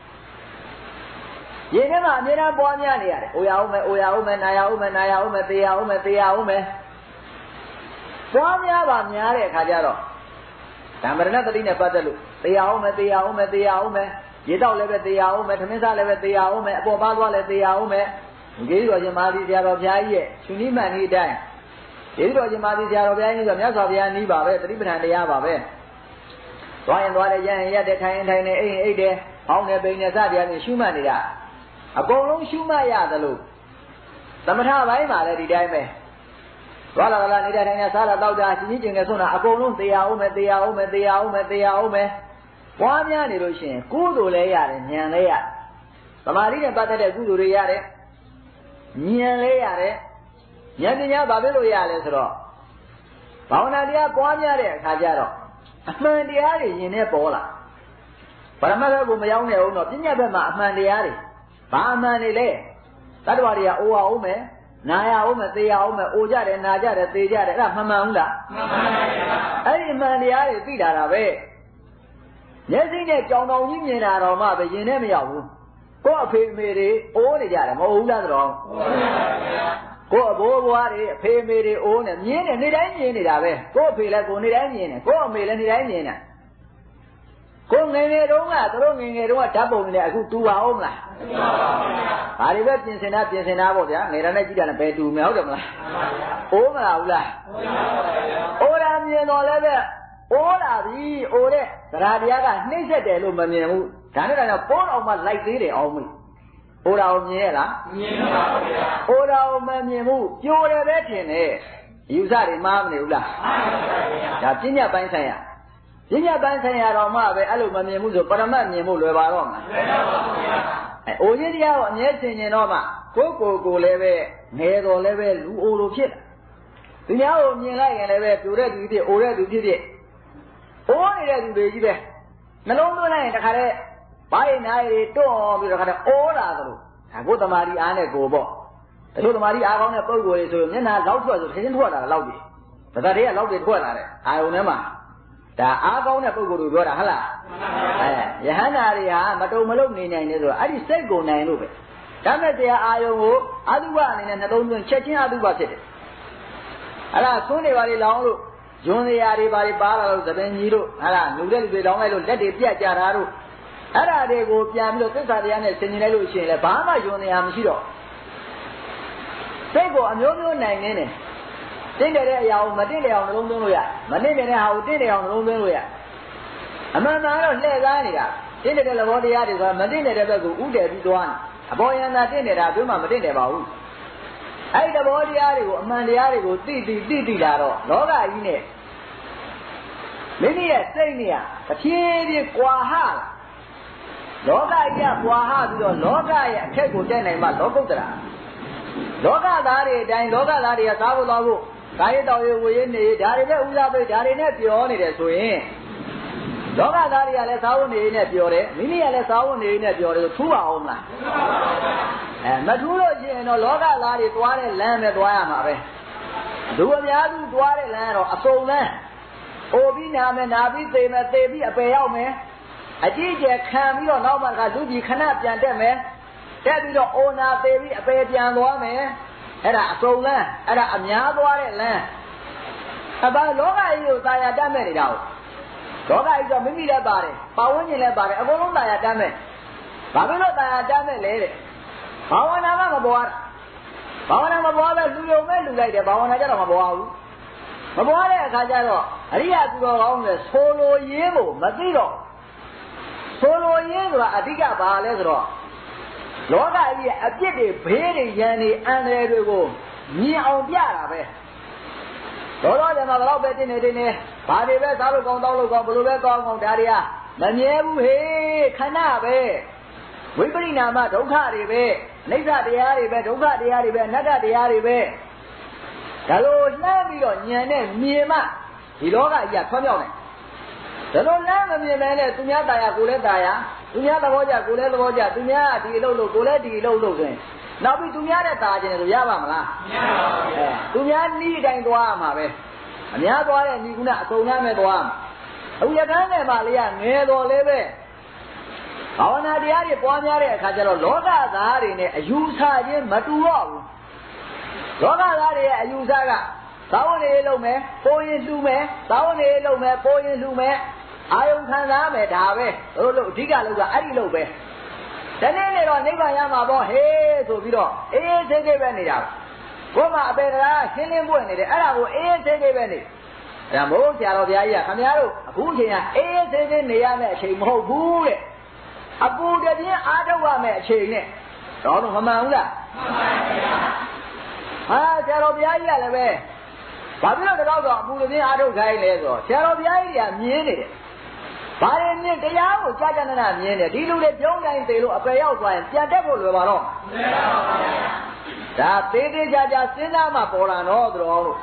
ရေထဲမှာအများအားပွားများနေရတယ်။အိုရအောင်မယ်နာရအောင်မယ်သေရအောင်မယ်ပွားများပါများတဲ့အခါကျတော့ဒါမရဏတတိနဲ့ပတ်သက်လို့တရားအောင်မယ်တရားအောင်မယ်တရားအောင်မယ်ရေတော့လည်းပဲတရားအောင်မယ်ထမင်းစားလည်းပဲတရားအောင်မယ်အပေါ်ပါသွားလည်းတရားအောင်မယ်ဒီလိုရှင်မာသီဆရာတော်ဘုရားကြီးရဲ့ရှင်နိမန်ဤအတိုင်းဒီလိုရှင်မာသီဆရာတော်ဘုရားကြီးဆိုမြတ်စွာဘုရားနီးပါပဲသတိပဋ္ဌာန်တရားပါပဲသွားရင်သွားတယ်ရရင်ရက်တယ်ထိုင်ရင်ထိုင်နေအိမ်အိတ်တယ်အောင်းနေပိန်နေစသည်အပြင်ရှုမှတ်နေတာအကုန်လုံးရှုမှတ်ရသလိုသမထပိုင်းမှာလည်းဒီတိုင်းပဲသွားလာလာနေတဲ့ထိုင်နေစားလာတော့တာရှင်ကြီးကျင်နေဆုံးတာအကုန်လုံးတရားအောင်မယ်တရားအောင်မယ်တရားအောင်မယ်တရားအောင်မယ်ပွားများနေလို့ရှိရင်ကုသိုလ်လည်းရတယ်ဉာဏ်လည်းရသမာဓိနဲ့ပတ်သက်တဲ့ကုသိုလ်တွေရတယ်ဉာဏ်လည်းရတယ်ဉာဏ်ပညာဘာဖြစ်လို့ရလဲဆိုတော့ဘာဝနာတရားပွားများတဲ့အခါကျတော့အမှန်တရားတွေရင်ထဲပေါ်လာပရမတ်ဘက်ကိုမရောက်နေအောင်တော့ပညာဘက်မှာအမှန်တရားတွေဘာအမှန်တွေလဲတတ္တဝါတွေကအိုအောင်မယ်နာရအောင်မယ်သေရအောင်မယ်အိုကြတယ်နာကြတယ်သေကြတယ်အဲ့ဒါမှန်မှန်ဘူးလားမှန်ပါပါအဲ့ဒီမှန်တရားတွေသိလာတာပဲမျက်စိနဲ့ကြောင်တောင်ကြီးမြင်တာတော့မှပဲရင်ထဲမရောက်ဘူးကိုယ့်အဖေအမေတွေအိုးနေကြတယ်မဟုတ်ဘူးလားဆိုတော့ကိုယ့်အဘိုးဘွားတွေအဖေအမေတွေအိုးနေမြင်နေနေတိုင်းမြင်နေတာပဲကိုယ့်အဖေလည်းကိုယ်နေတိုင်းမြင်နေကိုယ့်အမေလည်းနေတိုင်းမြင်နေကိုယ်ငယ်ငယ်တုန်းကသူတို့ငယ်ငယ်တုန်းကဓာတ်ပုံနဲ့အခုတူပါအောင်မလားတူပါပါဘုရားဘာတွေပဲပြင်ဆင်တာပေါ့ဗျာငယ်တာနဲ့ကြည့်တာနဲ့ဘယ်တူမလဲဟုတ်တယ်မလားအိုးမလားဘူးလားအိုးတာမြင်တော့လည်းပဲအိုးလာပြီအိုးတဲ့သရတရားကနှိမ့်ဆက်တယ်လို့မမြင်ဘူးဒါနဲ့တော့ပိုးအောင်မှလိုက်သေးတယ်အောင်မလို့အိုးတာကိုမြင်ရလားမြင်ပါပါဗျာအိုးတာကိုမမြင်ဘူးပြိုတယ်ပဲထင်တယ်ယူဆတွေမှားမနေဘူးလားမှန်ပါဗျာဒါပညာပိုင်းဆိုင်ရာပညာပိုင်းဆိုင်ရာတော်မှပဲအဲ့လိုမမြင်ဘူးဆိုပရမတ်မြင်ဖို့လွယ်ပါတော့မလားလွယ်ပါပါဗျာအိုးကြီးတရားကိုအမြဲသင်ကျင်တော့မှကိုလည်းပဲငယ်တော်လည်းပဲလူအိုလိုဖြစ်သူများကိုမြင်လိုက်ရင်လည်းပဲပြိုတဲ့သူဖြစ်အိုတဲ့သူဖြစ်အိုးနေတဲ့သူတွေကြီးပဲနှလုံးသွင်းလိုက်ရင်တခါတည်းဘာရင်နာရီတွန်းပြီးတခါတည်းအိုးလာသလိုဒါကိုသမာဓိအားနဲ့ကိုပေါ့တချို့သမာဓိအားကောင်းတဲ့ပုဂ္ဂိုလ်တွေဆိုရင်မျက်နှာလောက်ထွက်ဆိုခင်းထွက်လာတာလောက်ပြီဒါတည်းကလောက်တွေထွက်လာတယ်အာယုန်ထဲမှာဒါအားကောင်းတဲ့ပုဂ္ဂိုလ်တွေပြောတာဟုတ်လားယဟန္တာတွေဟာမတုံမလုံးနေနိုင်နေဆိုတော့အဲ့ဒီစိတ်ကိုနိုင်လို့ပဲဒါမဲ့တရားအာယုန်ကိုအတုပအနေနဲ့နှလုံးသွင်းချက်ချင်းအတုပဖြစ်တယ်အဲ့ဒါသွန်းတွေပါလေလောင်းလို့ယွန်းနေရာတွေပါပါလာလို့သပင်ကြီးတို့ဟာလားလူတဲ့လူတွေလောင်းလိုက်လို့လက်တွေပြတ်ကြတာတို့အဲ့ဒါတွေကိုပြန်ပြီးတော့သစ္စာတရားနဲ့ဆင်ခြင်လိုက်လို့ရှိရင်လည်းဘာမှယွန်းနေရာမရှိတော့စိတ်ကိုအမျိုးမျိုးနိုင်နေတယ်တင့်တယ်တဲ့အရာကိုမတင့်တယ်အောင်နှလုံးသွင်းလို့ရမတင့်တယ်တဲ့ဟာကိုတင့်တယ်အောင်နှလုံးသွင်းလို့ရအမှန်မှန်တော့လှည့်ကားနေတာတင့်တယ်တဲ့သဘောတရားတွေဆိုတာမတင့်တယ်တဲ့ဘက်ကိုဥတည်ပြီးသွားနေအပေါ်ယန္တာတင့်တယ်တာဘယ်မှမတင့်တယ်ပါဘူးအဲ့ဒီသဘောတရားတွေကိုအမှန်တရားတွေကိုသိလာတော့လောကကြီးနဲ့မိမိရဲ့စိတ်နဲ့တဖြည်းဖြည်းကွာဟလာလောကကြီးကကွာဟပြီးတော့လောကရဲ့အထက်ကိုတက်နိုင်မှလောကုတ္တရာလောကသားတွေအတိုင်းလောကသားတွေကစားဖို့သွားဖို့ကာယတော်ရေဝေရနေဒါတွေနဲ့ဥစားပိတ်ဒါတွေနဲ့ပြောနေတယ်ဆိုရင်လောကသားတွေကလည်းစားဖို့နေနဲ့ပြောတယ်မိမိကလည်းစားဖို့နေနဲ့ပြောတယ်ဆိုထူပါအောင်မလားမထူးလို့ရှိရင်တော့လောကသားတွေသွားတဲ့လမ်းပဲသွားရမှာပဲလူအများစုသွားတဲ့လမ်းကတော့အစုံလမ်းအိုပြီးနာမယ်နာပြီးသေမယ်သေပြီးအပယ်ရောက်မယ်အကြည့်ကျခံပြီးတော့နောက်မှကလူကြီးခဏပြန်တက်မယ်တက်ပြီးတော့အိုနာသေပြီးအပယ်ပြန်သွားမယ်အဲ့ဒါအစုံလမ်းအဲ့ဒါအများသွားတဲ့လမ်းအပါလောကကြီးကိုသာယာတတ်မဲ့နေတာဟုတ်လောကကြီးဆိုမိမိလည်းပါတယ်ပတ်ဝန်းကျင်လည်းပါတယ်အကုန်လုံးသာယာတတ်မဲ့ဘာဖြစ်လို့သာယာတတ်မဲ့လဲတဲ့ဘာဝနာမပွားဘာဝနာမပွားပဲလူယုံမဲ့လူလိုက်တယ်ဘာဝနာကြတော့မပွားဘူးမပွားတဲ့အခါကျတော့အရိယာသူတော်ကောင်းတွေဆိုလိုရင်းကိုမသိတော့ဆိုလိုရင်းဆိုတာအဓိကဘာလဲဆိုတော့လောကကြီးရဲ့အပြစ်တွေဘေးတွေရန်တွေအန္တရာယ်တွေကိုမြင်အောင်ပြတာပဲတော်တော်တယ်မှာတော့ပဲတင်းနေဘာတွေပဲစားလို့ကောင်းတောက်လို့ကောင်းဘယ်လိုပဲကောင်းကောင်းဒါတွေကမမြဲဘူးဟေးခဏပဲဝိပရိနာမဒုက္ခတွေပဲအနိစ္စတရားတွေပဲဒုက္ခတရားတွေပဲအနတ္တတရားတွေပဲဒါလိုလှမ်းပြီးတော့ဉာဏ်နဲ့မြင်မှဒီလောကကြီးကထွန်းပြောင်းတယ်ဒါလိုလမ်းမမြင်မဲနဲ့သူများตายရကိုလည်းตายရသူများသဘောကျကိုလည်းသဘောကျသူများဒီအလုပ်လို့ကိုလည်းဒီအလုပ်လို့ဆိုရင်နောက်ပြီးသူများနဲ့ตายခြင်းလို့ရပါမလားမရပါဘူးသူများနီးအတိုင်းသွားရမှာပဲအများသွားတဲ့ညီကုဏအစုံများမဲ့သွားမှာအခုရကန်းနယ်မှာလေးကငယ်တော်လေးပဲဘာဝနာတရားတွေပွားများတဲ့အခါကျတော့လောကသားတွေနဲ့အယူဆချင်းမတူတော့ဘူးလောကသားတွေရဲ့အယူဆကသာဝနေလုံးမယ်ပိုးရင်လှူမယ်သာဝနေလုံးမယ်ပိုးရင်လှူမယ်အာယုံခံစားမယ်ဒါပဲတို့လို့အဓိကလို့ကအဲ့ဒီလို့ပဲတနေ့နေ့တော့နိဗ္ဗာန်ရမှာပေါ့ဟေးဆိုပြီးတော့အေးသေးသေးပဲနေတာဘုမအပေတရားရှင်းလင်းပွင့်နေတယ်အဲ့ဒါကိုအေးသေးသေးပဲနေဒါမို့ဆရာတော်ဘုရားကြီးကခင်ဗျားတို့အခုအချိန်ကအေးသေးသေးနေရမယ့်အချိန်မဟုတ်ဘူးတဲ့အပူတပြင်းအားထုတ်ရမယ့်အချိန်နဲ့တော့မမှန်ဘူးလားမှန်ပါဗျာဟာဆရာတော်ဘုရားကြီးကလည်းပဲဘာဖြစ်လို့တော့အပူတပြင်းအားထုတ်ခိုင်းလဲဆိုဆရာတော်ဘုရားကြီးကမြင်နေတယ်ဘာလဲမြင်တရားကိုကြာကြာနာမြင်တယ်ဒီလူတွေပြုံးတိုင်းသေးလို့အပယ်ရောက်သွားရင်ပြန်တက်ဖို့လွယ်ပါတော့မှန်ပါဗျာဒါသေးသေးကြာကြာစဉ်းစားမှပေါ်လာတော့တော်လို့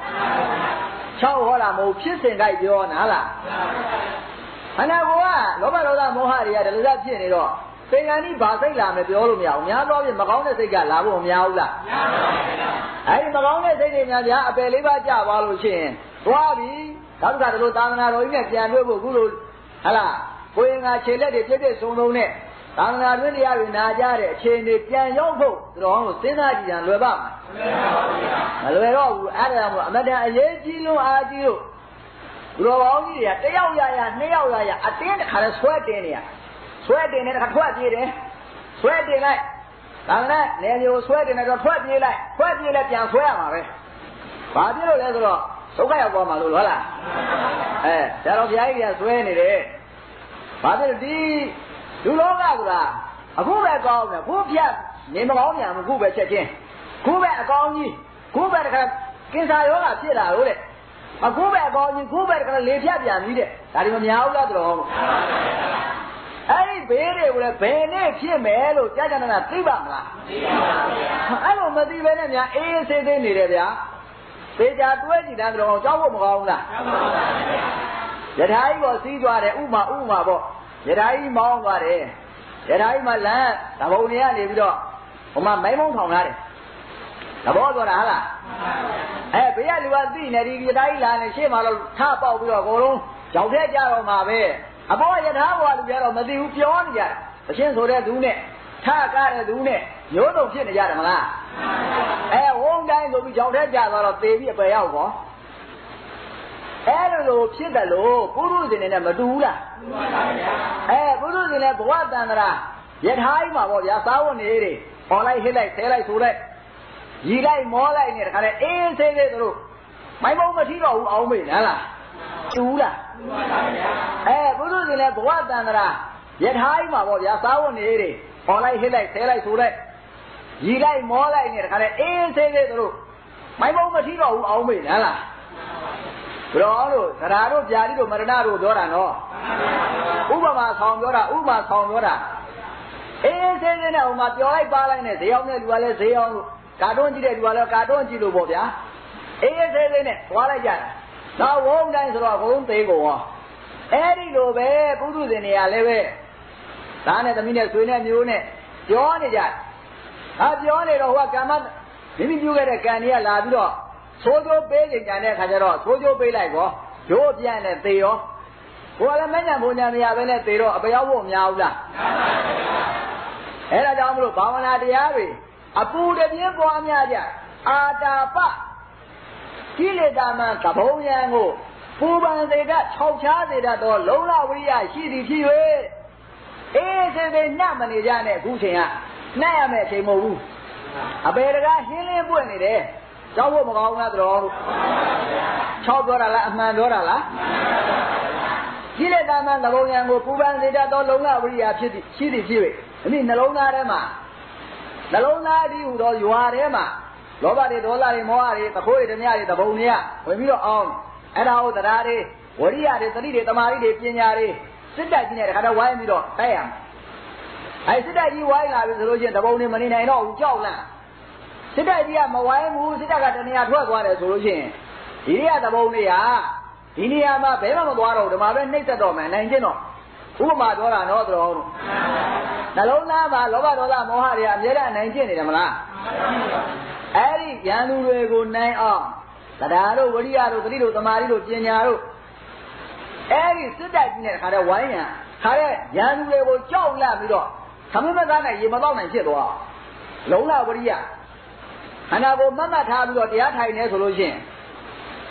6ဟောတာမဟုတ်ဖြစ်စဉ်ကြိုက်ပြောနာလားခန္ဓာကိုယ်ကလောဘဒေါသမောဟတွေကဒလစဖြစ်နေတော့သင်္ကန်းကြီးဘာစိတ်လာမယ်ပြောလို့မရဘူးများတော့ပြင်မကောင်းတဲ့စိတ်ကလာဖို့မများဘူးလားများပါဘူးဗျာအဲဒီမကောင်းတဲ့စိတ်တွေများများအပယ်လေးပါးကြပါလို့ရှိရင်သွားပြီနောက်တစ်ခါတလို့သာသနာတော်ကြီးနဲ့ပြန်တွေ့ဖို့ခုလိုဟလာကိုရင်ကခြေလက်တွေပြည့်ပြည့်စုံစုံနဲ့သာသနာတွင်တရားတွေနာကြတဲ့အခြေအနေပြန်ရောက်ဖို့တော်တော်စဉ်းစားကြည့်ရင်လွယ်ပါမလွယ်တော့ဘူးအဲ့ဒါမို့အမတန်အရေးကြီးလို့အားကြီးလို့ဘုရောပေါင်းကြီးတွေကတယောက်ရရနှစ်ယောက်ရရအတင်းတစ်ခါလဲဆွဲတင်နေရဆွဲတင်နေတစ်ခါထွက်ပြေးတယ်ဆွဲတင်လိုက်ဒါနဲ့လေမျိုးဆွဲတင်နေတော့ထွက်ပြေးလိုက်ထွက်ပြေးလိုက်ပြန်ဆွဲရမှာပဲဘာဖြစ်လို့လဲဆိုတော့ဒုက္ခရောက်သွားမှာလို့ဟုတ်လားဆရာတော်ဘုရားကြီးကဆွဲနေတယ်ဘာဖြစ်လို့ဒီလူလောကဆိုတာအခုပဲကောင်းတယ်ခုဖြတ်နေမကောင်းပြန်ဘူးခုပဲချက်ချင်းခုပဲအကောင်းကြီးခုပဲတခါကင်ဆာယောဂဖြစ်လာလို့တဲ့အခုပဲအကောင်းကြီးခုပဲတခါလေဖြတ်ပြန်ပြီတဲ့ဒါဒီမများဘူးလားတော်အဲ့ဒီဘေးတွေကိုလည်းဘယ်နဲ့ဖြစ်မယ်လို့ကြာကြာနာသိပါမလားသိပါပါဗျာအဲ့လိုမသိဘဲနဲ့များအေးအေးဆေးဆေးနေတယ်ဗျာသေချာတွဲကြည့်တဲ့တော်ကြောက်ဖို့မကောင်းဘူးလားမှန်ပါပါဗျာယထာကြီးပေါ်စီးသွားတယ်ဥမာပေါ့ယထာကြီးမောင်းသွားတယ်ယထာကြီးမှာလမ်းသဘုံတွေကနေပြီးတော့ဟိုမှာမိုင်းမုံထောင်ထားတယ်သဘောပြောတာဟုတ်လားဘေးကလူကသိနေဒီယထာကြီးလာနေရှေ့မှာတော့ထပေါက်ပြီးတော့အကုန်လုံးကြောက်တဲ့ကြတော့မှာပဲအပေါ်ယထာဘောကလူကြတော့မသိဘူးပြောနေကြတယ်အရှင်းဆိုတဲ့သူနဲ့ထကားတဲ့သူနဲ့ရိုးတုံဖြစ်နေကြတယ်မလားဝုန်းတိုင်းဆိုပြီးကြောက်တဲ့ကြသွားတော့သေပြီးအပယ်ရောက်ကောအဲ့လိုဖြစ်တယ်လို့ပုရုဇဉ်နဲ့မတူဘူးလားတူပါပါဗျာပုရုဇဉ်နဲ့ဘဝတန်တရာယထာကြီးမှာပေါ့ဗျာသာဝနေတွေပေါ်လိုက်ဟစ်လိုက်ဆဲလိုက်ဆိုလိုက်ရီလိုက်မောလိုက်နေတခါလေအေးဆေးဆေးတို့မိုင်းမုံမထီတော့ဘူးအောင်မေးလားတူလားတူပါပါဗျာပုရုဇဉ်နဲ့ဘဝတန်တရာယထာကြီးမှာပေါ့ဗျာသာဝနေတွေပေါ်လိုက်ဟစ်လိုက်ဆဲလိုက်ဆိုလိုက်ရီလိုက်မောလိုက်နေတခါလေအေးဆေးဆေးတို့မိုင်းမုံမထီတော့ဘူးအောင်မေးလားဘရောတို့သရာတို့ဗျာတိတို့မရဏတို့ပြောတာနော်ဥပမာဆောင်ပြောတာအေးဆေးဆေးနဲ့ဟိုမှာပြောလိုက်ပါလိုက်နဲ့ဈေးအောင်တဲ့လူကလည်းဈေးအောင်လို့ကာတွန်းကြည့်တဲ့လူကလည်းကာတွန်းကြည့်လို့ပေါ့ဗျာအေးဆေးဆေးနဲ့သွားလိုက်ကြတာနောက်ဝုန်းတိုင်းဆိုတော့အကုန်လုံးသေးကုန်ရောအဲ့ဒီလိုပဲပုထုဇဉ်တွေကလည်းပဲသားနဲ့သမီးနဲ့ဆွေနဲ့မျိုးနဲ့ပြောနေကြပြောနေတော့ဟိုကကမ္မမိမိပြုခဲ့တဲ့ကံတွေကလာပြီးတော့ဆိုးကျိုးပေးကြတဲ့အခါကျတော့ဆိုးကျိုးပေးလိုက်ကောရိုးပြန်နဲ့သေရောဟိုကလည်းမညံဘုံညာမရပဲနဲ့သေတော့အပရောက်ဖို့မများဘူးလားအဲ့ဒါကြောင့်မလို့ဘာဝနာတရားတွေအပူတပြင်းပွားများကြအာတာပကိလေသာမှသဘုံယံကိုပူပန်စေတတ်ခြောက်ခြားစေတတ်သောလုံလဝိရိယရှိသည်ဖြစ်၍အေးစေစေနှံ့မနေကြနဲ့အခုချိန်ကနှံ့ရမယ့်အချိန်မဟုတ်ဘူးအပေတကားဟင်းလင်းပွင့်နေတယ်ကြောက်ဖို့မကောင်းလားတော်တို့6ပြောတာလားအမှန်ပြောတာလားကိလေသာမှသဘုံယံကိုပူပန်စေတတ်သောလုံလဝိရိယဖြစ်သည်ရှိသည်ဖြစ်၍ဒီနှလုံးသားထဲမှာနှလုံးသားဒီဟူသောယွာထဲမှာလောဘတွေဒေါသတွေမောဟတွေသခိုးတွေဓမြတွေသဘုံတွေကဝင်ပြီးတော့အောင်အဲ့ဒါဟုတ်တရားတွေဝရိယတွေသတိတွေတမာရီတွေပညာတွေစစ်တိုက်ကြီးနဲ့တခါတော့ဝိုင်းပြီးတော့တိုက်ရမယ်စစ်တိုက်ကြီးဝိုင်းလာပြီဆိုလို့ချင်းသဘုံတွေမနေနိုင်တော့ဘူးကြောက်လန့်စစ်တိုက်ကြီးကမဝိုင်းဘူးစစ်တပ်ကတနေရာထွက်သွားတယ်ဆိုလို့ချင်းဒီရသဘုံတွေကဒီနေရာမှာဘယ်မှမသွားတော့ဓမ္မပဲနှိမ့်သက်တော့မယ်နိုင်ချင်းတော့ဥပမာပြောတာနော်တော်တို့နှလုံးသားမှာလောဘဒေါသမောဟတွေအမြဲတမ်းနိုင်ကျင့်နေတယ်မလားအဲ့ဒီဉာဏ်လူတွေကိုနိုင်အောင်တရားတို့ဝိရိယတို့သတိတို့သမာဓိတို့ပညာတို့အဲ့ဒီစစ်တိုက်ကြီးနဲ့ခါတဲ့ဝိုင်းရံခါတဲ့ဉာဏ်လူတွေကိုကြောက်လန့်ပြီးတော့သမင်းမသားနဲ့ရေမတော့နိုင်ဖြစ်သွားလုံလဝိရိယခန္ဓာကိုယ်မတ်ထားပြီးတော့တရားထိုင်နေဆိုလို့ရှိရင်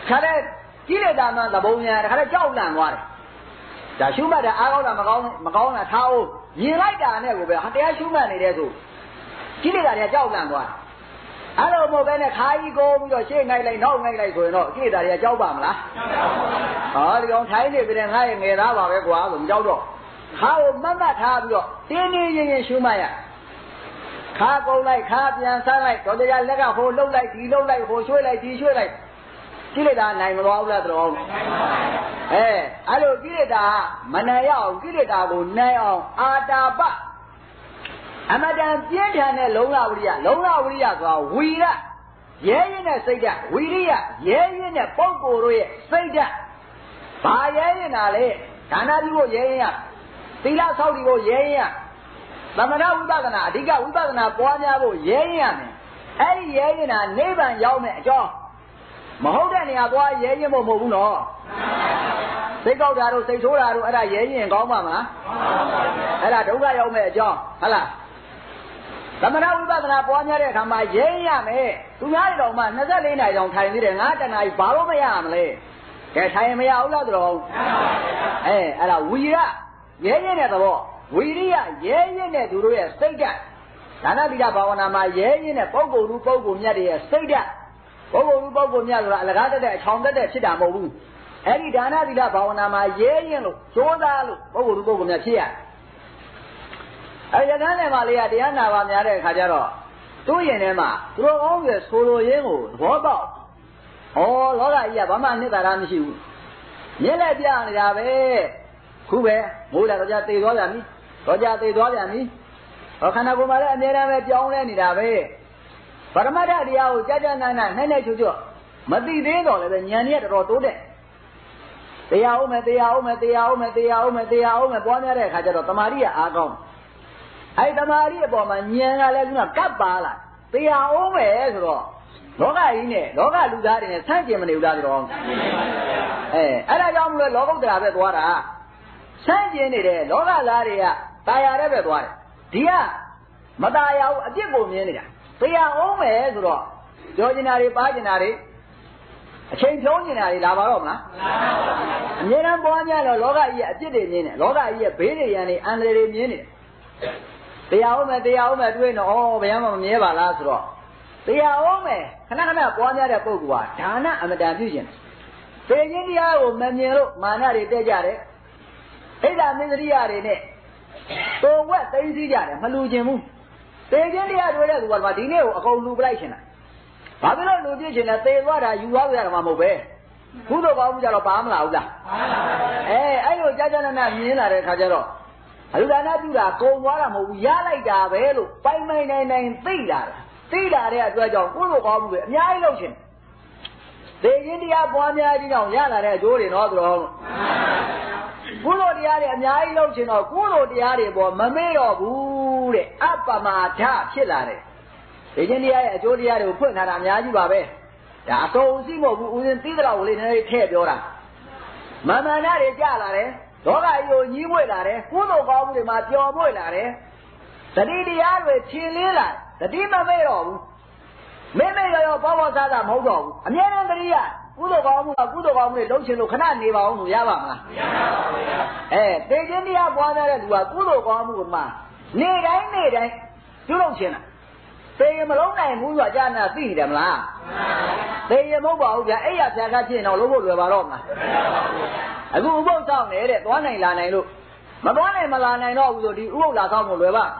ခါတဲ့ကိလေသာမှသဘုံညာခါတဲ့ကြောက်လန့်သွားတယ်ဒါရှုမှတ်တဲ့အားကောင်းတာမကောင်းတာထားအောင်မြင်လိုက်တာနဲ့ကိုပဲတရားရှုမှတ်နေတဲ့ဆိုကိလေသာတွေကြောက်လန့်သွားတယ်အဲ့လိုမဟုတ်ဘဲနဲ့ခါကြီးကိုပြီးတော့ရှေ့ငိုက်လိုက်နောက်ငိုက်လိုက်ဆိုရင်တော့ကိလေသာတွေကကြောက်ပါမလားဟောဒီကောင်ထိုင်းနေပြီတဲ့ငါရဲ့ငယ်သားပါပဲကွာဆိုမကြောက်တော့ခါကိုမတ်မတ်ထားပြီးတော့တင်းတင်းရင်ရင်ရှုမှတ်ရခါကုန်းလိုက်ခါပြန်ဆန်းလိုက်တော့တရားလက်ကဟိုလှုပ်လိုက်ဒီလှုပ်လိုက်ဟိုရွှေ့လိုက်ဒီရွှေ့လိုက်ကိလေသာနိုင်မသွားဘူးလားတော်အဲ့လိုကိလေသာမနိုင်အောင်ကိလေသာကိုနိုင်အောင်အာတာပအမတန်ပြင်းထန်တဲ့လုံလဝိရိယဆိုတာဝီရရဲရင်တဲ့စိတ်ဓာတ်ဝီရိယရဲရင်တဲ့ပုဂ္ဂိုလ်တို့ရဲ့စိတ်ဓာတ်ဘာရဲရင်တာလဲဒါနပြုဖို့ရဲရင်ရသီလဆောက်တည်ဖို့ရဲရင်ရသမထဝိပဿနာအဓိကဝိပဿနာပွားများဖို့ရဲရင်ရမယ်အဲ့ဒီရဲရင်တာနိဗ္ဗာန်ရောက်မယ်အကြောင်းမဟုတ်တဲ့နေရာသွားရဲရင်ဖို့မဟုတ်ဘူးနော်စိတ်ကောက်တာတို့စိတ်ဆိုးတာတို့အဲ့ဒါရဲရင်ကောင်းပါမလားအဲ့ဒါဒုက္ခရောက်မယ်အကြောင်းဟုတ်လားသမထဝိပဿနာပွားများတဲ့အခါမှာရဲရမယ်သူများတွေတော့မှ24နာရီတောင်ထိုင်သေးတယ်ငါတနာရီဘာလို့မရမလဲကဲထိုင်မရဘူးလားတော်အဲ့ဒါဝီရရဲရင်တဲ့သဘောဝီရိယရဲရင်တဲ့သူတို့ရဲ့စိတ်ဓာတ်ဒါနသီလဘာဝနာမှာရဲရင်တဲ့ပုဂ္ဂိုလ်လူပုဂ္ဂိုလ်မြတ်တွေရဲ့စိတ်ဓာတ်ပုဂ္ဂိုလ်လူပုဂ္ဂိုလ်မြတ်ဆိုတာအလကားတက်တဲ့အချောင်တက်တဲ့ဖြစ်တာမဟုတ်ဘူးအဲ့ဒီဒါနသီလဘာဝနာမှာရဲရင်လို့ကြိုးစားလို့ပုဂ္ဂိုလ်လူပုဂ္ဂိုလ်မြတ်ဖြစ်ရတယ်အဲ့ရကန်းနယ်မှာလေးကတရားနာပါများတဲ့အခါကျတော့သူ့ရင်ထဲမှာသူတို့ကောင်းရဲ့ဆိုလိုရင်းကိုသဘောပေါက်လောကကြီးကဘာမှအနှစ်သာရမရှိဘူးမြက်လက်ပြနေတာပဲခုပဲမိုးလာတော့ကြသေသွားပြန်ပြီတော့ကြသေသွားပြန်ပြီခန္ဓာကိုယ်မှာလည်းအများအားပဲပြောင်းလဲနေတာပဲပရမတ္ထတရားကိုကြာကြာနာနာနဲ့ချွတ်ချွတ်မသိသေးတော့လည်းပဲဉာဏ်ကြီးကတော်တော်တိုးတဲ့တရားအောင်မယ်ပွားများတဲ့အခါကျတော့တမာရီကအားကောင်းအဲ့တမာရီအပေါ်မှာဉာဏ်ကလည်းကကပ်ပါလာတရားအောင်မယ်ဆိုတော့လောကကြီးနဲ့လောကလူသားတွေနဲ့ဆန့်ကျင်မနေဘူးလားတော်အဲ့ဒါကြောင့်မလို့လောကုတ္တရာပဲသွားတာဆန့်ကျင်နေတဲ့လောကသားတွေကตายရတဲ့ပဲသွားတယ်ဒီကမตายရဘူးအပြစ်ကိုမြင်နေတာတရားအောင်မယ်ဆိုတော့ကြောကျင်တာတွေပါကျင်တာတွေအချိန်ဖြုံးကျင်တာတွေလာပါတော့မလားအမြဲတမ်းပွားများတော့လောကကြီးရဲ့အပြစ်တွေမြင်တယ်လောကကြီးရဲ့ဘေးတွေရန်တွေအန္တရာယ်တွေမြင်နေတယ်တရားအောင်မယ်တွေ့တော့ဘယ်မှမမြဲပါလားဆိုတော့တရားအောင်မယ်ခဏပွားများတဲ့ပုဂ္ဂိုလ်ဟာဒါနအမတန်ပြုကျင်တယ်သေခြင်းတရားကိုမမြင်လို့မာနတွေတက်ကြတယ်ဣဒ္ဓမစ္စရိယတွေနဲ့တိုဝက်သိသိကြတယ်မလူကျင်ဘူးသေခြင်းတရားတွေ့တဲ့သူကဒီနေ့ကိုအကုန်လူပလိုက်ချင်တာဘာဖြစ်လို့လူပြည့်ချင်လဲသေသွားတာယူသွားကြတာမှမဟုတ်ပဲကုသိုလ်ကောင်းမှုကြတော့ပါမလားဟုတ်လားအဲ့လိုကြာကြာနာနာမြင်လာတဲ့အခါကျတော့အလူဒါနပြုတာကုံသွားတာမဟုတ်ဘူးရလိုက်တာပဲလို့ပိုင်နိုင်သိလာတဲ့အတွက်ကြောင့်ကုသိုလ်ကောင်းမှုတွေအများကြီးလုပ်ချင်သေခြင်းတရားပွားများခြင်းကြောင့်ရလာတဲ့အကျိုးတွေတော့သူတော်ကုသိုလ်တရားတွေအများကြီးလုပ်ချင်တော့ကုသိုလ်တရားတွေပေါ်မမေ့တော့ဘူးတဲ့အပ္ပမာဒဖြစ်လာတယ်သေခြင်းတရားရဲ့အကျိုးတရားတွေကိုဖွင့်ထားတာအများကြီးပါပဲဒါအကုန်စီးမဟုတ်ဘူးဦးဇင်းသိတဲ့လောက်လေးနည်းနည်းထည့်ပြောတာမာနတွေကြလာတယ်လောကကြီးကိုညှိမွေ့လာတယ်ကုသိုလ်ကောင်းမှုတွေမှာပျော်မွေ့လာတယ်သတိတရားတွေဖြင်းလင်းလာသတိမမေ့တော့ဘူးမေ့ရောပေါ်စားတာမဟုတ်တော့ဘူးအမြဲတမ်းသတိရကုသိုလ်ကောင်းမှုတွေလုံးချင်လို့ခဏနေပါအောင်လို့ရပါမလားမရပါဘူးဗျာသေခြင်းတရားပွားများတဲ့သူကကုသိုလ်ကောင်းမှုကမှနေတိုင်းပြုလုပ်ခြင်းလားသေရင်မလုံးနိုင်ဘူးဆိုတာကြာနာသိနေတယ်မလားသေရင်မဟုတ်ပါဘူးဗျာအဲ့ရဖြာခတ်ဖြစ်ရင်တော့လုံးဖို့လွယ်ပါတော့မလားအခုဥပုသ်ဆောင်နေတဲ့သွားနိုင်လာနိုင်လို့မသွားနိုင်မလာနိုင်တော့ဘူးဆိုဒီဥပုသ်လာဆောင်ဖို့လွယ်ပါ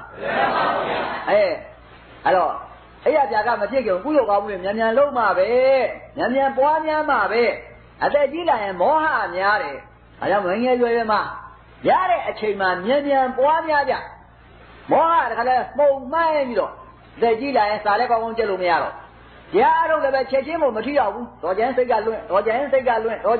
အဲ့တော့အဲ့ရဖြာခမဖြစ်ခင်ကုသိုလ်ကောင်းမှုတွေမြန်လုံးမှာပဲမြန်ပွားများမှာပဲအသက်ကြီးလာရင်မောဟများတယ်ဒါကြောင့်ငယ်ငယ်ရွယ်ရွယ်မှာရတဲ့အချိန်မှာမြန်ပွားများကြမောဟတခါလဲမှုံမှန်းပြီးတော့သက်ကြီးလာရင်စာလည်းကောင်းကောင်းကျက်လို့မရတော့ရားအထုတ်လည်းပဲချက်ချင်းမထိရောက်ဘူးတော်ကျန်စိတ်ကလွင့်ကျမ်းမာကြီးကလည်းအ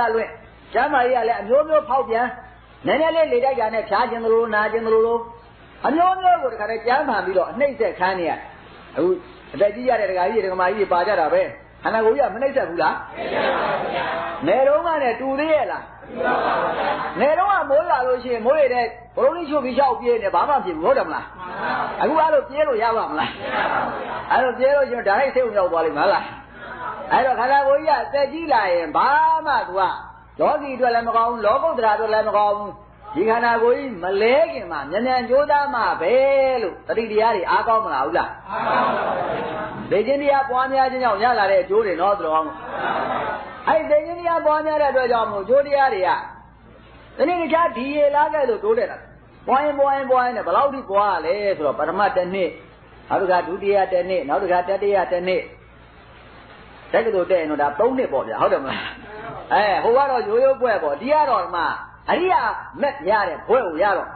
မျိုးမျိုးဖောက်ပြန်နည်းနည်းလေးလေတိုက်တာနဲ့ဖြားခြင်းသလိုနာခြင်းသလိုအမျိုးမျိုးကိုတခါတည်းကြမ်းမှန်ပြီးတော့အနှိမ့်ဆက်ခန်းနေရအခုအသက်ကြီးရတဲ့ဒကာကြီးတွေဒကာမကြီးတွေပါကြတာပဲခန္ဓာကိုယ်ကြီးကမနှိမ့်ဆက်ဘူးလားနှိမ့်ဆက်ပါဘူးဗျာနယ်တော့ကနဲ့တူသေးရဲ့လားတူပါပါဗျာနယ်တော့ကမိုးလာလို့ရှိရင်မိုးရတဲ့ဘလုံးလေးချုပ်ပြီးလျှောက်ပြေးနေဘာမှဖြစ်ဘူးဟုတ်တယ်မလားအခုအဲ့လိုပြေးလို့ရပါမလားမရပါဘူးဗျာအဲ့လိုပြေးလို့ရှိရင်ဒါနဲ့စိတ်ဝင်ရောက်သွားလိမ့်မလားအဲ့တော့ခန္ဓာကိုယ်ကြီးကသက်ကြီးလာရင်ဘာမှသူကလောကီအတွက်လည်းမကောင်းဘူးလောကုတ္တရာအတွက်လည်းမကောင်းဘူးဒီခန္ဓာကိုယ်ကြီးမလဲခင်မှာမြန်မြန်ကြိုးစားမှပဲလို့တတိတရားတွေအားကောင်းမလားဟုတ်လားအားကောင်းပါဘူးဒေခြင်းတရားပွားများခြင်းကြောင့်ရလာတဲ့အကျိုးတွေနော်သူတော်ကောင်းအဲ့ဒေခြင်းတရားပွားများတဲ့အတွက်ကြောင့်မို့ကျိုးတရားတွေကဒီနေ့တခြားဒီရေလားကဲလို့တိုးတယ်လားပွားရင်နဲ့ဘယ်လောက်ထိပွားရလဲဆိုတော့ပထမတစ်နှစ်နောက်တစ်ခါဒုတိယတစ်နှစ်နောက်တစ်ခါတတိယတစ်နှစ်တက္ကသိုလ်တက်ရင်တော့ဒါ3နှစ်ပေါ့ဗျာဟုတ်တယ်မလားဟိုကတော့ရိုးရိုးပွဲပေါ့ဒီကတော့မှအရိယာမက်ရတဲ့ဘွဲကိုရတော့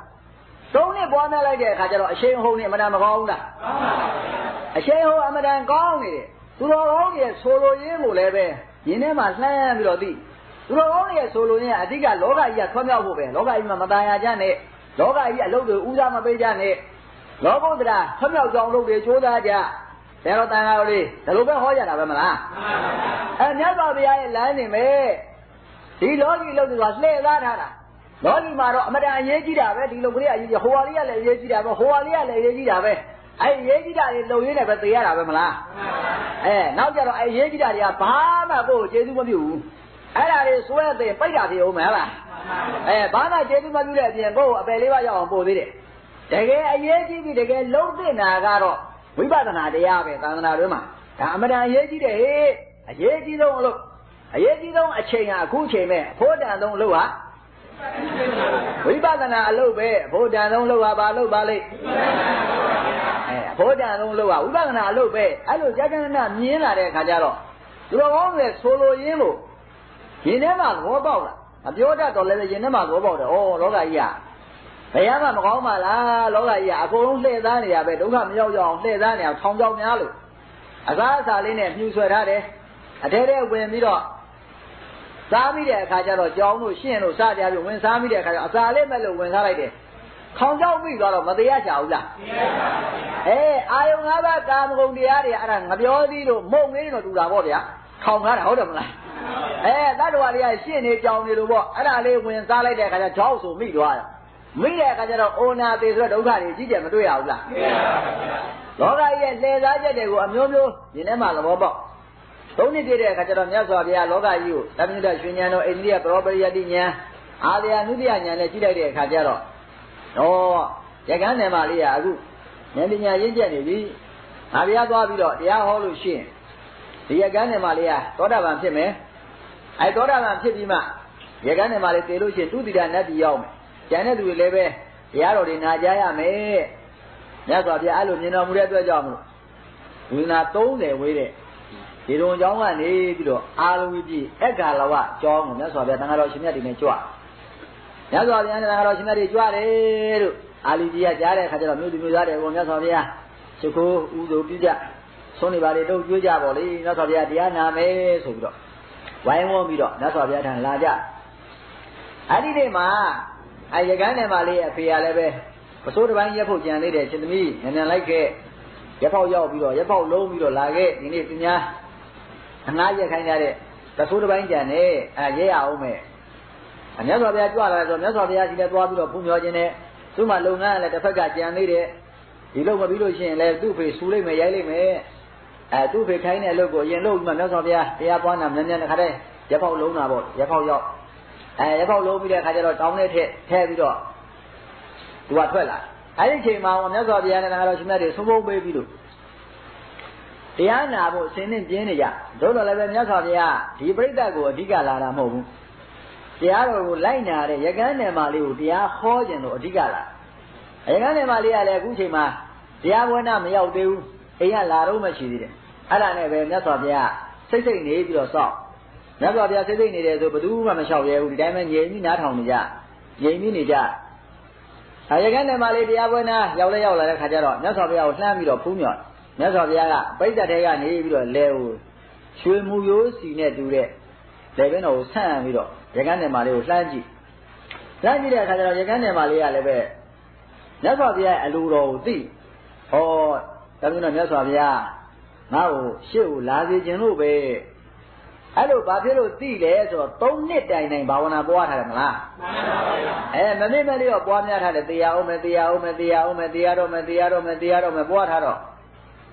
3နှစ်ပွားများလိုက်တဲ့အခါကျတော့အရှိန်ဟုန်နေအမှန်တန်မကောင်းဘူးလားအရှိန်ဟုန်အမှန်တန်ကောင်းနေတယ်သူတော်ကောင်းရဲ့ဆိုလိုရင်းကိုလည်းပဲရင်းထဲမှာလှမ်းပြီးတော့သိသူတော်ကောင်းရဲ့ဆိုလိုရင်းအဓိကလောကကြီးကထွန်းမြောက်ဖို့ပဲလောကကြီးမှာမตายရကြနဲ့လောကကြီးအလုပ်တွေဥစားမပေးကြနဲ့လောကုတ္တရာထွန်းမြောက်ကြောင်းလုပ်တွေကြိုးစားကြဆရာတော်တန်ခါတော်လေးဒါလိုပဲဟောကြတာပဲမလားမြတ်စွာဘုရားရဲ့လမ်းနေမဲ့ဒီလောကီလုပ်တွေကလှည့်သားထားတာလောကီမှာတော့အမတန်အရေးကြီးတာပဲဒီလုပ်ကလေးအရေးကြီးဟိုဟာလေးကလည်းအရေးကြီးတာပဲဟိုဟာလေးကလည်းအရေးကြီးတာပဲအဲ့အရေးကြီးတာတွေလုံရင်းနဲ့ပဲသိရတာပဲမလားနောက်ကြတော့အဲ့အရေးကြီးတာတွေကဘာမှကိုယ်ကျေးဇူးမပြုဘူးအဲ့ဒါတွေစွဲသိပိတ်တာဖြစ်အောင်မလားဘာမှကျေးဇူးမပြုတဲ့အပြင်ကိုယ်အပယ်လေးပါရောက်အောင်ပို့သေးတယ်တကယ်အရေးကြီးပြီးတကယ်လုံးသိတာကတော့ဝိပဿနာတရားပဲသာသနာ့တွင်မှာဒါအမှန်တန်အရေးကြီးတယ်ဟေ့အရေးကြီးဆုံးအလုပ်အရေးကြီးဆုံးအချိန်ဟာအခုချိန်ပဲအဖို့တန်ဆုံးအလုပ်ဟာဝိပဿနာအလုပ်ပဲအဖို့တန်ဆုံးအလုပ်ဟာဘာလုပ်ပါလိမ့်အဖို့တန်ဆုံးအလုပ်ဟာဝိပဿနာအလုပ်ပဲအဲ့လိုကြာကြာနာမြင်လာတဲ့အခါကျတော့သူတော်ကောင်းတွေဆိုလိုရင်းလို့ရင်ထဲမှာသဘောပေါက်လာမပြောတတ်တော့လည်းရင်ထဲမှာသဘောပေါက်တယ်ဩလောကကြီးကဘယ်မှမကောင်းပါလားလောကကြီးကအကုန်လုံးလှည့်သားနေရပဲဒုက္ခမရောက်ကြအောင်လှည့်သားနေအောင်ထောင်ချောင်းများလို့အစားအစာလေးနဲ့မြှူဆွဲထားတယ်အထဲထဲဝင်ပြီးတော့စားမိတဲ့အခါကျတော့ကြောင်းလို့ရှင်းလို့စားကြပြီးဝင်စားမိတဲ့အခါကျတော့အစာလေးမဲ့လို့ဝင်စားလိုက်တယ်ခေါင်းကြောက်ပြီးတော့မတရားချဘူးလားအာယုံ၅ပါးကာမဂုဏ်တရားတွေအဲ့ဒါငပြောသေးလို့မုံလေးတော့တူတာပေါ့ဗျာခေါင်းကားတာဟုတ်တယ်မလားတတ္တဝါတွေကရှင်းနေကြောင်နေလို့ပေါ့အဲ့ဒါလေးဝင်စားလိုက်တဲ့အခါကျကြောက်ဆိုမိသွားတယ်မိတဲ့အခါကျတော့အိုနာသေးဆိုတဲ့ဒုက္ခတွေကြီးကျယ်မတွေ့ရဘူးလားလောကကြီးရဲ့လှည့်စားချက်တွေကိုအမျိုးမျိုးရင်ထဲမှာသဘောပေါက်သုံးနှစ်ပြည့်တဲ့အခါကျတော့မြတ်စွာဘုရားလောကကြီးကိုသဗ္ဗညုတရွှေဉာဏ်တော်အိန္ဒိယပရောပရိယတိဉာဏ်အာလယနုတ္တိယဉာဏ်နဲ့ကြည့်လိုက်တဲ့အခါကျတော့ရကန်းနယ်မှာလေးကအခုဉာဏ်ပညာရင့်ကျက်နေပြီငါဘုရားသွားပြီးတော့တရားဟောလို့ရှိရင်ဒီရကန်းနယ်မှာလေးကသောတာပန်ဖြစ်မယ်သောတာပန်ဖြစ်ပြီးမှရကန်းနယ်မှာလေးတည်လို့ရှိရင်သူတိတနတ်ပြည်ရောက်မယ်ကျန်တဲ့သူတွေလည်းပဲတရားတော်တွေနာကြားရမယ်မြတ်စွာဘုရားအဲ့လိုမြင်တော်မူတဲ့အတွက်ကြောင့်မို့ဝိညာဉ်30ဝေးတဲ့ဒီတုံကျောင်းကနေပြီးတော့အာရဝိပြည်အခါလဝကျောင်းကိုမြတ်စွာဘုရားတန်ခါတော်ရှင်မြတ်တွေနဲ့ကြွမြတ်စွာဘုရားတန်ခါတော်ရှင်မြတ်တွေကြွတယ်လို့အာလီကြီးကကြားတဲ့အခါကျတော့မြို့သူမြို့သားတွေကိုမြတ်စွာဘုရားရှိခိုးဥသိုလ်ပြုကြဆုံးနေပါလေတို့ကြွေးကြပါလေမြတ်စွာဘုရားတရားနာမယ်ဆိုပြီးတော့ဝိုင်းဝန်းပြီးတော့မြတ်စွာဘုရားထံလာကြအဲ့ဒီနေ့မှာရကန်းနယ်မှာလေးအဖေရလည်းပဲပစိုးတစ်ပိုင်းရက်ဖို့ကြံလေးတယ်ရှင်သမီးနန်းနန်းလိုက်ခဲ့ရက်ဖောက်ရောက်ပြီးတော့ရက်ဖောက်လုံးပြီးတော့လာခဲ့ဒီနေ့သူများအငှားရက်ခိုင်းကြတဲ့ပစိုးတစ်ပိုင်းကြံနေရဲရအောင်မယ်မြတ်စွာဘုရားကြွလာတယ်ဆိုမြတ်စွာဘုရားကြီးလည်းသွားပြီးတော့ဖူးမြော်ခြင်းနဲ့သူ့မှာလုပ်ငန်းလည်းတစ်ဖက်ကကြံသေးတယ်ဒီလုပ်မပြီးလို့ရှိရင်လည်းသူ့ဖေဆူလိုက်မယ်ရိုက်လိုက်မယ်သူ့ဖေခိုင်းတဲ့အလုပ်ကိုအရင်လုပ်ပြီးမှမြတ်စွာဘုရားတရားပွားနာမြန်မြန်တခါတည်းရက်ဖောက်လုံးတာပေါ့ရက်ဖောက်ရောက်ရက်ဖောက်လုံးပြီးတဲ့အခါကျတော့တောင်းနဲ့ထည့်ပြီးတော့သူကထွက်လာအဲ့ဒီချိန်မှာမြတ်စွာဘုရားနဲ့တော်ရှင်မြတ်တွေသုံးဖို့ပေးပြီးလို့တရားနာဖို့အစဉ်နဲ့ပြင်းနေကြတို့တော့လည်းပဲမြတ်စွာဘုရားဒီပြိဿကိုအဓိကလာတာမဟုတ်ဘူးတရားတော်ကိုလိုက်နာတဲ့ရကန်းနယ်မှာလေးကိုတရားဟောခြင်းလို့အဓိကလာရကန်းနယ်မှာလေးကလည်းအခုချိန်မှာတရားဝဲနာမရောက်သေးဘူးအိမ်ကလာတော့မှရှိသေးတယ်အဲ့ဒါနဲ့ပဲမြတ်စွာဘုရားစိတ်နေပြီးတော့စောင့်မြတ်စွာဘုရားစိတ်နေတယ်ဆိုဘယ်သူမှမလျှောက်ရဲဘူးဒီတိုင်းပဲငြိမ်ပြီးနားထောင်နေကြငြိမ်ပြီးနေကြရကန်းနယ်မှာလေးတရားပွဲနာရောက်လာတဲ့ခါကျတော့မြတ်စွာဘုရားကိုလှမ်းပြီးတော့ဖူးမြော်မြတ်စွာဘုရားကပိဋကထဲကနေပြီးတော့လဲကိုရွှေမူရိုးစီနဲ့တူတဲ့လေပင်တော်ကိုဆန့်ပြီးတော့ရကန်းနယ်မှာလေးကိုလှမ်းကြည့်တဲ့အခါကျတော့ရကန်းနယ်မှာလေးကလည်းပဲမြတ်စွာဘုရားရဲ့အလိုတော်ကိုသိဒါမျိုးနဲ့မြတ်စွာဘုရားငါ့ကိုရှေ့ကိုလာစေခြင်းလို့ပဲအဲ့လိုဘာဖြစ်လို့သိလဲဆိုတော့3နှစ်တိုင်ဘာဝနာပွားထားတယ်မလားမှန်ပါဗျာမမေ့တော့ပွားများထားတယ်တရားအောင်မယ်ပွားထားတော့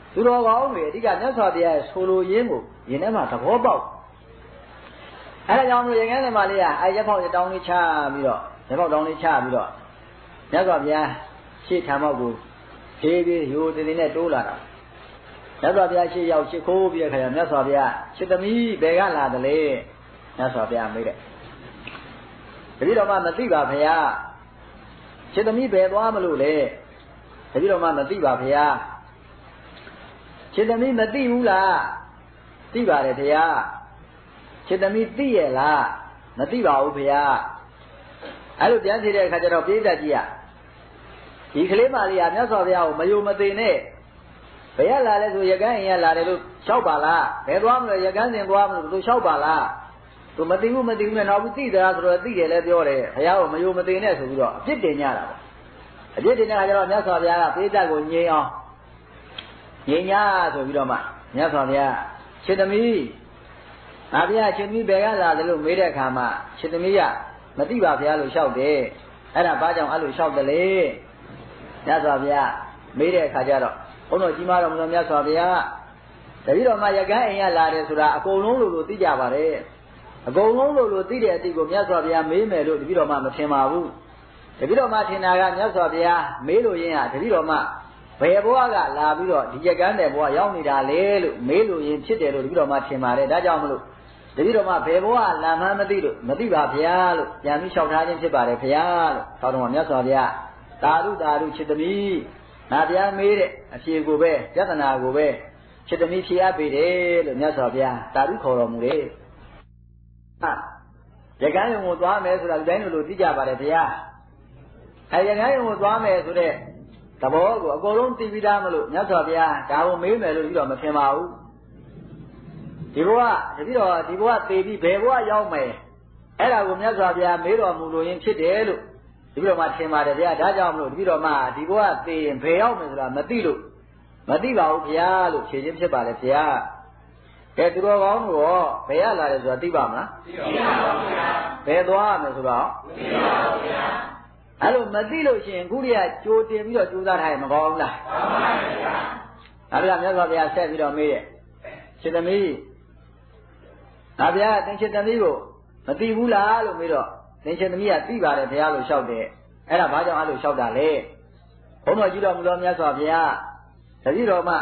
သူတော်ကောင်းတွေအဓိကမြတ်စွာဘုရားရဲ့ဆိုလိုရင်းကိုယင်ထဲမှာသဘောပေါက်အဲဒါကြောင့်လို့ရငန်းသမားလေးကအဲရက်ပေါက်တောင်းလေးချပြီးတော့ရက်ပေါက်တောင်းလေးချပြီးတော့မြတ်စွာဘုရားရှေ့ထံမောက်ကိုဖြည်းဖြည်းရိုးတည်တည်နဲ့တိုးလာတာမြတ်စွာဘုရားရှေ့ရောက်ရှေ့ခိုးပြီးတဲ့ခါကျမြတ်စွာဘုရားရှစ်သမီးဘယ်ကလာတယ်လဲမြတ်စွာဘုရားမေးတယ်တပည့်တော်မှမသိပါဘုရားရှစ်သမီးဘယ်သွားမလို့လဲတပည့်တော်မှမသိပါဘုရားရှစ်သမီးမသိဘူးလားသိပါတယ်ဘုရားရှစ်သမီးသိရဲ့လားမသိပါဘူးဘုရားအဲ့လိုပြန်ကြည့်တဲ့အခါကျတော့ပြိဿကြီးကဒီကလေးမလေးကမြတ်စွာဘုရားကိုမယုံမသိနဲ့ဘယ်ရလာလဲဆိုရကန်းအိမ်ရလာတယ်လို့လျှောက်ပါလားဘယ်သွားမလို့ရကန်းစင်သွားမလို့သူလျှောက်ပါလားသူမသိဘူးနဲ့နောက်ပြီးသိသလားဆိုတော့သိတယ်လည်းပြောတယ်ဘုရားကိုမယုံမသိနဲ့ဆိုပြီးတော့အပြစ်တင်ကြတာပေါ့အပြစ်တင်တဲ့အခါကျတော့မြတ်စွာဘုရားကပြိဿကိုငြိမ်အောင်ငြိမ်ညာဆိုပြီးတော့မှမြတ်စွာဘုရားရှင်သမီးငါဘုရားရှင်သမီးဘယ်ကလာတယ်လို့မေးတဲ့အခါမှာရှင်သမီးကမသိပါဘုရားလို့လျှောက်တယ်အဲ့ဒါဘာကြောင့်အဲ့လိုလျှောက်တယ်လဲမြတ်စွာဘုရားမေးတဲ့အခါကျတော့ဘုန်းတော်ကြီးမတော်မူသောမြတ်စွာဘုရားတပည့်တော်မှရကန်းအိမ်ကလာတယ်ဆိုတာအကုန်လုံးလို့သိကြပါတယ်အကုန်လုံးလို့သိတဲ့အတိကိုမြတ်စွာဘုရားမေးမယ်လို့တပည့်တော်မှမထင်ပါဘူးတပည့်တော်မှထင်တာကမြတ်စွာဘုရားမေးလို့ရင်းဟာတပည့်တော်မှဘယ်ဘဝကလာပြီးတော့ဒီရကန်းတဲ့ဘဝရောက်နေတာလဲလို့မေးလို့ရင်းဖြစ်တယ်လို့တပည့်တော်မှထင်ပါတယ်ဒါကြောင့်မလို့တပည့်တော်မှဘယ်ဘဝလာမှန်းမသိလို့မသိပါဗျာလို့ပြန်ပြီးလျှောက်ထားခြင်းဖြစ်ပါတယ်ဗျာလို့သောတော်မြတ်စွာဘုရားသာဓုသာဓုချစ်သမီးငါဗျာမေးတဲ့အဖြေကိုပဲယတနာကိုပဲချစ်သမီးဖြေအပ်ပေတယ်လို့မြတ်စွာဘုရားသာဓုခေါ်တော်မူတယ်ရကန်းယုံကိုသွားမယ်ဆိုတာဒီတိုင်းလိုသိကြပါတယ်ဗျာရကန်းယုံကိုသွားမယ်ဆိုတဲ့သဘောကိုအကုန်လုံးသိပြီးသားမလို့မြတ်စွာဘုရားဒါကိုမေးမယ်လို့ပြီးတော့မထင်ပါဘူးဒီဘဝတတိတော်ဒီဘဝသေပြီးဘယ်ဘဝရောက်မယ်အဲ့ဒါကိုမြတ်စွာဘုရားမေးတော်မူလို့ရင်ဖြစ်တယ်လို့ဒီလိုမှထင်ပါတယ်ဗျာဒါကြောင့်မလို့ဒီလိုမှဒီဘဝသေရင်ဘယ်ရောက်မယ်ဆိုတာမသိလို့မသိပါဘူးဗျာလို့ဖြေခြင်းဖြစ်ပါတယ်ဗျာကဲသူတော်ကောင်းတို့ရောဘယ်ရလာတယ်ဆိုတာသိပါမလားသိပါပါဗျာဘယ်သွားရမယ်ဆိုတော့သိပါပါဗျာအဲ့လိုမသိလို့ရှိရင်ခုတည်းကကြိုတင်ပြီးတော့ကြိုးစားထားရင်မကောင်းဘူးလားမှန်ပါဗျာဒါပြမြတ်စွာဘုရားဆက်ပြီးတော့မေးရဲ့ရှင်သမီးငါဗျာသင်ရှင်သမီးကိုမသိဘူးလားလို့မေးတော့သင်ရှင်သမီးကသိပါတယ်ဘုရားလို့လျှောက်တယ်အဲ့ဒါဘာကြောင့်အဲ့လိုလျှောက်တာလဲဘုန်းတော်ကြီးတော်မူသောမြတ်စွာဘုရားတပည့်တော်မှ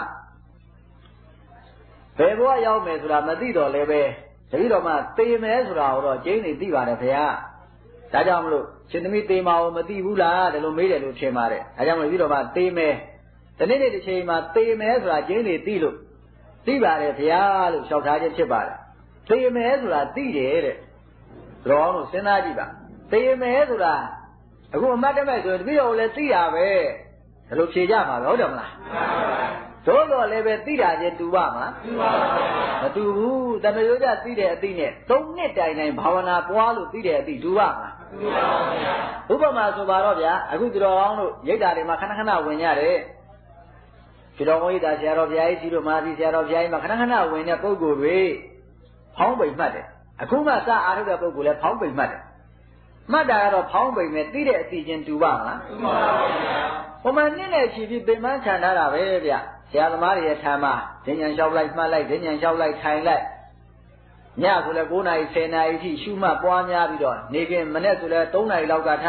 ဘယ်ဘဝရောက်မယ်ဆိုတာမသိတော့လည်းပဲတပည့်တော်မှသေမယ်ဆိုတာတော့ကျင်းနေသိပါတယ်ဘုရားဒါကြောင့်မလို့ရှင်သမီးသေမှာကိုမသိဘူးလားဒီလိုမေးတယ်လို့ထင်ပါတယ်ဒါကြောင့်မလို့တပည့်တော်မှသေမယ်ဒီနေ့တစ်ချိန်မှာသေမယ်ဆိုတာကျင်းနေသိလို့သိပါတယ်ဘုရားလို့လျှောက်ထားခြင်းဖြစ်ပါတယ်သေမယ်ဆိုတာသိတယ်တဲ့တော်အောင်လို့စဉ်းစားကြည့်ပါသေမယ်ဆိုတာအခုအမှတ်တမဲ့ဆိုရင်တပည့်တော်လည်းသိတာပဲဒါလိုဖြေကြမှာပဲဟုတ်တယ်မလားမှန်ပါပါသို့တော်လည်းပဲသိတာချင်းတူပါမလားတူပါပါမတူဘူးတမယောကြသိတဲ့အသိနဲ့၃နှစ်တိုင်တိုင်ဘာဝနာပွားလို့သိတဲ့အသိတူပါမလားတူပါပါဗျာဥပမာဆိုပါတော့ဗျာအခုတော်အောင်လို့ရိတ်တာတွေမှာခဏခဏဝင်ရတယ်ဒီတော်ဝိဒါဆရာတော်ဘုရားကြီးတို့မာသီဆရာတော်ဘုရားကြီးမှာခဏခဏဝင်တဲ့ပုဂ္ဂိုလ်တွေဖောင်းပိန်မှတ်တယ်အခုမှစအားထုတ်တဲ့ပုဂ္ဂိုလ်လည်းဖောင်းပိန်မှတ်တယ်မှတ်တာကတော့ဖောင်းပိန်နဲ့သိတဲ့အသိချင်းတူပါမလားတူပါပါဗျာဟိုမှာနည်းနဲ့ချီပြီးပင်ပန်းခံထားတာပဲဗျာဆရာသမားတွေရဲ့ထာမှာဒဉ္ဉံလျှောက်လိုက်မှတ်လိုက်ဒဉ္ဉံလျှောက်လိုက်ထိုင်လိုက်ညဆိုလည်း9နာရီ10နာရီအထိရှုမှတ်ပွားများပြီးတော့နေကင်းမနေ့ဆိုလည်း3နာရီလောက်ကထ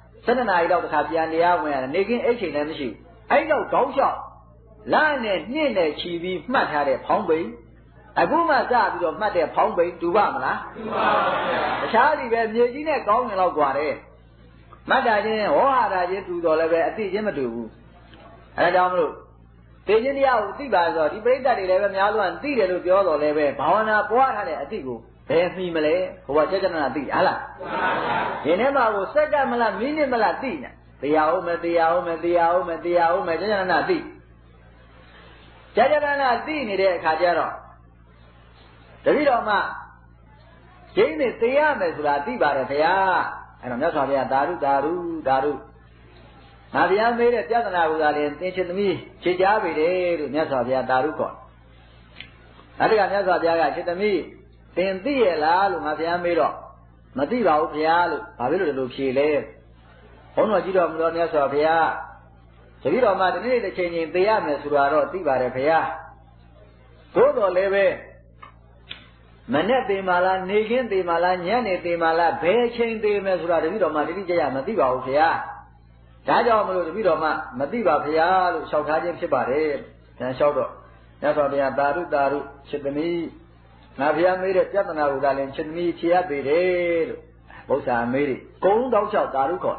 7နာရီလောက်တစ်ခါပြန်တရားဝင်ရတယ်နေကင်းအိတ်ချိန်လည်းမရှိဘူးအဲ့တော့ခေါင်းလျှောက်လမ်းနဲ့နှင့်နဲ့ချီပြီးမှတ်ထားတဲ့ဖောင်းပိန်အခုမှစပြီးတော့မှတ်တဲ့ဖောင်းပိန်တူပါမလားတူပါပါဗျာတခြားဒီပဲမြေကြီးနဲ့ကောင်းရင်လောက်กว่าတယ်မှတ်တာချင်းဟောဟာတာချင်းတူတော်လည်းပဲအသိချင်းမတူဘူးအဲဒါကြောင့်မလို့သိချင်းတရားကိုသိပါဆိုဒီပရိသတ်တွေလည်းပဲများလို့သိတယ်လို့ပြောတော်လည်းပဲဘာဝနာပွားထားတဲ့အသိကိုဘယ်မှီမလဲဟိုကចេတနာသိဟာလားမှန်ပါဗျာဒီထဲမှာကိုစက္ကန့်မလားမိနစ်မလားသိနေတရားဟုတ်မယ်တရားဟုတ်မယ်တရားဟုတ်မယ်တရားဟုတ်မယ်ចេတနာသိចេတနာသိနေတဲ့အခါကျတော့တပည့်တော်မှကျင်းနေသိရမယ်ဆိုတာသိပါတယ်ဗျာအဲ့တော့မြတ်စွာဘုရားသာဓုသာဓုသာဓုငါဘုရားမေးတဲ့ပြဿနာကိုသာလည်းသင်ရှင်သမီးဖြေကြားပေတယ်လို့မြတ်စွာဘုရားသာဓုခေါ်အဲ့ဒီကမြတ်စွာဘုရားကရှင်သမီးသင်သိရလားလို့ငါဘုရားမေးတော့မသိပါဘူးဘုရားလို့ဘာဖြစ်လို့ဒီလိုဖြေလဲဘုန်းတော်ကြီးတော်မူသောမြတ်စွာဘုရားတပည့်တော်မှဒီနေ့တစ်ချိန်ချင်းသိရမယ်ဆိုတာတော့သိပါတယ်ဖေ။သို့တော်လည်းပဲမနဲ့သိမှလားနေခင်းသိမှလားညနေသိမှလားဘယ်ချိန်သိမယ်ဆိုတာတပည့်တော်မှတိတိကျကျမသိပါဘူးဖေ။ဒါကြောင့်မလို့တပည့်တော်မှမသိပါဖေလို့လျှောက်ထားခြင်းဖြစ်ပါတယ်။ပြန်လျှောက်တော့မြတ်စွာဘုရားတာရုချစ်သမီးငါဘုရားမေးတဲ့ပြဿနာကိုဒါလည်းချစ်သမီးဖြေရပေတယ်လို့ဘုရားမေးတယ်ကုန်းတောက်လျှောက်တာရုခေါ်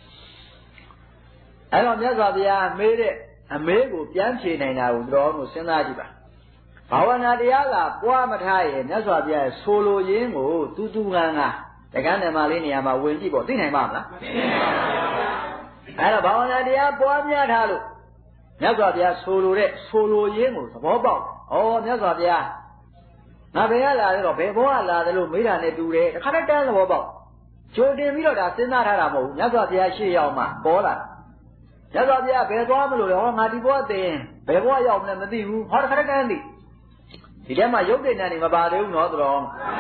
အဲ့တော့မြတ်စွာဘုရားမေးတဲ့အမေးကိုပြန်ဖြေနိုင်တာကိုတော်တို့စဉ်းစားကြည့်ပါဘာဝနာတရားကပွားမထားရင်မြတ်စွာဘုရားဆိုလိုရင်းကိုတူငန်းတက္ကန်းနယ်မှာလေးနေရာမှာဝင်ကြည့်ပေါ့သိနိုင်ပါမလားသိနိုင်ပါဘူးအဲ့တော့ဘာဝနာတရားပွားများထားလို့မြတ်စွာဘုရားဆိုလိုတဲ့ဆိုလိုရင်းကိုသဘောပေါက်မြတ်စွာဘုရားငါဘယ်ကလာလဲတော့ဘယ်ဘောကလာတယ်လို့မေးတာနဲ့တူတယ်တခါတည်းတန်းသဘောပေါက်ကြိုတင်ပြီးတော့ဒါစဉ်းစားထားတာမဟုတ်ဘူးမြတ်စွာဘုရားရှေ့ရောက်မှပေါ်လာမြတ်စွာဘုရားဘယ်သွားမလို့လဲငါဒီဘောသိရင်ဘယ်ဘောရောက်မလဲမသိဘူးတခါတည်းတန်းသိဒီထဲမှာရုပ်တည်နေမပါသေးဘူးနော်ဆိုတော့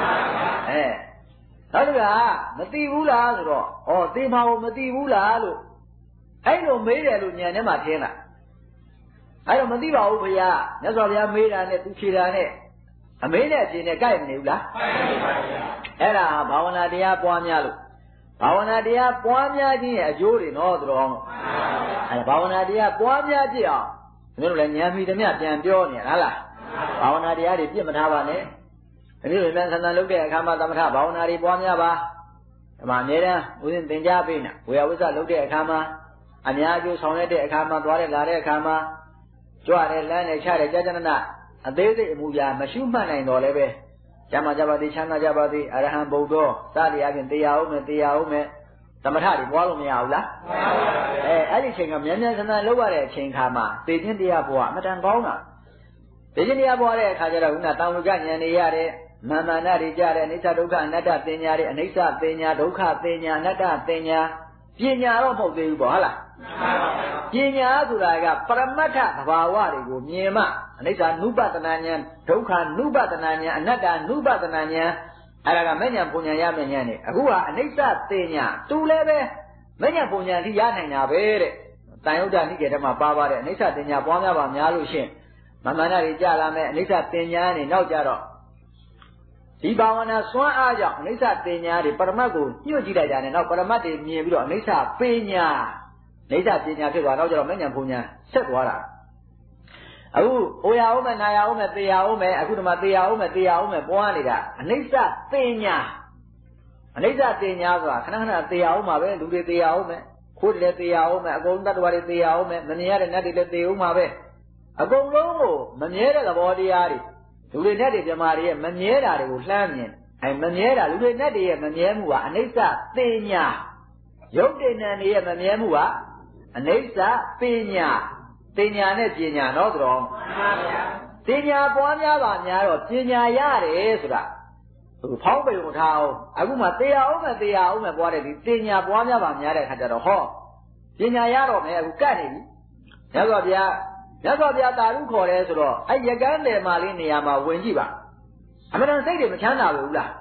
နောက်တစ်ခါမသိဘူးလားဆိုတော့သိမှာကိုမသိဘူးလားလို့အဲ့လိုမေးတယ်လို့ညံထဲမှာထင်တာအဲ့တော့မသိပါဘူးဘုရားမြတ်စွာဘုရားမေးတာနဲ့သူဖြေတာနဲ့အမေးနဲ့အဖြေနဲ့ကြိုက်မနေဘူးလားကြိုက်ပါဗျာအဲ့ဒါဘာဝနာတရားပွားများလို့ဘာဝနာတရားပွားများခြင်းရဲ့အကျိုးတွေနော်သူတော်အဲ့ဘာဝနာတရားပွားများပြည့်အောင်တို့လည်းဉာဏ်မီသမျှပြန်ပြောနေရလားဘာဝနာတရားတွေပြည့်မထားပါနဲ့ဒီလိုမြန်ဆန်ဆန်လုပ်တဲ့အခါမှာသမထဘာဝနာတွေပွားများပါဒီမှာအများတန်းဦးဇင်းသင်ကြားပေးနေဝေယဝိဇ္ဇလုပ်တဲ့အခါမှာအများကျိုးဆောင်တဲ့အခါမှာသွားတဲ့လာတဲ့အခါမှာကြွတယ်လမ်းနဲ့ချတယ်ကြာကြာနာအသေးစိတ်အမူအရာမရှုမှတ်နိုင်တော့လည်းပဲကျမ်းမာကြပါသည်ချမ်းသာကြပါသည်အရဟံဘုဒ္ဓစသည်အပြင်တရားအောင်မယ်သမထတွေပွားလို့မရဘူးလားမရပါဘူးအဲ့ဒီအချိန်ကမြန်မြန်ဆန်ဆန်လုပ်ရတဲ့အချိန်ခါမှာသိခြင်းတရားပွားအမတန်ကောင်းတာသိခြင်းတရားပွားတဲ့အခါကျတော့ခုနတောင်လူကဉာဏ်တွေရတယ်မာမနာတွေကြတယ်အနိစ္စဒုက္ခအနတ္တသင်ညာတွေအနိစ္စသင်ညာဒုက္ခသင်ညာအနတ္တသင်ညာပညာတော့မဟုတ်သေးဘူးပေါ့ဟုတ်လားပညာဆိုတာကပရမတ္ထသဘာဝတွေကိုမြင်မှအနိစ္စနုပတနာဉာဏ်ဒုက္ခနုပတနာဉာဏ်အနတ္တနုပတနာဉာဏ်အဲ့ဒါကမဲ့ညာပုံညာရမဲ့ညာနဲ့အခုကအနိစ္စသင်ညာသူလည်းပဲမဲ့ညာပုံညာတိရနိုင်တာပဲတဲ့တန်ယုဒ္ဓနိကေတမှာပါပါတယ်အနိစ္စသင်ညာပွားများပါများလို့ရှင်မမနာတွေကြလာမယ်အနိစ္စသင်ညာနဲ့နောက်ကြတော့ဒီဘာဝနာစွမ်းအားကြောင့်အနိစ္စသင်ညာတွေပရမတ်ကိုညှို့ကြည့်လိုက်ကြတယ်နောက်ပရမတ်တွေမြင်ပြီးတော့အနိစ္စပညာအနိစ္စပညာဖြစ်သွားတော့ကျတော့မဲ့ညာပုံညာဆက်သွားတာအခုအိုရအောင်မယ်နာရအောင်မယ်သေရအောင်မယ်အခုဒီမှာသေရအောင်မယ်ပွားနေတာအနိစ္စသင်ညာဆိုတာခဏသေရအောင်မှာပဲလူတွေသေရအောင်မယ်ခိုးတွေလည်းသေရအောင်မယ်အကုန်တတ္တဝါတွေသေရအောင်မယ်မမြင်ရတဲ့နတ်တွေလည်းသေအောင်မှာပဲအကုန်လုံးကိုမမြဲတဲ့သဘောတရားတွေလူတွေနဲ့တွေပြမာတွေရဲ့မမြဲတာတွေကိုလှမ်းမြင်မမြဲတာလူတွေနဲ့တွေရဲ့မမြဲမှုကအနိစ္စသင်ညာရုပ်တည်ဉာဏ်တွေရဲ့မမြဲမှုကအနိစ္စပညာသင်ညာနဲ့ပညာနော်သူတော်ပညာပွားများပါများတော့ပညာရတယ်ဆိုတာဖောင်းပေုံထားအောင်အခုမှသေရအောင်မယ်ပွားတယ်ဒီပညာပွားများပါများတဲ့အခါကျတော့ပညာရတော့မယ်အခုကတ်နေပြီမြတ်စွာဘုရားတာရုခေါ်တယ်ဆိုတော့အဲ့ရကန်းတယ်မှာလေးနေရာမှာဝင်ကြည့်ပါအမှန်တန်စိတ်တွေမချမ်းသာဘူးလား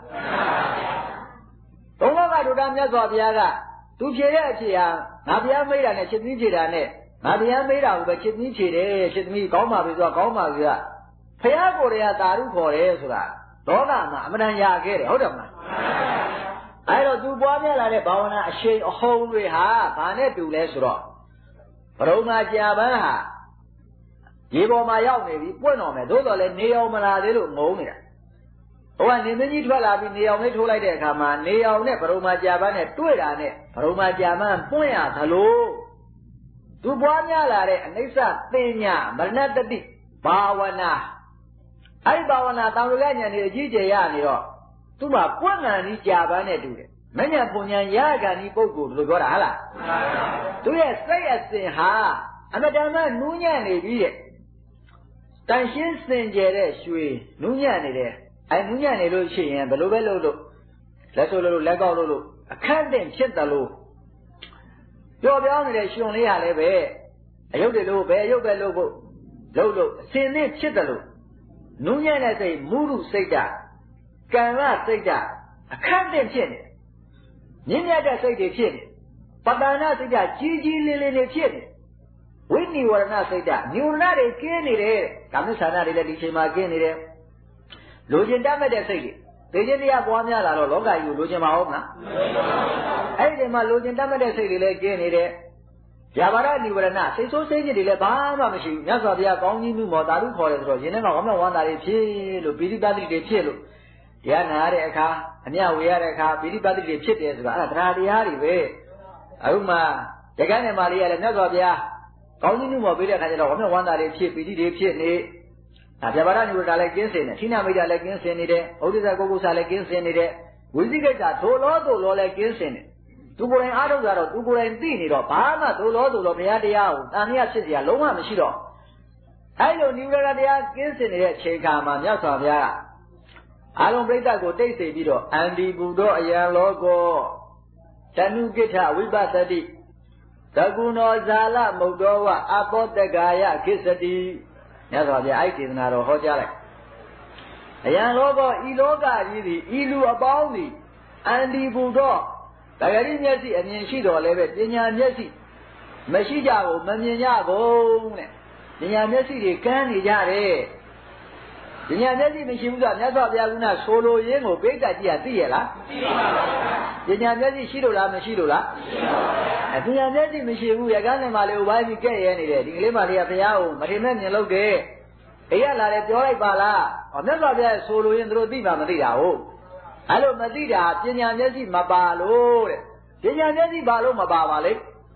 သုံးလောကဒုတာမြတ်စွာဘုရားကသူဖြေတဲ့အဖြေဟာငါဘုရားမေးတာနဲ့ချစ်သမီးဖြေတာနဲ့ငါဘုရားမေးတာကိုပဲချစ်သမီးဖြေတယ်ချစ်သမီးကောင်းပါပြီဆိုတော့ကောင်းပါပြီကဘုရားကိုယ်တည်းကတာရုခေါ်တယ်ဆိုတာဒေါသမှာအမှန်တန်ရခဲ့တယ်ဟုတ်တယ်မလားအဲ့တော့သူပွားများလာတဲ့ဘာဝနာအရှိန်အဟုန်တွေဟာဘာနဲ့တူလဲဆိုတော့ဘရုံမှာကြာပန်းဟာရေပေါ်မှာရောက်နေပြီပွင့်တော်မယ်သို့တော်လည်းနေအောင်မလာသေးလို့ငုံနေတာဟိုကနေမင်းကြီးထွက်လာပြီးနေအောင်လေးထိုးလိုက်တဲ့အခါမှာနေအောင်နဲ့ဘရုံမှာကြာပန်းနဲ့တွေ့တာနဲ့ဘရုံမှာကြာပန်းပွင့်ရသလိုသူပွားများလာတဲ့အနိစ္စသင်ညာမရဏတတိဘာဝနာအဲ့ဒီဘာဝနာတောင်လူကဉာဏ်တွေအကြီးကျယ်ရနေတော့သူ့မှာပွင့်ငံကြီးကြာပန်းနဲ့တူတယ်မဉ္ဇဉ်ပုံဉာဏ်ရဂန်ဒီပုဂ္ဂိုလ်လို့ပြောတာဟုတ်လားသူရဲ့စိတ်အစဉ်ဟာအမတန်မှနူးညံ့နေပြီတဲ့တန်ရှင်းစင်ကြယ်တဲ့ရွှေနူးညံ့နေတယ်အဲနူးညံ့နေလို့ရှိရင်ဘယ်လိုပဲလုပ်လို့လက်ဆိုးလို့လက်ကောက်လို့အခန့်တင်ဖြစ်တယ်လို့ပျော်ပြောင်းနေတဲ့ရှင်လေးဟာလည်းပဲအယုတ်တွေလို့ပဲအယုတ်ပဲလို့ဖို့လို့အစင်နဲ့ဖြစ်တယ်လို့နူးညံ့တဲ့စိတ်မုရုစိတ်ဓာတ်ကံကစိတ်ဓာတ်အခန့်တင်ဖြစ်နေမြင့်မြတ်တဲ့စိတ်တွေဖြစ်နေပတ္တနာစိတ်ဓာတ်ကြီးကြီးလေးလေးတွေဖြစ်နေဝိနိဝရဏစိတ်ဓာတ်နိဝရဏတွေကင်းနေတယ်ကာမဆန္ဒတွေလည်းဒီချိန်မှာကင်းနေတယ်လိုချင်တတ်မဲ့တဲ့စိတ်တွေသိခြင်းတရားပွားများလာတော့လောကကြီးကိုလိုချင်ပါဦးမလားအဲ့ဒီမှာလိုချင်တတ်မဲ့တဲ့စိတ်တွေလည်းကင်းနေတယ်ဗျာပါဒနိဝရဏစိတ်ဆိုးစိတ်ကြီးတွေလည်းဘာမှမရှိဘူးမြတ်စွာဘုရားကောင်းကြီးမှုမောတာလူခေါ်တယ်ဆိုတော့ယင်ထဲမှာဝမ်းမြောက်ဝမ်းသာတွေဖြစ်လို့ပိဋိပတ်တိတွေဖြစ်လို့တရားနာရတဲ့အခါအမြဝေရတဲ့အခါပိဋိပတ်တိတွေဖြစ်တယ်ဆိုတာအဲ့ဒါတရားတွေပဲအခုမှတက္ကနဲ့မာလေးကလည်းမြတ်စွာဘုရားကောင်းကြီးမှုမောပေးတဲ့အခါကျတော့ဝမ်းမြောက်ဝမ်းသာတွေဖြစ်ပိဋိတွေဖြစ်နေဒါဗျာပါဒနိဝရဏလည်းကင်းစင်တယ်ဌိနမိတ်လည်းကင်းစင်နေတယ်ဩဒိသကုက္ကုဆာလည်းကင်းစင်နေတယ်ဝိသိကိစ္စသို့လောလည်းကင်းစင်တယ်သူကိုယ်တိုင်အားထုတ်ကြတော့သူကိုယ်တိုင်သိနေတော့ဘာမှသို့လောဘုရားတရားကိုတန်မြတ်ဖြစ်เสียလုံးဝမရှိတော့အဲ့လိုနိဝရဏတရားကင်းစင်နေတဲ့အချိန်ခါမှာမြတ်စွာဘုရားကအာလုံးပြိဿကိုတိတ်ဆိတ်ပြီးတော့အန္တိဘူသောအယံလောကောတဏုကိဋ္ဌဝိပဿတိသကုဏောဇာလမုတ်တော်ဝအပောတကာယခိစ္စတိမြတ်စွာဘုရားအဲ့ဒီဒေသနာတော်ဟောကြားလိုက်အယံလောကောဤလောကကြီးသည်ဤလူအပေါင်းသည်အန္တိဘူသောတဂရိမျက်စိအမြင်ရှိတော်လည်းပဲပညာမျက်စိမရှိကြဘူးမမြင်ကြဘူးတဲ့ပညာမျက်စိတွေကန်းနေကြတယ်ပညာမျက်စိမရှိဘူးဆိုမြတ်စွာဘုရားကဆိုလိုရင်းကိုပိဋကကြီးကသိရလားသိပါဘူးပညာမျက်စိရှိလို့လားမရှိလို့လားမရှိပါဘူးပညာမျက်စိမရှိဘူးရကန်းနေမှလေဥပိုင်းပြီးကဲ့ရဲနေတယ်ဒီကလေးမလေးကဘုရားကိုမထင်မဲ့မြင်လို့တယ်အေးရလာတယ်ပြောလိုက်ပါလားဟောမြတ်စွာဘုရားဆိုလိုရင်းတို့သိမှမသိတာဟုတ်အဲ့လိုမသိတာပညာမျက်စိမပါလို့တဲ့ပညာမျက်စိပါလို့မပါပါလေ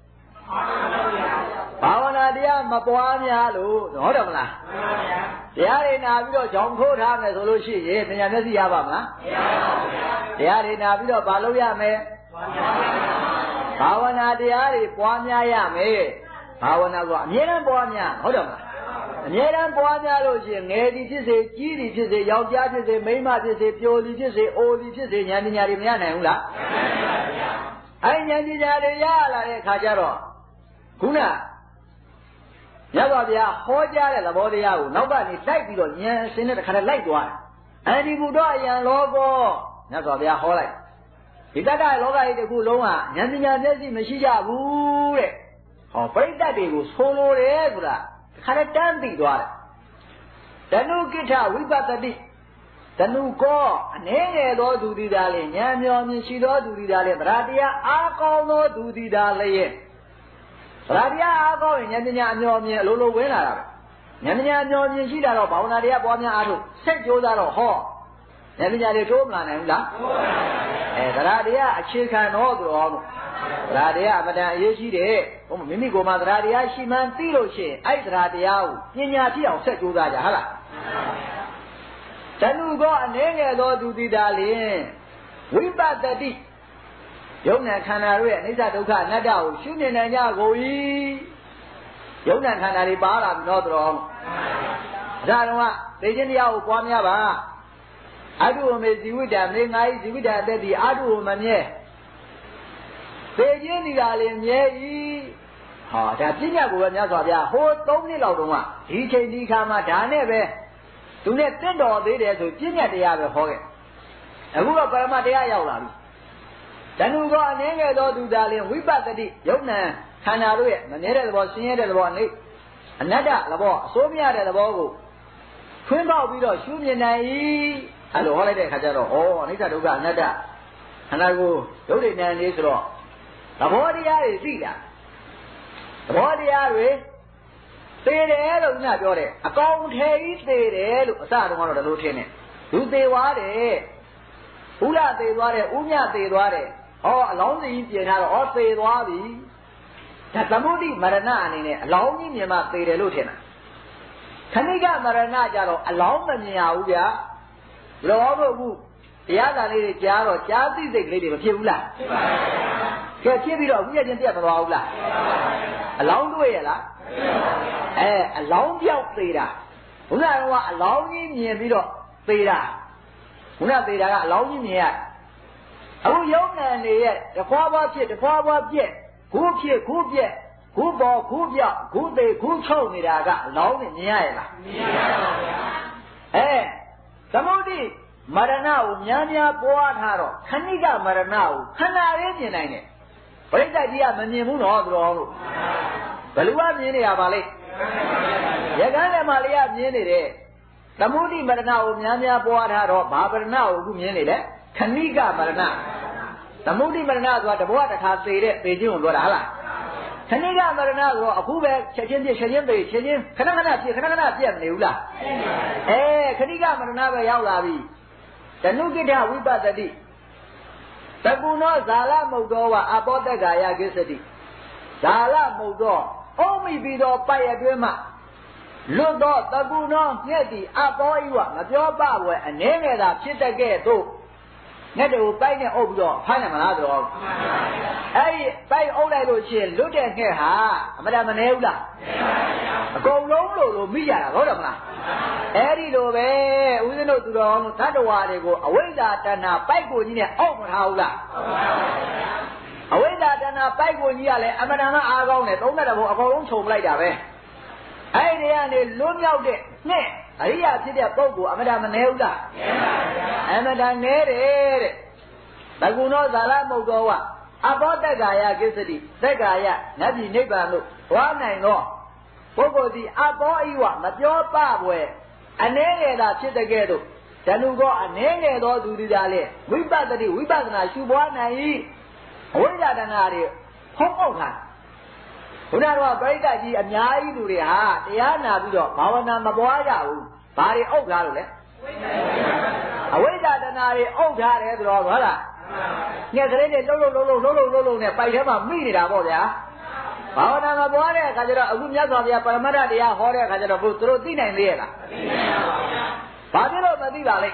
ဘာဝနာတရားမပွားများလို့ဟုတ်တယ်မလားတရားတွေနာပြီးတော့ကြောင်ခိုးထားမယ်ဆိုလို့ရှိရင်ပညာမျက်စိရပါမလားမရပါဘူးတရားတွေနာပြီးတော့ဘာလုပ်ရမလဲဘာဝနာတရားတွေပွားများရမယ်ဘာဝနာကအမြဲတမ်းပွားများဟုတ်တယ်မလားအမြဲတမ်းပွားများလို့ရှိရင်ငယ်သည်ဖြစ်စေကြီးသည်ဖြစ်စေယောက်ျားဖြစ်စေမိန်းမဖြစ်စေပျော်သည်ဖြစ်စေအိုသည်ဖြစ်စေဉာဏ်ပညာတွေမရနိုင်ဘူးလားအဲ့ဉာဏ်ပညာတွေရလာတဲ့အခါကျတော့ခုနမြတ်စွာဘုရားဟောကြားတဲ့သဘောတရားကိုနောက်ကနေလိုက်ပြီးတော့ဉာဏ်အစဉ်နဲ့တခါတည်းလိုက်သွားတယ်အန္တိဘုဒ္ဓအယံလောကောမြတ်စွာဘုရားဟောလိုက်ဒီတတ္တလောကကြီးတစ်ခုလုံးကဉာဏ်ပညာမျက်စိမရှိကြဘူးတဲ့ဟောပရိသတ်တွေကိုဆိုလိုတယ်ဆိုတာခါရတန်းသိသွားတယ်တဏုကိဋ္ဌဝိပဿတိတဏုကောအနေငယ်သောသူသည်သာလေဉာဏ်မျောမြင်ရှိသောသူသည်သာလေသရတရားအားကောင်းသောသူသည်သာလေသရတရားအားကောင်းရင်ဉာဏ်ပညာအမျောမြင်အလိုလိုဝင်လာတာပဲဉာဏ်ပညာအမျောမြင်ရှိတာတော့ဘာဝနာတရားပွားများအားထုတ်စိတ်ကြိုးစားတော့ဟောဉာဏ်ပညာတွေတိုးမလာနိုင်ဘူးလားသရတရားအခြေခံတော့သူတော်လို့သရတရားအမတန်အရေးကြီးတယ်ဟိုမိမိကိုယ်မှာသရတရားရှိမှန်းသိလို့ရှိရင်အဲ့သရတရားကိုပညာဖြစ်အောင်ဆက်ကြိုးစားကြဟုတ်လားတဏုကောအနေငယ်သောသူတိတာလင်ဝိပဿတိယုံနာခန္ဓာတို့ရဲ့အနိစ္စဒုက္ခအနတ္တကိုရှုမြင်နိုင်ကြကုန်၏ယုံနာခန္ဓာတွေပါလာပြီတော့တော်ဒါတော့သိခြင်းတရားကိုပွားများပါအတုဝမေဇီဝိတ္တမေငါဤဇီဝိတ္တအသက်ဒီအတုဝမမြဲသိခြင်းနေတာလည်းမြဲ၏ဟာဒါပညာကိုပဲမြတ်စွာဘုရားဟို3နှစ်လောက်တုန်းကဒီချိန်ဒီခါမှာဒါနဲ့ပဲသူနဲ့တင့်တော်သေးတယ်ဆိုပညာတရားပဲဟောခဲ့အခုကပရမတရားရောက်လာပြီတဏှုကောအနေငယ်သောသူသာလင်ဝိပဿတိယုံနာခန္ဓာတို့ရဲ့မမြဲတဲ့သဘောဆင်းရဲတဲ့သဘောနဲ့အနတ္တသဘောအစိုးမရတဲ့သဘောကိုဖွင့်ပေါက်ပြီးတော့ရှုမြင်နိုင်၏အဲ့လိုဟောလိုက်တဲ့အခါကျတော့ဩအနိစ္စဒုက္ခအနတ္တခန္ဓာကိုဒုဋ္ဌိဉာဏ်လေးဆိုတော့သဘောတရားတွေသိတာသဘောတရားတွေသေတယ်လို့ညပြောတယ်အကောင်ထဲကြီးသေတယ်လို့အစတုန်းကတော့ဒီလိုထင်တယ်သူသေသွားတယ်ဥလသေသွားတယ်ဥမြသေသွားတယ်ဟောအလောင်းကြီးပြင်ထားတော့ဩသေသွားပြီဒါသမုဒိမရဏအနေနဲ့အလောင်းကြီးမြင်မှသေတယ်လို့ထင်တာခဏိကမရဏကြတော့အလောင်းမမြင်ရဘူးဗျာဒီလိုဟုတ်ဘူးတရားသာလေးတွေကြားတော့ကြားသိစိတ်ကလေးတွေမဖြစ်ဘူးလားဖြစ်ပါဘူးကဲဖြစ်ပြီးတော့ဥပ္ပချင်းပြတ်မသွားဘူးလားအလောင်းတွေ့ရလားအလောင်းပြောက်သေးတာဘုရားကအလောင်းကြီးမြင်ပြီးတော့သေးတာဘုရားသေးတာကအလောင်းကြီးမြင်ရအခုယုံနာနေရဲ့တခွားပွားဖြစ်တခွားပွားပြက်ခုဖြစ်ခုပြက်ခုပေါ်ခုပြောက်ခုသေးခုချုပ်နေတာကအလောင်းနဲ့မြင်ရရဲ့လားမြင်ရပါဗျာသမုဒိမရဏကိုများများပွားထားတော့ခဏိကမရဏကိုခဏလေးမြင်နိုင်တယ်ပရိသတ်ကြီးကမမြင်ဘူးတော့သူတော်လို့ Belua mini abali. Yagan Malia mini. The Moody Marana Nyanya Boadaro, Babarna, who mini, Kanika Marana. The Moody Marana, what the water has said, they do what I like. Kanika Marana, who were Chachin, Kanana, Nula. Eh, Kanika Marana, Yaulavi. The new guitar we bought the D. Tabuno Zala Mogoa, about the Gaya Gisadi. Zala Mogo, only be the Paya Duma. Ludo, Tabuno, Yeti, Aboiwa, Nadio Bawa, and Nene, Chita Ghetto. Neto, Pine Obdo, Panama. Hey, by all I do, look at her, Madame Neula. Go low, Mia, Rodama. Eddie Love, we know to the Tadawadi go away that and a Pago near Omahaula. Away that and a Pago near Amadana Agon, no matter what our own soul like that. I look out there. Nay, I see their Pogo, Amadama Neula. Amadan Nere. Laguno Zala Mogoa. About the Gaya Gisadi, the Gaya, Nabi Nibano, one I know. Pogo the Aboiwa, Matio Pabwe, a name that shit together. Then you go a name or do the Dale. We battered it, we battered I should want I eat. What that an area? Homoha. Unara break that ye and Yai do the heart, the Anna Budo, Mawana Maboya, Bari Ogale. Away that an area, Ogare, Rolla. Yes, I did no, by him a minute about there. Pawana Boya, Kajara, Agunya, Paramara, the Ahora, Kajara, Butrudina, and Liela. Padilo, Madivale.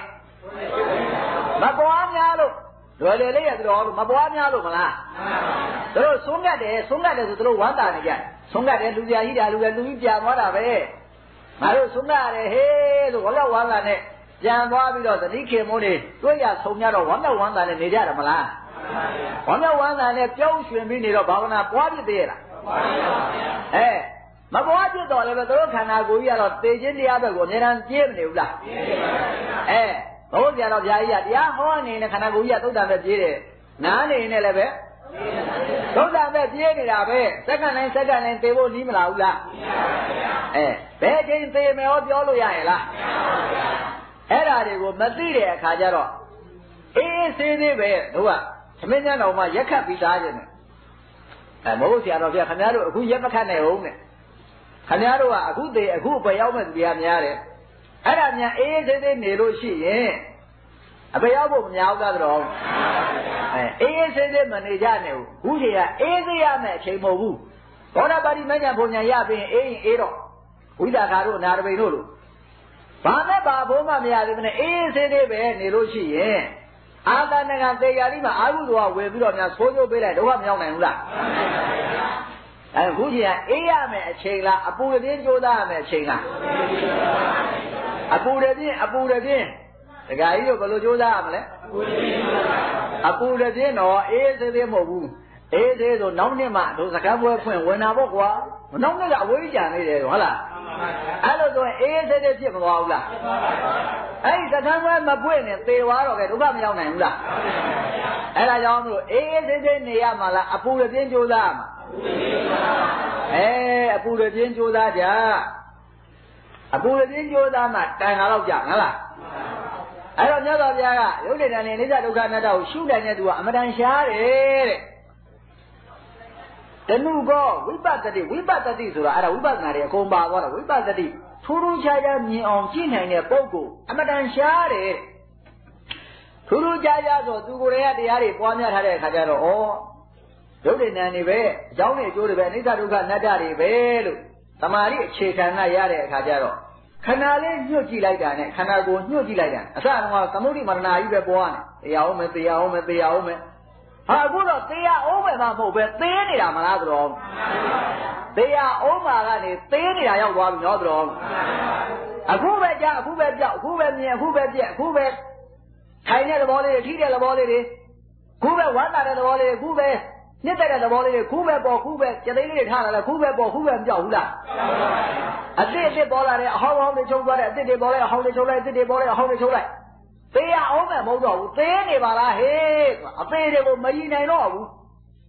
Mabuanyalo, Rolea, Mabuanyalo, Mala. There was Sunga de through one time again. Sunga de Ludia, Ludia, whatever. Maru Sunga, hey, the Walla one, Jan Wabido, the Nike Moni, Toya Sonia, one and Nidia Mala. One and a Joe should be near Bavana, what is there? Eh, Mabuaji, the Canagoya, stage in the other one, and Jim Nula. Eh, those are of Yaya, Yahon in a Canagoya, to the Jere, Nani in Eleve. Those are the Jere, second and they won't even Laula. Eh, they came to me all the Oloyala. Era de Maziria Cajaro. Eh, say they were, Minion of my Yaka beside me. And most of your Canaro, who never can own it. Canaro, a good day, a good by almost be an yare. Aranya is a Neroshi, eh? A bayabo Miaga wrong. Is a Manejano, who here is a Yama Chemovu. What about the Megaponia Yabi, eh, Edo? With a Caro Narvino. Bana Baboma Miadim is a Neroshi, eh? Ada dengan tegari mah aku doa we bilo nya sojo be lai doa myaung nai hu la. Aku ji a eat ya mai a chain la, apu de pin jio da mai a chain la. Apu de pin. Tegari yo balo jio da ma le? Apu de pin no eh se de mo bu. Eh se so naung nit ma do sakan pwe phwin win na pho kwa. Naung nit ka awai jan nei de ho la. Ai lo so eh se de phit ma twa hu la. Ai sakan pwe ma pwe ni te wa ro ke dukha ma yaung nai hu la. Ai da jaung lo eh se ne ya ma la apu de pin jio da ma. Eh apu de pin jio da ja. Apu de pin jio da ma tai ha lauk ja ha la. အဲ့တော့မြတ်စွာဘုရားကယုတ်တေတံနဲ့အနိစ္စဒုက္ခအနတ္တကိုရှုနိုင်တဲ့သူကအမတန်ရှားတယ်တဲ့တဏှုကောဝိပဿတိဆိုတာအဲ့ဒါဝိပဿနာတွေအကုန်ပါသွားတာဝိပဿတိထူးထူးခြားခြားမြင်အောင်ကြည့်နိုင်တဲ့ပုဂ္ဂိုလ်အမတန်ရှားတယ်ထူးထူးခြားခြားဆိုသူကိုယ်ရဲ့တရားတွေပွားများထားတဲ့အခါကျတော့ယုတ်တေတံတွေပဲအကြောင်းတွေအကျိုးတွေပဲအနိစ္စဒုက္ခအနတ္တတွေပဲလို့သမာဓိအခြေခံကရတဲ့အခါကျတော့ခန္ဓာလေးညှို့ကြည့်လိုက်တာနဲ့ခန္ဓာကိုညှို့ကြည့်လိုက်တာအစတုန်းကသမုဒိမရဏကြီးပဲပေါ်နေတရားအောင်မယ်ဟာအခုတော့တရားအောင်မယ်မှမဟုတ်ပဲသေးနေတာမလားတော်တရားအောင်မှာကနေသေးနေတာရောက်သွားပြီနော်တော်အခုပဲကြားအခုပဲပြောက်အခုပဲမြင်အခုပဲပြက်အခုပဲထိုင်တဲ့သဘောလေးတွေထိတဲ့သဘောလေးတွေအခုပဲဝမ်းသာတဲ့သဘောလေးတွေအခုပဲညစ်တဲ့သဘောလေးတွေခုပဲပေါ်ခုပဲကြသိလေးတွေထားလာတယ်ခုပဲပေါ်ခုပဲမပြောက်ဘူးလားအစ်ပေါ်လာတဲ့အဟောင်းတွေချုပ်သွားတဲ့အစ်တွေပေါ်လိုက်အဟောင်းတွေချုပ်လိုက်အစ်တွေပေါ်လိုက်အဟောင်းတွေချုပ်လိုက်သေးရအောင်မယ်မဟုတ်တော့ဘူးသေးနေပါလားဟေးအသေးတွေကိုမယီနိုင်တော့ဘူး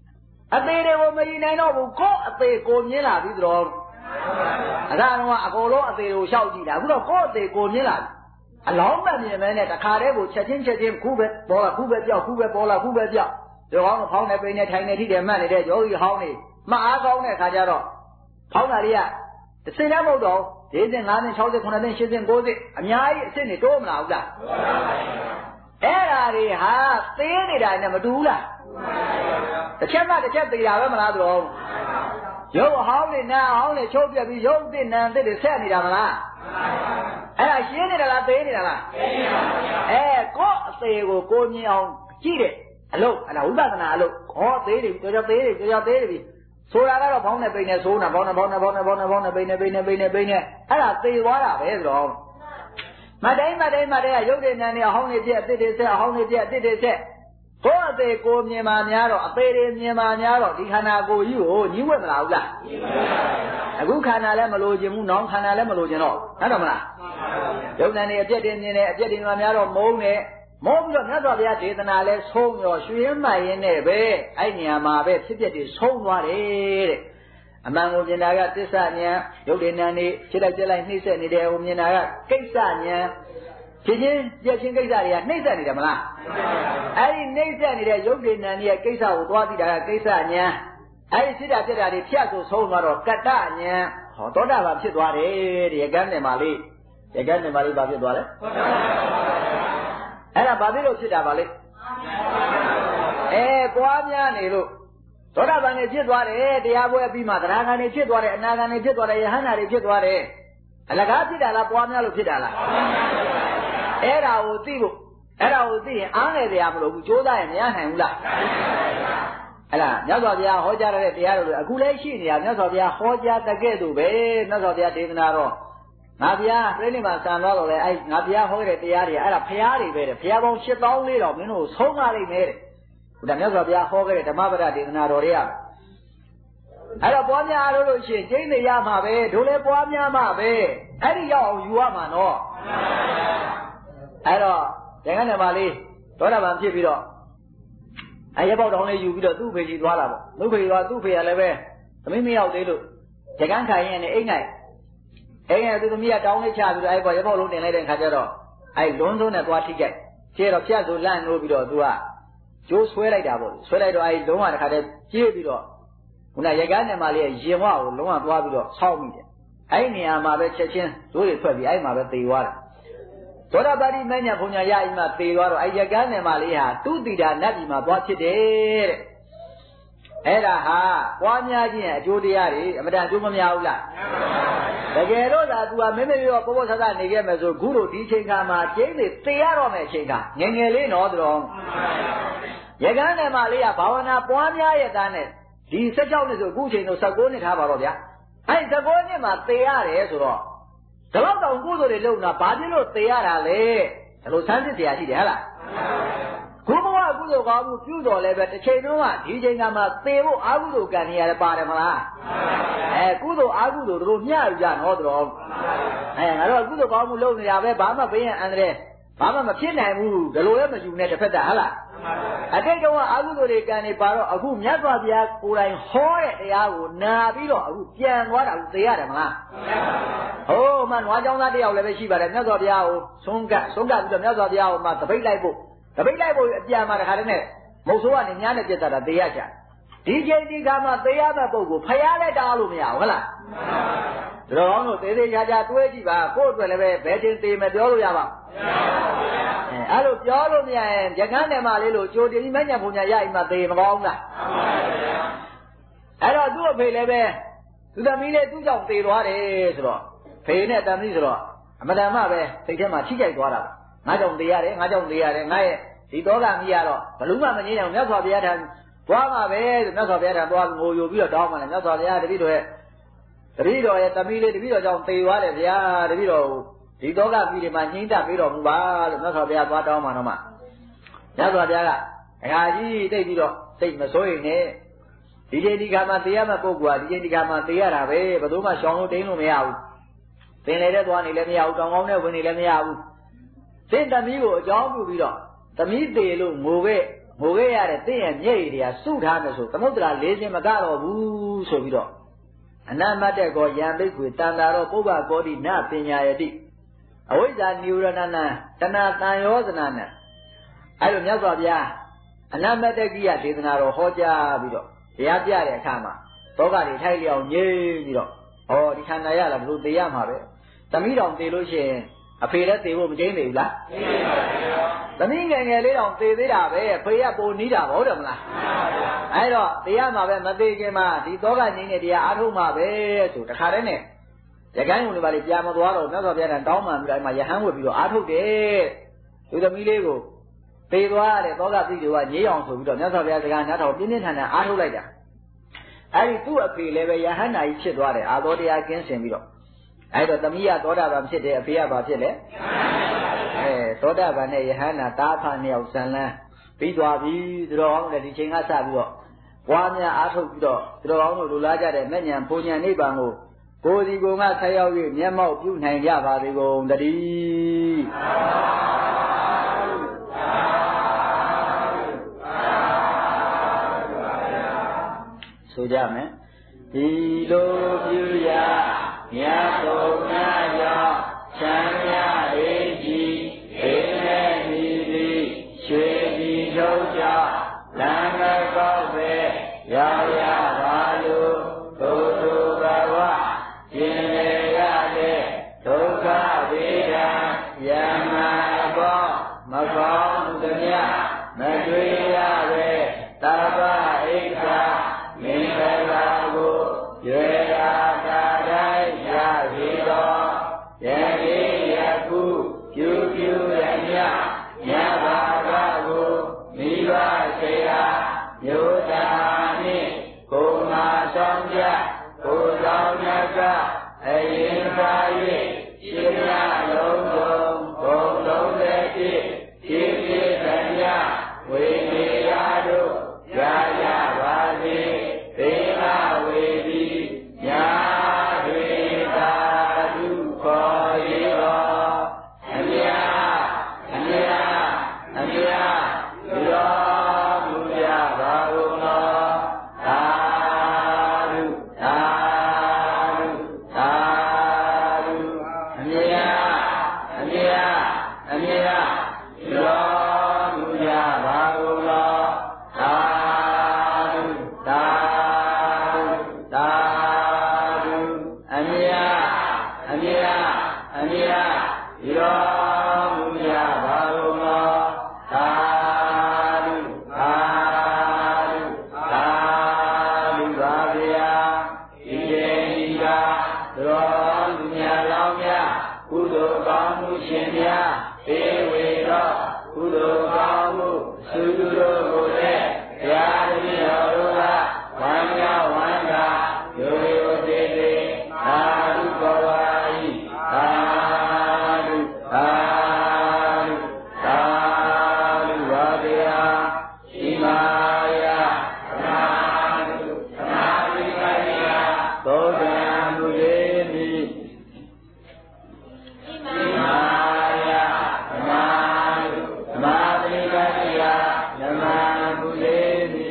အသေးတွေကိုမရင်နိုင်တော့ဘူးကိုအသေးကိုမြင်လာပြီတော်အဲ့ဒါတော့အကုန်လုံးအသေးကိုရှောက်ကြည့်တာအခုတော့ကိုအသေးကိုမြင်လာပြီအလောင်းမမြင်မဲနဲ့တခါတည်းကိုချက်ချင်းခုပဲပေါ်လာခုပဲပြောက်ခုပဲပေါ်လာခုပဲပြောက်ဒီကောင်းဖောင်းနေပိနေထိုင်နေထိတယ်မှတ်နေတဲ့ယောဂီဟောင်းနေမအားကောင်းတဲ့ခါကျတော့ဖောင်းတာတွေကတစ်စင်းလည်းမဟုတ်တော့၄စင်း၅စင်း၆စင်း9စင်း10စင်း9စင်းအများကြီးအစင်းတွေတိုးမလားဟုတ်လားအဲ့ဓာတွေဟာသေးနေတာနဲ့မတူဘူးလားတစ်ချက်မှတစ်ချက်သေးတာပဲမလားသူတော်ရုပ်အဟောင်းနဲ့နာအဟောင်းနဲ့ချုပ်ပြပြီးရုပ်သစ်နာသစ်တွေဆက်နေတာမလားအဲ့ဒါရှင်းနေတာလားသေးနေတာလားကို့အသေးကိုကိုမြင်အောင်ကြည့်တယ်အလုပ်အဲ့ဒါဝိပဿနာအလုပ်ဟောသေးတယ်ကြောသေးတယ်ကြောသေးတယ်ပြီဆိုတာကတော့ဘောင်းနဲ့ပိန်နဲ့ဆိုးတာဘောင်းနဲ့ပိန်နဲ့ပိန်နဲ့အဲ့ဒါသေသွားတာပဲဆိုတော့မတိုင်းရုပ်တွေနာနေအဟောင်းတွေပြက်အသစ်တွေဆက်အဟောင်းတွေပြက်အသစ်တွေဆက်ကိုယ်အသေးကိုမြင်မှများတော့အသေးတွေမြင်မှများတော့ဒီခန္ဓာကိုယ်ကြီးကိုညှိဝဲမလားဟုတ်လားအခုခန္ဓာလည်းမလိုချင်ဘူးနောင်ခန္ဓာလည်းမလိုချင်တော့ဟုတ်တယ်မလားရုပ်နာနေအပြက်တွေမြင်တယ်အပြက်တွေမှများတော့မုန်းတယ်မောပြီးတော့မြတ်စွာဘုရားဒေသနာလဲဆုံးရောရွှေမှတ်ရင်းနဲ့ပဲအဲ့နေရာမှာပဲဖြစ်ပျက်တွေဆုံးသွားတယ်တဲ့အမှန်ကိုမြင်တာကသစ္စာဉာဏ်ရုပ်တည်ဉာဏ်နေဖြစ်လိုက်ပြက်လိုက်နှိမ့်ဆက်နေတယ်ဟိုမြင်တာကကိစ္စဉာဏ်ဖြစ်ချင်းပြက်ချင်းကိစ္စတွေကနှိမ့်ဆက်နေတယ်မလားအဲ့ဒီနှိမ့်ဆက်နေတဲ့ရုပ်တည်ဉာဏ်ရဲ့ကိစ္စကိုသွားသိတာကကိစ္စဉာဏ်အဲ့ဒီဖြစ်တာပြက်တာတွေဖြတ်ဆိုဆုံးသွားတော့ကတ္တဉာဏ်ဟောသောတာပန်ဖြစ်သွားတယ်တဲ့ရကန်းတယ်မှာလေးဘာဖြစ်သွားလဲအဲ့ဒါဘာဖြစ်လို့ဖြစ်တာပါလဲပွားများနေလို့သောတာပန်နေဖြစ်သွားတယ်တရားပွဲပြီးမှသရဂန်နေဖြစ်သွားတယ်အနာဂန်နေဖြစ်သွားတယ်ယဟန္တာတွေဖြစ်သွားတယ်အလကားဖြစ်တာလားပွားများလို့ဖြစ်တာလားအဲ့ဒါကိုသိဖို့အဲ့ဒါကိုသိရင်အားငယ်တရားမလို့ဘူးကြိုးစားရင်မရနိုင်ဘူးလားအဲ့ဒါမြတ်စွာဘုရားဟောကြားတဲ့တရားတွေအခုလည်းရှိနေတာမြတ်စွာဘုရားဟောကြားတကဲ့သို့ပဲမြတ်စွာဘုရားဒေသနာတော့ငါဘုရားပြိဋိမှာဆံသွားတော့လေအဲ့ငါဘုရားဟောတဲ့တရားတွေအဲ့ဒါဘုရားတွေပဲတဲ့ဘုရားပေါင်း8400တော့မင်းတို့ဆုံးမလိုက်မယ်တဲ့ဒါမြတ်စွာဘုရားဟောခဲ့တဲ့ဓမ္မပဒဒေသနာတော်တွေကအဲ့တော့ပွားများလို့ရှိရင်ကျင့်နေရမှာပဲတို့လည်းပွားများမှာပဲအဲ့ဒီရောက်အောင်ယူရမှာနော်အဲ့တော့ဉာဏ်နဲ့ပါလေးသောတာပန်ဖြစ်ပြီးတော့အရေပေါက်တောင်းလေးယူပြီးတော့သူ့ဖေကြီးသွားတာပေါ့သူ့ဖေသွားသူ့ဖေရလည်းပဲသမီးမရောက်သေးလို့ဉာဏ်ခံရင်နဲ့အိတ်နိုင်သူသမီးကတောင်းလေးချပြီးတော့အဲ့ပေါ်ရေပေါက်လုံးတင်လိုက်တဲ့ခါကျတော့အဲ့လွန်းစုံးနဲ့သွားထိကြိုက်ကျဲတော့ဖြတ်ဆိုလန့်လို့ပြီးတော့သူကကျိုးဆွဲလိုက်တာပေါ့ဆွဲလိုက်တော့အဲ့လုံးဝတစ်ခါတည်းကြေးပြီးတော့ခုနရေကားနယ်မှာလေးရင်ဝကိုလုံးဝသွားပြီးတော့ဆောက်မိတယ်အဲ့နေရာမှာပဲချက်ချင်းဒိုးတွေထွက်ပြီးအဲ့မှာပဲသေသွားတယ်သောတာပတိမညာဘုံညာရအိမ်မှာသေသွားတော့အဲ့ရေကားနယ်မှာလေးဟာသူတိတာနတ်ပြည်မှာသွားဖြစ်တယ်တဲ့အဲ့ဒါဟာပွားများခြင်းရဲ့အကျိုးတရားတွေအမတန်အကျိုးမများဘူးလားတကယ်တော့သာသူကမင်းမပြောပေါ်ပေါ်ဆဆနေခဲ့မယ်ဆိုခုလိုဒီချိန်ခါမှာကျင်းနေသေရတော့မယ်အချိန်ခါငယ်ငယ်လေးနော်သူတော်ရကန်းနယ်မှာလေးကဘာဝနာပွားများရဲ့သားနဲ့ဒီ16နှစ်ဆိုအခုချိန်တော့19နှစ်ထားပါတော့ဗျာအဲ့19နှစ်မှာသေရတယ်ဆိုတော့ဒီလောက်တောင်ကုသိုလ်တွေလုပ်တာဘာဖြစ်လို့သေရတာလဲဒါလို့စမ်းစစ်စရာရှိတယ်ဟဲ့လားခုဘဝကုသိုလ်ကောင်းမှုပြုတော်လည်းပဲတစ်ချိန်လုံးကဒီချိန်ကမှသေဖို့အာဟုသိုလ်ကံနေရတယ်ပါတယ်မလားကုသိုလ်အာဟုသိုလ်တို့မျှယူကြနော်တော်ငါတို့ကုသိုလ်ကောင်းမှုလုပ်နေရပဲဘာမှဘေးရန်အန္တရာယ်ဘာမှမဖြစ်နိုင်ဘူးဒီလိုလည်းမယူနဲ့တစ်ဖက်တည်းဟလားအတိတ်ကအာဟုသိုလ်တွေကံနေပါတော့အခုမြတ်စွာဘုရားကိုယ်တိုင်ဟောတဲ့တရားကိုနာပြီးတော့အခုပြန်သွားတာကိုသိရတယ်မလားဟိုမှနွားเจ้าသားတယောက်လည်းပဲရှိပါတယ်မြတ်စွာဘုရားကိုဆုံးကပြီးတော့မြတ်စွာဘုရားကိုမှတပိတ်လိုက်ဖို့အပြန်မှာတခါတည်းနဲ့မုတ်ဆိုးကနေညားနဲ့ပြတ်တာသေရချာဒီချိန်ဒီခါမှာသေရတဲ့ပုဂ္ဂိုလ်ဖျားလည်းတားလို့မရဘူးဟုတ်လားဒါတော့တို့သေသေးချာချာတွေးကြည့်ပါကိုယ့်အတွက်လည်းပဲဘယ်တင်သေမပြောလို့ရပါအဲ့လိုပြောလို့မရရင်ရကန်းတယ်မလေးလို့ကြိုတင်ပြီးမညံပုံညာရရင်မှသေမကောင်းလားအဲ့တော့သူ့အဖေလည်းပဲသူသမီးလေးသူ့ကြောင့်သေသွားတယ်ဆိုတော့ဖေနဲ့သမီးဆိုတော့အမတန်မှပဲစိတ်ထဲမှာထိကြိုက်သွားတာငါကြောင့်သေရတယ်ငါရဲ့ဒီတောကမိရတော့ဘလူးမှမငြင်းအောင်မြတ်စွာဘုရားထံသွားမှာပဲမြတ်စွာဘုရားထံသွားငိုယူပြီးတော့တောင်းမှလည်းမြတ်စွာဘုရားတပည့်တော်ရဲ့သမီးလေးတပည့်တော်ကြောင့်သေသွားတယ်ဗျာတပည့်တော်ဒီတောကမိတွေမှာညှိတပေးတော်မူပါလို့မြတ်စွာဘုရားသွားတောင်းမှတော့မှမြတ်စွာဘုရားကအခါကြီးတိတ်ပြီးတော့စိတ်မစိုးရင်နဲ့ဒီချိန်ဒီခါမှာသေရမယ့်ပုဂ္ဂိုလ်ကဒီချိန်ဒီခါမှာသေရတာပဲဘယ်သူမှရှောင်လို့တိန်လို့မရဘူးသင်လေတဲ့သွားနေလည်းမရဘူးတောင်ကောင်းနဲ့ဝင်နေလည်းမရဘူးသင်သမီးကိုအကြောင်းပြုပြီးတော့သမီးသေးလို့ငိုခဲ့ငိုခဲ့ရတဲ့သင်ရဲ့မျက်ရည်တွေကစုထားမယ်ဆိုသမုဒ္ဒရာလေးခြင်းမကတော့ဘူးဆိုပြီးတော့အနမတ္တကောယံဘိက္ခွေတန်တာရောပုဗ္ဗကောတိနပညာယတိအဝိဇ္ဇာနိဝရဏနာတဏတန်ယောဇနာနာအဲ့လိုမြတ်စွာဘုရားအနမတ္တကိယဒေသနာတော်ဟောကြားပြီးတော့တရားပြတဲ့အခါမှာသောကတွေထိုက်လျောက်ငြိမ်ပြီးတော့ဟောဒီခန္ဓာရလားဘလို့သိရမှာပဲသမီးတော်သိလို့ရှိရင်အဖေလည်းသိဖို့မကျင်းသေးဘူးလားသိပါပါဗျာသမီးငယ်ငယ်လေးတောင်သိသေးတာပဲဖေရပိုနီးတာမဟုတ်တယ်မလားမှန်ပါဗျာအဲ့တော့သိရမှာပဲမသိခင်မှာဒီသောကငြိမ်းတဲ့တရားအားထုတ်မှာပဲဆိုတခါတည်းနဲ့ရခိုင်ဝင်တွေပါလေကြာမသွားတော့မြတ်စွာဘုရားကတောင်းပန်ပြီးတော့အဲ့မှာယဟန်ဝတ်ပြီးတော့အားထုတ်တယ်သူသမီးလေးကိုသေသွားတဲ့သောကသိတွေကငြိမ်းအောင်ဆိုပြီးတော့မြတ်စွာဘုရားစကားနားထောင်ပြင်းပြင်းထန်ထန်အားထုတ်လိုက်တာအဲ့ဒီသူ့အဖေလည်းပဲယဟန်နာကြီးဖြစ်သွားတယ်အာသောတရားကင်းစင်ပြီးတော့အဲ့တော့သမီးကသောတာပန်ဖြစ်တယ်အဖေကဘာဖြစ်လဲသောတာပန်နဲ့ယဟန်နာတားဖန်နှစ်ယောက်ဇန်လန်းပြီးသွားပြီသူတော်ကောင်းလည်းဒီချိန်ကစပြီးတော့ပွားများအားထုတ်ပြီးတော့သူတော်ကောင်းတို့လူလားကြတဲ့မဲ့ညာဘုံညာနိဗ္ဗာန်ကိုကိုယ်စီကိုယ်ကဆက်ရောက်၍မျက်မှောက်ပြုနိုင်ကြပါစေကုန်တည်းဆိုကြမယ်ဒီလိုပြုရမြတ်ဘုရားကြောင့်ချမ်းသာရေးကြီးအေးနဲ့မိပြီးရွှေပြည်ထုတ်ကြောင့်လမ်းမကောက်ပဲရောက်ရပါလို့သို့သူဘဝကျင်လေရတဲ့ဒုက္ခဝေဒံယမဘောမကောင်းသမျှမတွေ့ရပဲသဗ္ဗဣက္ခမင်္ဂလာကိုရွယ်ရာတာတိုင်းရပြီတော်ယနေ့ယခုပြုပြုရမြမြတ်ဘာသာကိုမိဘဆေရာမျိုးသားနှင့်ကိုယ်မှာဆောင်ကြကိုယ်ဆောင်မြတ်ကအရင်သာ၍ရှင်မြတ်လုံးစုံဘုံလုံးတဲ့ဖြစ်ဖြစ်ဖြစ်သမျှဝေနေရတို့ရရပါစေသေမဝေတိညာတွေသာဓုခေါ်ရတော်အမြအမြအမြရောမူရပါကုန်တော်သာဓုသာဓုသာဓုအမြအမြအမြရောမူရပါကုန်တော်သာဓုသာသာဓုအမြအမြအမြရောမူရပါကုန်တော်သာဓုသာဓုသာဓုပါဗျာဒီချိန်ဒီကတော်သူများလောင်းများကုသိုလ်ကောင်းမှုရှင်များပေဝေတော့ကုသိုလ်ကောင်းမှုသုတုတို့ကိုလည်းတရားတော်တို့ကဝမ်းမြောက်ဝမ်းသာရိုးရိုးသေးသေးသာဓုတော်ပါ၏သာဓုသာဓုသာဓုပါဗျာရှိမာယသမာဓုသမာဓိပညာသောတံမူလေမိရှိမာယသမာဓုသမာဓိပညာဓမ္မမူလေမိ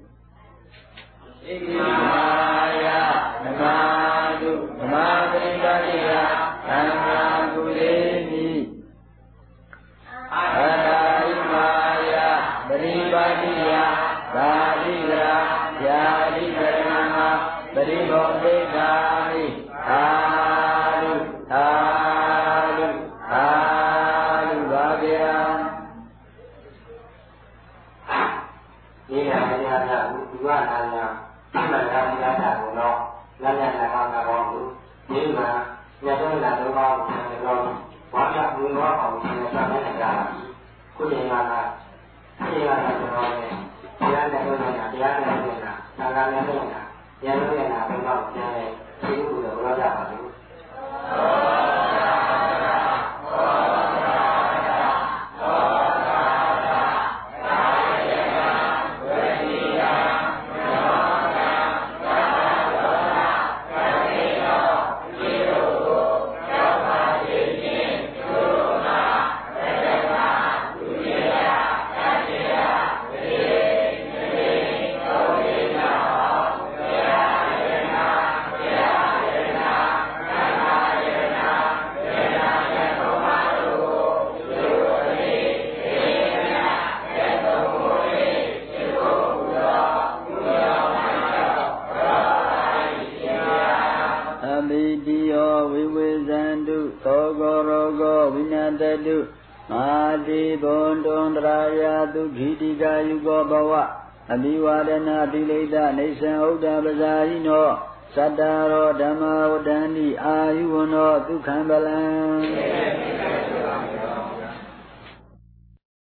ဣမာယဓမ္မတုဓမ္မပရိပတိယဓမ္မကုလေမိအာရဣမာယပရိပတိယသာတိကရာယာတိကရဏမပရိဘောဒေသာမိသာဓုသာဓုသာဓုပါဗျာဒီကတရားသာဒီဝနာညာအမှန်တရားတရားသာကိုတော့လက်လက်နဲ့ကောင်းတာပေါ့ဒီမှာညတော့လာတော့ကောင်းတယ်တော့ဘာသာဘုရားအောင်ဆင်းရဲတဲ့ကြတာခုချိန်ကဒီကကျွန်တော်လည်းတရားနဲ့လုပ်နေတာတရားနဲ့လုပ်နေတာသာသာနဲ့လုပ်နေတာဉာဏ်လို့ရတာဘယ်တော့ကျန်လဲဒီလိုလိုပြောကြပါလို့သလူကောဘဝအဘိဝါဒနာတိလိတနေသံဥဒ္ဒပဇာယိနောသတ္တရောဓမ္မဝတ္တန္တိအာယုဝနောဒုက္ခံပလံ